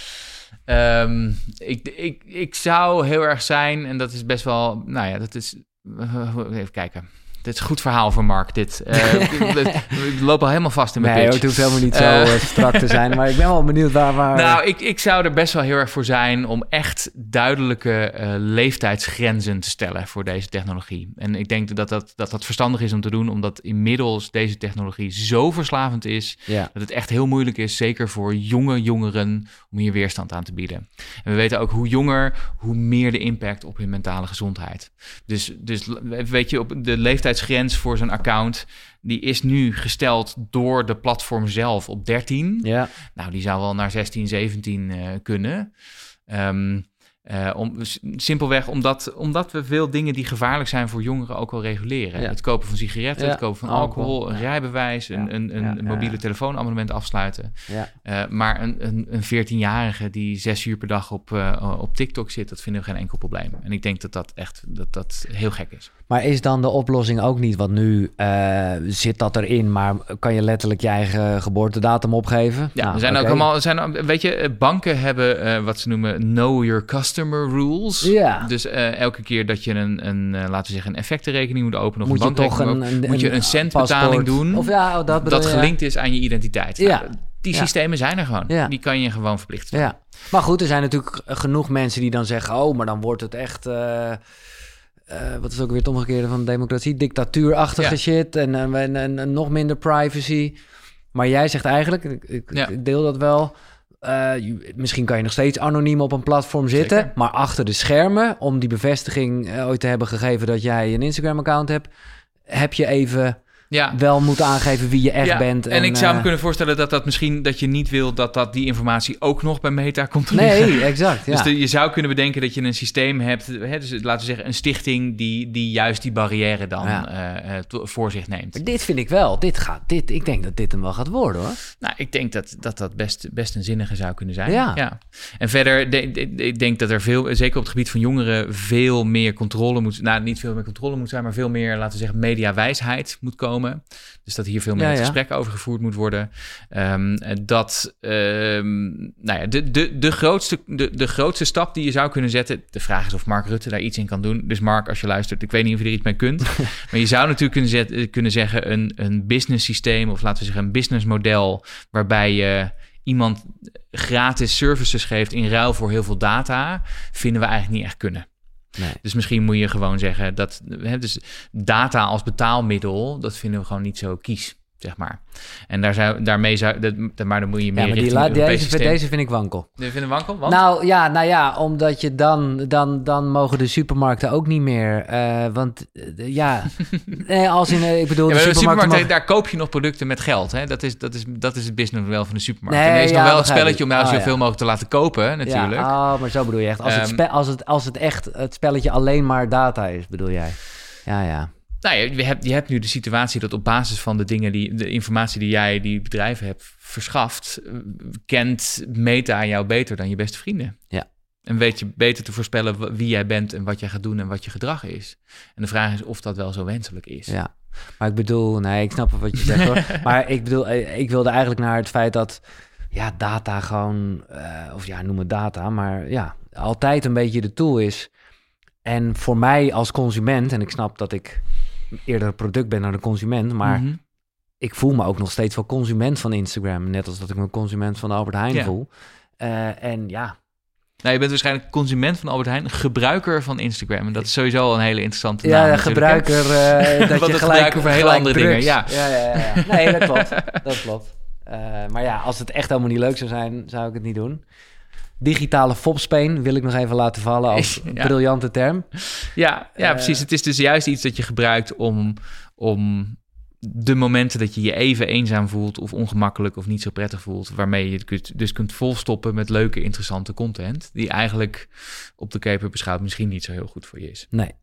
um, ik, ik, ik zou heel erg zijn, en dat is best wel, nou ja, dat is, even kijken. Dit is een goed verhaal voor Mark, dit. Uh, we lopen al helemaal vast in mijn nee, pitch. Het hoeft helemaal niet zo uh, strak te zijn, maar ik ben wel benieuwd waar... waar... Nou, ik, ik zou er best wel heel erg voor zijn om echt duidelijke uh, leeftijdsgrenzen te stellen voor deze technologie. En ik denk dat dat, dat dat verstandig is om te doen, omdat inmiddels deze technologie zo verslavend is, ja. dat het echt heel moeilijk is, zeker voor jonge jongeren, om hier weerstand aan te bieden. En we weten ook hoe jonger, hoe meer de impact op hun mentale gezondheid. Dus, dus weet je, op de leeftijd grens voor zo'n account, die is nu gesteld door de platform zelf op dertien. Ja. Nou, die zou wel naar zestien, zeventien uh, kunnen. Um, uh, om, simpelweg omdat, omdat we veel dingen die gevaarlijk zijn voor jongeren ook al reguleren. Ja. Het kopen van sigaretten, ja. het kopen van alcohol, alcohol. een rijbewijs, ja. een, een, een ja. mobiele ja. telefoonabonnement afsluiten. Ja. Uh, maar een, een, een veertienjarige die zes uur per dag op, uh, op TikTok zit, dat vinden we geen enkel probleem. En ik denk dat dat echt dat, dat heel gek is. Maar is dan de oplossing ook niet, want nu uh, zit dat erin, maar kan je letterlijk je eigen geboortedatum opgeven? Ja, nou, er zijn okay. ook allemaal, zijn, weet je, banken hebben uh, wat ze noemen know your customer rules. Ja. Dus uh, elke keer dat je een, een uh, laten we zeggen, een effectenrekening moet openen of moet een bankrekening, een, een, moet je een centbetaling doen, of ja, oh, dat, dat je, gelinkt is aan je identiteit. Ja. Nou, die ja. systemen zijn er gewoon. Ja. Die kan je gewoon verplicht stellen. Ja. Maar goed, er zijn natuurlijk genoeg mensen die dan zeggen, oh, maar dan wordt het echt... Uh, Uh, wat is ook weer het omgekeerde van democratie? Dictatuurachtige ja. shit en, en, en, en, en nog minder privacy. Maar jij zegt eigenlijk, ik, ik, ja. ik deel dat wel... Uh, misschien kan je nog steeds anoniem op een platform zitten... Zeker. Maar achter de schermen, om die bevestiging uh, ooit te hebben gegeven... dat jij een Instagram-account hebt... heb je even... Ja. wel moeten aangeven wie je echt ja, bent. En, en ik zou uh, me kunnen voorstellen dat dat misschien... dat je niet wil dat, dat die informatie ook nog bij Meta komt te liggen. Nee, exact. Ja. Dus de, je zou kunnen bedenken dat je een systeem hebt... Hè, dus laten we zeggen een stichting... die, die juist die barrière dan ja. uh, to, voor zich neemt. Maar dit vind ik wel. Dit gaat, dit, ik denk dat dit hem wel gaat worden, hoor. Nou, ik denk dat dat, dat best, best een zinnige zou kunnen zijn. Ja. ja. En verder, de, de, ik denk dat er veel... zeker op het gebied van jongeren... veel meer controle moet... nou, niet veel meer controle moet zijn... maar veel meer, laten we zeggen, mediawijsheid moet komen... Dus dat hier veel meer ja, het gesprek ja. over gevoerd moet worden. Um, dat um, nou ja, de, de, de, grootste, de, de grootste stap die je zou kunnen zetten... de vraag is of Mark Rutte daar iets in kan doen. Dus Mark, als je luistert, ik weet niet of je er iets mee kunt. Maar je zou natuurlijk kunnen, zet, kunnen zeggen... een, een business systeem of laten we zeggen een businessmodel... waarbij je iemand gratis services geeft in ruil voor heel veel data... vinden we eigenlijk niet echt kunnen. Nee. Dus misschien moet je gewoon zeggen dat hè, dus data als betaalmiddel, dat vinden we gewoon niet zo kies, zeg maar. En daar zou, daarmee zou, dat, maar dan moet je meer ja, maar richting die la, deze, deze vind ik wankel. Je vindt wankel? Want? Nou ja, nou ja, omdat je dan, dan, dan mogen de supermarkten ook niet meer, uh, want uh, ja, nee, als in, uh, ik bedoel, ja, de, de supermarkten, supermarkten mag... daar koop je nog producten met geld, hè? Dat is, dat is, dat is het businessmodel van de supermarkt. Nee, en er is ja, nog wel het spelletje om nou oh, zoveel ja. mogelijk te laten kopen, natuurlijk. Ja, oh, maar zo bedoel je echt. Als, um, het spe- als, het, als het echt het spelletje alleen maar data is, bedoel jij? Ja, ja. Nou, je hebt, je hebt nu de situatie dat op basis van de dingen die de informatie die jij die bedrijven hebt verschaft, kent Meta jou beter dan je beste vrienden. Ja. En weet je beter te voorspellen wie jij bent en wat jij gaat doen en wat je gedrag is. En de vraag is of dat wel zo wenselijk is. Ja, maar ik bedoel, nee, ik snap wat je zegt hoor. Maar ik bedoel, ik wilde eigenlijk naar het feit dat ja, data gewoon, uh, of ja, noem het data, maar ja, altijd een beetje de tool is. En voor mij als consument, en ik snap dat ik eerder een product ben dan een consument, maar mm-hmm. ik voel me ook nog steeds wel consument van Instagram, net als dat ik me consument van Albert Heijn ja. voel. Uh, en ja. Nou, je bent waarschijnlijk consument van Albert Heijn, gebruiker van Instagram. En dat is sowieso al een hele interessante naam. Ja, gebruiker. Uh, dat Wat je het gelijk, gebruiken voor hele andere drugs. dingen. Ja. Ja, ja, ja, ja. Nee, dat klopt. Dat klopt. Uh, maar ja, als het echt helemaal niet leuk zou zijn, zou ik het niet doen. Digitale fopspeen wil ik nog even laten vallen als ja. briljante term. Ja, ja uh, precies. Het is dus juist iets dat je gebruikt om, om de momenten dat je je even eenzaam voelt of ongemakkelijk of niet zo prettig voelt, waarmee je het dus kunt volstoppen met leuke, interessante content, die eigenlijk op de keper beschouwd misschien niet zo heel goed voor je is. Nee.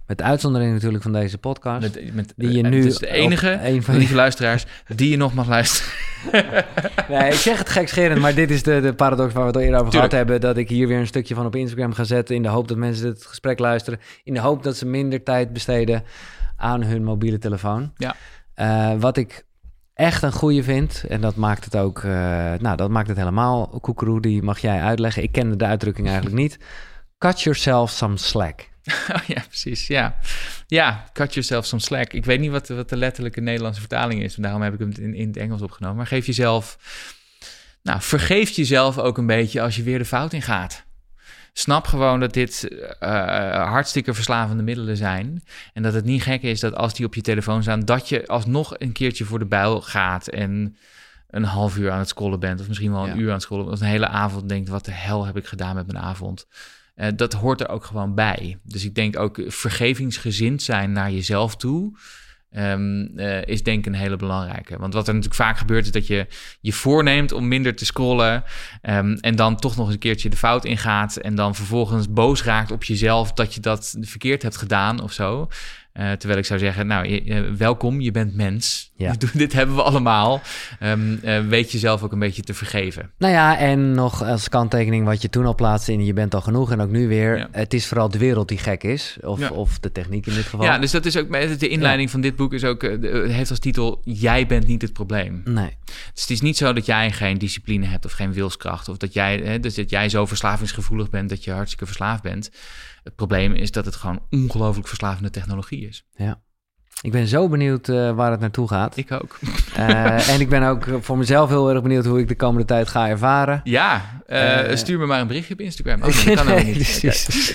Met uitzondering natuurlijk van deze podcast. Met, met, die je uh, nu dus de enige, een van lieve luisteraars, die je nog mag luisteren. Nee, ik zeg het gekscherend, maar dit is de, de paradox waar we het al eerder over Tuurlijk. gehad hebben. Dat ik hier weer een stukje van op Instagram ga zetten in de hoop dat mensen het gesprek luisteren. In de hoop dat ze minder tijd besteden aan hun mobiele telefoon. Ja. Uh, wat ik echt een goeie vind, en dat maakt het ook, uh, nou dat maakt het helemaal, Koekeroe, die mag jij uitleggen. Ik kende de uitdrukking eigenlijk niet. Cut yourself some slack. Oh ja, precies, ja. Ja, cut yourself some slack. Ik weet niet wat, wat de letterlijke Nederlandse vertaling is. Daarom heb ik hem in, in het Engels opgenomen. Maar geef jezelf... Nou, vergeef jezelf ook een beetje als je weer de fout in gaat. Snap gewoon dat dit uh, hartstikke verslavende middelen zijn. En dat het niet gek is dat als die op je telefoon staan, dat je alsnog een keertje voor de buil gaat en een half uur aan het scrollen bent. Of misschien wel een ja. uur aan het scrollen. Of een hele avond denkt, wat de hel heb ik gedaan met mijn avond? Uh, dat hoort er ook gewoon bij. Dus ik denk ook vergevingsgezind zijn naar jezelf toe Um, uh, is denk ik een hele belangrijke. Want wat er natuurlijk vaak gebeurt is dat je je voorneemt om minder te scrollen um, en dan toch nog eens een keertje de fout ingaat en dan vervolgens boos raakt op jezelf dat je dat verkeerd hebt gedaan of zo. Uh, terwijl ik zou zeggen, nou, uh, welkom, je bent mens. Ja. Dit hebben we allemaal. Um, uh, weet jezelf ook een beetje te vergeven. Nou ja, en nog als kanttekening wat je toen al plaatste in Je bent al genoeg en ook nu weer. Ja. Het is vooral de wereld die gek is. Of, ja. of de techniek in dit geval. Ja, dus dat is ook, de inleiding ja. van dit boek is ook, uh, heeft als titel, jij bent niet het probleem. Nee. Dus het is niet zo dat jij geen discipline hebt of geen wilskracht. Of dat jij, hè, dus dat jij zo verslavingsgevoelig bent dat je hartstikke verslaafd bent. Het probleem is dat het gewoon ongelooflijk verslavende technologie is. Ja. Ik ben zo benieuwd uh, waar het naartoe gaat. Ik ook. Uh, en ik ben ook voor mezelf heel erg benieuwd hoe ik de komende tijd ga ervaren. Ja, uh, uh, stuur me maar een berichtje op Instagram. Oh, nee, dat kan nee, niet. Precies.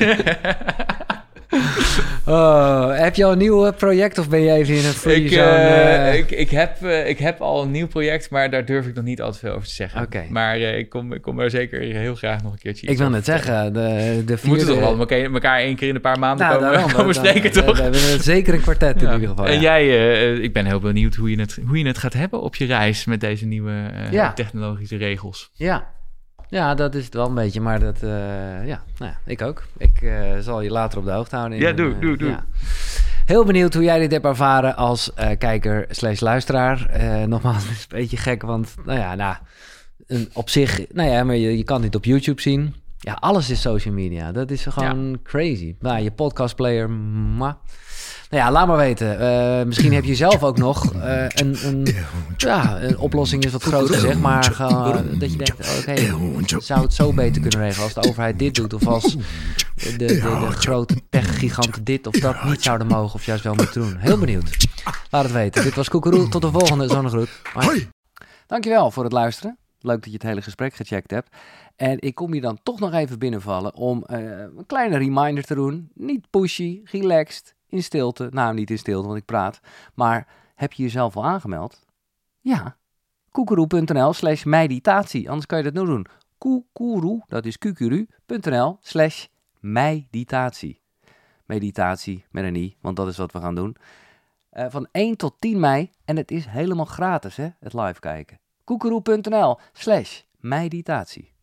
Oh, heb je al een nieuw project of ben je even in een free ik, zone? Uh... Ik, ik, heb, uh, ik heb al een nieuw project, maar daar durf ik nog niet al te veel over te zeggen. Okay. Maar uh, ik, kom, ik kom er zeker heel graag nog een keertje iets Ik wil net vertellen. zeggen, de, de vierde... We moeten toch wel elkaar, elkaar één keer in een paar maanden nou, komen, daarom, komen dan, spreken, dan, toch? We hebben het zeker een kwartet ja. in ieder geval. En ja. jij, uh, ik ben heel benieuwd hoe je, het, hoe je het gaat hebben op je reis met deze nieuwe uh, ja. technologische regels. Ja. Ja, dat is het wel een beetje, maar dat, uh, ja, nou ja, ik ook. Ik uh, zal je later op de hoogte houden. In, ja, doe, uh, doe, doe. Ja. Heel benieuwd hoe jij dit hebt ervaren als uh, kijker slash luisteraar. Uh, nogmaals, het is een beetje gek, want nou ja, nou, een, op zich, nou ja, maar je, je kan dit op YouTube zien. Ja, alles is social media. Dat is gewoon ja. crazy. Nou, je podcastplayer, mwah. Nou ja, laat maar weten. Uh, misschien heb je zelf ook nog uh, een, een, ja, een oplossing is wat groter zeg, maar uh, dat je denkt, oké, okay, zou het zo beter kunnen regelen als de overheid dit doet of als de, de, de grote tech-giganten dit of dat niet zouden mogen of juist wel moeten doen. Heel benieuwd. Laat het weten. Dit was Koekeroe. Tot de volgende Zonnegroet. Hoi. Dankjewel voor het luisteren. Leuk dat je het hele gesprek gecheckt hebt. En ik kom je dan toch nog even binnenvallen om uh, een kleine reminder te doen. Niet pushy, relaxed. In stilte, nou niet in stilte, want ik praat. Maar heb je jezelf al aangemeld? Ja. Koekeroe.nl slash meditatie. Anders kan je dat nu doen. Koekeroe, dat is qqru.nl slash meditatie. Meditatie met een i, want dat is wat we gaan doen. Uh, van één tot tien mei. En het is helemaal gratis, hè, het live kijken. Koekeroe.nl slash meditatie.